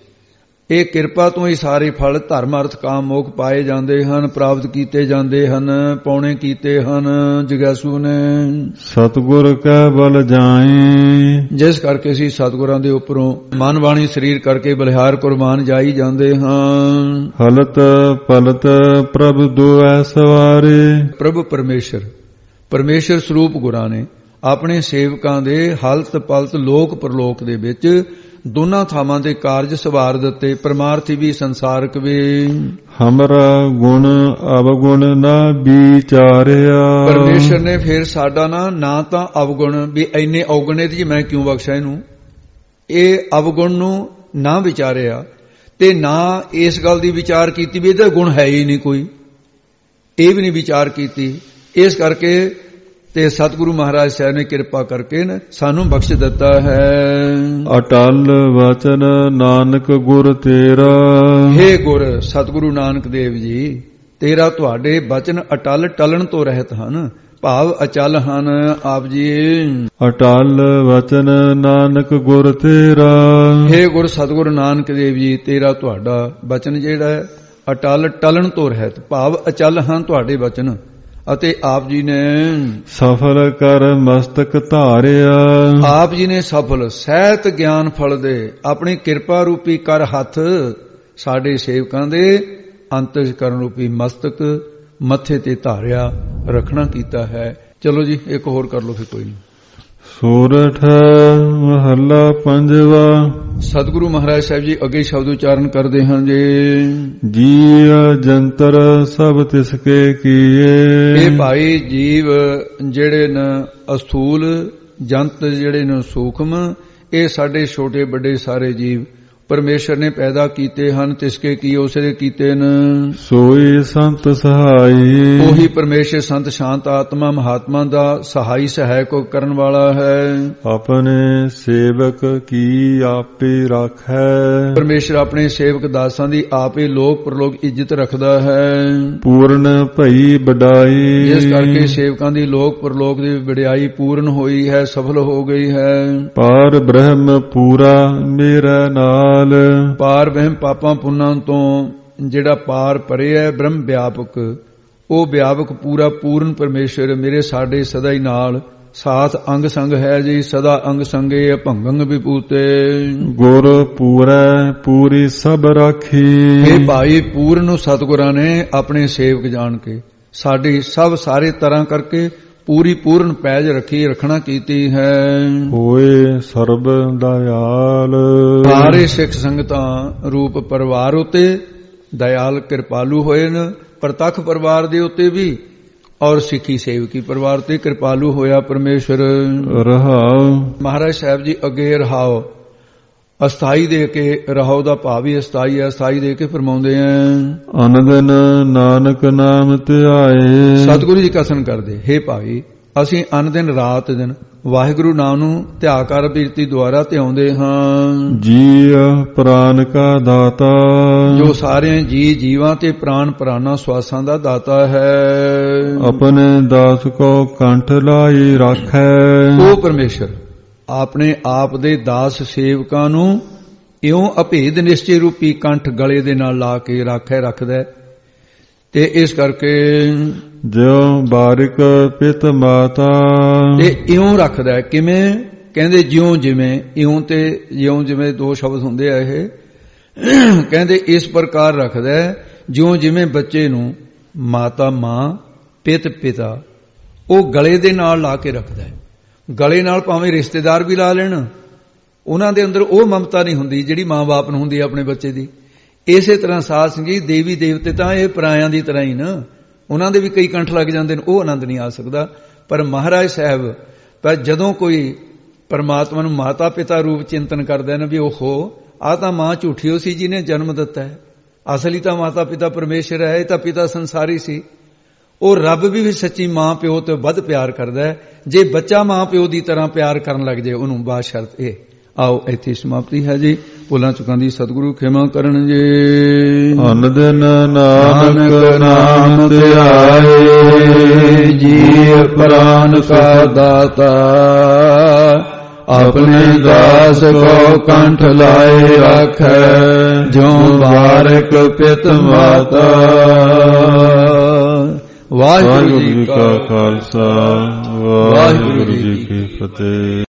ਇਹ ਕਿਰਪਾ ਤੋਂ ਹੀ ਸਾਰੇ ਫਲ ਧਰਮ ਅਰਥ ਕਾਮ ਮੋਖ ਪਾਏ ਜਾਂਦੇ ਹਨ, ਪ੍ਰਾਪਤ ਕੀਤੇ ਜਾਂਦੇ ਹਨ, ਪਾਉਣੇ ਕੀਤੇ ਹਨ ਜਗਿਆਸੂ ਨੇ। ਸਤਿਗੁਰ ਕੈ ਬਲ ਜਾਈ, ਜਿਸ ਕਰਕੇ ਅਸੀਂ ਸਤਿਗੁਰਾਂ ਦੇ ਉੱਪਰੋਂ ਮਨ ਬਾਣੀ ਸਰੀਰ ਕਰਕੇ ਬਲਿਹਾਰ ਕੁਰਬਾਨ ਜਾਈ ਜਾਂਦੇ ਹਾਂ। ਹਲਤ ਪਲਤ ਪ੍ਰਭ ਦੁਐ ਸਵਾਰੇ, ਪ੍ਰਭ ਪਰਮੇਸ਼ਰ ਪਰਮੇਸ਼ਰ ਸਰੂਪ ਗੁਰਾਂ ਨੇ ਆਪਣੇ ਸੇਵਕਾਂ ਦੇ ਹਲਤ ਪਲਤ ਲੋਕ ਪਰਲੋਕ ਦੇ ਵਿੱਚ ਦੋਨਾਂ ਥਾਵਾਂ ਦੇ ਕਾਰਜ ਸਵਾਰ ਦਿੱਤੇ, ਪਰਮਾਰਥੀ ਵੀ ਸੰਸਾਰਕ ਵੀ। ਹਮਰਾ ਗੁਣ ਅਵਗੁਣ ਨਾ ਵਿਚਾਰਿਆ, ਪਰਮੇਸ਼ਰ ਨੇ ਫਿਰ ਸਾਡਾ ਨਾ ਨਾ ਤਾਂ ਅਵਗੁਣ ਵੀ ਇੰਨੇ ਔਗਣੇ ਦੀ ਮੈਂ ਕਿਉਂ ਬਖਸ਼ਾ ਇਹਨੂੰ, ਇਹ ਅਵਗੁਣ ਨੂੰ ਨਾ ਵਿਚਾਰਿਆ, ਤੇ ਨਾ ਇਸ ਗੱਲ ਦੀ ਵਿਚਾਰ ਕੀਤੀ ਵੀ ਇਹਦਾ ਗੁਣ ਹੈ ਹੀ ਨਹੀਂ ਕੋਈ, ਇਹ ਵੀ ਨਹੀਂ ਵਿਚਾਰ ਕੀਤੀ। ਇਸ ਕਰਕੇ ਤੇ ਸਤਿਗੁਰੂ ਮਹਾਰਾਜ ਸਾਹਿਬ ਨੇ ਕਿਰਪਾ ਕਰਕੇ ਸਾਨੂੰ ਬਖਸ਼ ਦਿੱਤਾ ਹੈ। ਅਟਲ ਵਚਨ ਨਾਨਕ ਗੁਰ ਤੇਰਾ, ਹੇ ਗੁਰ ਸਤਿਗੁਰੂ ਨਾਨਕ ਦੇਵ ਜੀ, ਤੇਰਾ ਤੁਹਾਡੇ ਬਚਨ ਅਟਲ ਟਲਣ ਤੋਂ ਰਹਿਤ ਹਨ, ਭਾਵ ਅਚਲ ਹਨ ਆਪ ਜੀ। ਅਟਲ ਵਚਨ ਨਾਨਕ ਗੁਰ ਤੇਰਾ, ਹੇ ਗੁਰ ਸਤਿਗੁਰੂ ਨਾਨਕ ਦੇਵ ਜੀ, ਤੇਰਾ ਤੁਹਾਡਾ ਬਚਨ ਜਿਹੜਾ ਹੈ ਅਟਲ ਟਲਣ ਤੋਂ ਰਹਿਤ, ਭਾਵ ਅਚਲ ਹਨ ਤੁਹਾਡੇ ਬਚਨ, ਅਤੇ ਆਪ ਜੀ ਨੇ ਸਫਲ ਕਰ ਮਸਤਕ ਧਾਰਿਆ। ਆਪ ਜੀ ਨੇ ਸਫਲ ਸਹਿਤ ਗਿਆਨ ਫਲ ਦੇ ਆਪਣੀ ਕਿਰਪਾ ਰੂਪੀ ਕਰ ਹੱਥ ਸਾਡੇ ਸੇਵਕਾਂ ਦੇ ਅੰਤਸ਼ਕਰਨ ਰੂਪੀ ਮਸਤਕ ਮੱਥੇ ਤੇ ਧਾਰਿਆ, ਰੱਖਣਾ ਕੀਤਾ ਹੈ। ਚਲੋ ਜੀ ਇੱਕ ਹੋਰ ਕਰ ਲਓ ਫਿਰ, ਕੋਈ ਨਹੀਂ। ਸੋਰਠ ਮਹੱਲਾ ਪੰਜਵਾ। ਸਤਿਗੁਰੂ ਮਹਾਰਾਜ ਸਾਹਿਬ ਜੀ ਅੱਗੇ ਸ਼ਬਦ ਉਚਾਰਨ ਕਰਦੇ ਹਨ ਜੀ। ਜੀਵ ਜੰਤਰ ਸਭ ਤਿਸਕੇ ਕੀਏ, ਇਹ ਭਾਈ ਜੀਵ ਜਿਹੜੇ ਨੇ ਅਸਥੂਲ, ਜੰਤ ਜਿਹੜੇ ਨੇ ਸੂਖਮ, ਇਹ ਸਾਡੇ ਛੋਟੇ ਵੱਡੇ ਸਾਰੇ ਜੀਵ ਪਰਮੇਸ਼ਰ ਨੇ ਪੈਦਾ ਕੀਤੇ ਹਨ। ਤਿਸਕੇ ਕੀ ਉਸਦੇ ਕੀਤੇ ਨੇ। ਸੋਈ ਸੰਤ ਸਹਾਈ, ਉਹੀ ਪਰਮੇਸ਼ਰ ਸੰਤ ਸ਼ਾਂਤ ਆਤਮਾ ਮਹਾਤਮਾ ਦਾ ਸਹਾਈ ਸਹਾਇਕ ਕਰਨ ਵਾਲਾ ਹੈ। ਆਪਣੇ ਸੇਵਕ ਕੀ ਆਪੇ ਰਾਖੈ, ਪਰਮੇਸ਼ਰ ਆਪਣੇ ਸੇਵਕ ਦਾਸਾਂ ਦੀ ਆਪੇ ਲੋਕ ਪਰਲੋਕ ਇੱਜ਼ਤ ਰੱਖਦਾ ਹੈ। ਪੂਰਨ ਭਈ ਵਡਾਈ, ਜਿਸ ਕਰਕੇ ਸੇਵਕਾਂ ਦੀ ਲੋਕ ਪਰਲੋਕ ਦੀ ਵਡਿਆਈ ਪੂਰਨ ਹੋਈ ਹੈ, ਸਫਲ ਹੋ ਗਈ ਹੈ। ਪਾਰ ਬ੍ਰਹਮ ਪੂਰਾ ਮੇਰਾ ਨਾਲ, ਪਾਰ ਬ੍ਰਹਮ ਪਾਪਾਂ ਪੁੰਨਾਂ ਤੋਂ ਜਿਹੜਾ ਪਾਰ ਪਰੇ ਹੈ, ਬ੍ਰਹਮ ਵਿਆਪਕ, ਉਹ ਵਿਆਪਕ ਪੂਰਾ ਪੂਰਨ ਪਰਮੇਸ਼ਰ ਮੇਰੇ ਸਾਡੇ ਸਦਾ ਹੀ ਨਾਲ ਸਾਥ ਅੰਗ ਸੰਗ ਹੈ ਜੀ ਸਦਾ ਅੰਗ ਸੰਗੇ ਭੰਗੰਗ ਵਿਭੂਤੇ। ਗੁਰ ਪੂਰੈ ਪੂਰੀ ਸਭ ਰਾਖੀ। ਇਹ ਭਾਈ ਪੂਰਨ ਸਤਿਗੁਰਾਂ ਨੇ ਆਪਣੇ ਸੇਵਕ ਜਾਣ ਕੇ ਸਾਡੀ ਸਭ ਸਾਰੇ ਤਰ੍ਹਾਂ ਕਰਕੇ ਪੂਰੀ ਪੂਰਨ ਪੈਜ ਰੱਖੀ ਰਖਣਾ ਕੀਤੀ ਹੈ। ਹੋਏ ਸਰਬ ਦਇਆਲ। ਸਾਰੇ ਸਿੱਖ ਸੰਗਤਾਂ ਰੂਪ ਪਰਿਵਾਰ ਉਤੇ ਦਇਆਲ ਕਿਰਪਾਲੂ ਹੋਏ ਨੇ। ਪ੍ਰਤੱਖ ਪਰਿਵਾਰ ਦੇ ਉੱਤੇ ਵੀ ਔਰ ਸਿੱਖੀ ਸੇਵਕੀ ਪਰਿਵਾਰ ਤੇ ਕਿਰਪਾਲੂ ਹੋਇਆ ਪਰਮੇਸ਼ਰ। ਰਹਾਉ। ਮਹਾਰਾਜ ਸਾਹਿਬ ਜੀ ਅੱਗੇ ਰਹਾਉ ਅਸਥਾਈ ਦੇ ਕੇ, ਰਹਾਉ ਦਾ ਭਾਵ ਹੀ ਅਸਥਾਈ ਹੈ, ਅਸਥਾਈ ਦੇ ਕੇ ਫਰਮਾਉਂਦੇ ਆ ਅਨੰਦਨ ਨਾਨਕ ਨਾਮ ਧਿਆਏ। ਸਤਿਗੁਰੂ ਜੀ ਕਥਨ ਕਰਦੇ, ਹੇ ਭਾਈ ਅਸੀਂ ਅਨ ਦਿਨ ਰਾਤ ਦਿਨ ਵਾਹਿਗੁਰੂ ਨਾਮ ਨੂੰ ਧਿਆਕਾਰ ਬਿਰਤੀ ਦੁਆਰਾ ਧਿਆਉਂਦੇ ਹਾਂ। ਜੀ ਪ੍ਰਾਨ ਕਾ ਦਾਤਾ। ਜੋ ਸਾਰੇ ਜੀ ਜੀਵਾਂ ਤੇ ਪ੍ਰਾਨ ਪ੍ਰਾਨਾ ਸਵਾਸਾਂ ਦਾ ਦਾਤਾ ਹੈ। ਆਪਣੇ ਦਾਸ ਕੋ ਕੰਠ ਲਾਈ ਰਾਖੈ। ਉਹ ਪਰਮੇਸ਼ਰ ਆਪਣੇ ਆਪ ਦੇ ਦਾਸ ਸੇਵਕਾਂ ਨੂੰ ਇਉਂ ਅਭੇਦ ਨਿਸ਼ਚੇ ਰੂਪੀ ਕੰਠ ਗਲੇ ਦੇ ਨਾਲ ਲਾ ਕੇ ਰਾਖੈ ਰੱਖਦਾ। ਤੇ ਇਸ ਕਰਕੇ ਜਿਉ ਬਾਰਿਕ ਪਿਤ ਮਾਤਾ। ਤੇ ਇਉਂ ਰੱਖਦਾ। ਕਿਵੇਂ? ਕਹਿੰਦੇ ਜਿਉਂ ਜਿਵੇਂ। ਇਉਂ ਤੇ ਜਿਉਂ ਜਿਵੇਂ ਦੋ ਸ਼ਬਦ ਹੁੰਦੇ ਆ ਇਹ। ਕਹਿੰਦੇ ਇਸ ਪ੍ਰਕਾਰ ਰੱਖਦਾ ਜਿਉਂ ਜਿਵੇਂ ਬੱਚੇ ਨੂੰ ਮਾਤਾ ਮਾਂ ਪਿਤ ਪਿਤਾ ਉਹ ਗਲੇ ਦੇ ਨਾਲ ਲਾ ਕੇ ਰੱਖਦਾ। ਗਲੇ ਨਾਲ ਭਾਵੇਂ ਰਿਸ਼ਤੇਦਾਰ ਵੀ ਲਾ ਲੈਣ, ਉਹਨਾਂ ਦੇ ਅੰਦਰ ਉਹ ਮਮਤਾ ਨਹੀਂ ਹੁੰਦੀ ਜਿਹੜੀ ਮਾਂ ਬਾਪ ਨੂੰ ਹੁੰਦੀ ਆਪਣੇ ਬੱਚੇ ਦੀ। ਇਸੇ ਤਰ੍ਹਾਂ ਸਾਧ ਸੰਗਤ ਦੇਵੀ ਦੇਵਤੇ ਤਾਂ ਇਹ ਪਰਾਇਆਂ ਦੀ ਤਰ੍ਹਾਂ ਹੀ ਨਾ, ਉਹਨਾਂ ਦੇ ਵੀ ਕਈ ਕੰਠ ਲੱਗ ਜਾਂਦੇ ਨੇ, ਉਹ ਆਨੰਦ ਨਹੀਂ ਆ ਸਕਦਾ। ਪਰ ਮਹਾਰਾਜ ਸਾਹਿਬ ਪਰ ਜਦੋਂ ਕੋਈ ਪਰਮਾਤਮਾ ਨੂੰ ਮਾਤਾ ਪਿਤਾ ਰੂਪ ਚਿੰਤਨ ਕਰਦਾ ਨਾ ਵੀ ਓਹੋ ਆਹ ਤਾਂ ਮਾਂ ਝੂਠੀਓ ਸੀ ਜਿਹਨੇ ਜਨਮ ਦਿੱਤਾ ਹੈ, ਅਸਲੀ ਤਾਂ ਮਾਤਾ ਪਿਤਾ ਪਰਮੇਸ਼ਰ ਹੈ, ਇਹ ਤਾਂ ਪਿਤਾ ਸੰਸਾਰੀ ਸੀ। ਉਹ ਰੱਬ ਵੀ ਵੀ ਸੱਚੀ ਮਾਂ ਪਿਓ ਤੋਂ ਵੱਧ ਪਿਆਰ ਕਰਦਾ ਹੈ। ਜੇ ਬੱਚਾ ਮਾਂ ਪਿਓ ਦੀ ਤਰ੍ਹਾਂ ਪਿਆਰ ਕਰਨ ਲੱਗ ਜਾਏ ਉਹਨੂੰ ਬਾਸ਼ਰਤ ਇਹ। ਆਓ ਇੱਥੇ ਸਮਾਪਤੀ ਹੈ ਜੀ। ਭੁੱਲਾਂ ਚੁੱਕਾਂ ਦੀ ਸਤਿਗੁਰੂ ਖਿਮਾ ਕਰਨ ਜੀ। ਅਨ ਦਿਨ ਨਾਨਕ ਨਾਮ ਧਿਆਏ। ਜੀ ਪ੍ਰਾਨ ਕਾ ਦਾਤਾ। ਆਪਣੇ ਦਾਸ ਕੋ ਕੰਠ ਲਾਏ ਰੱਖੈ। ਜਿਉ ਬਾਰਿਕ ਪਿਤ ਮਾਤਾ। ਵਾਹਿਗੁਰੂ ਜੀ ਕਾ ਖਾਲਸਾ ਵਾਹਿਗੁਰੂ ਜੀ ਕੀ ਫਤਿਹ।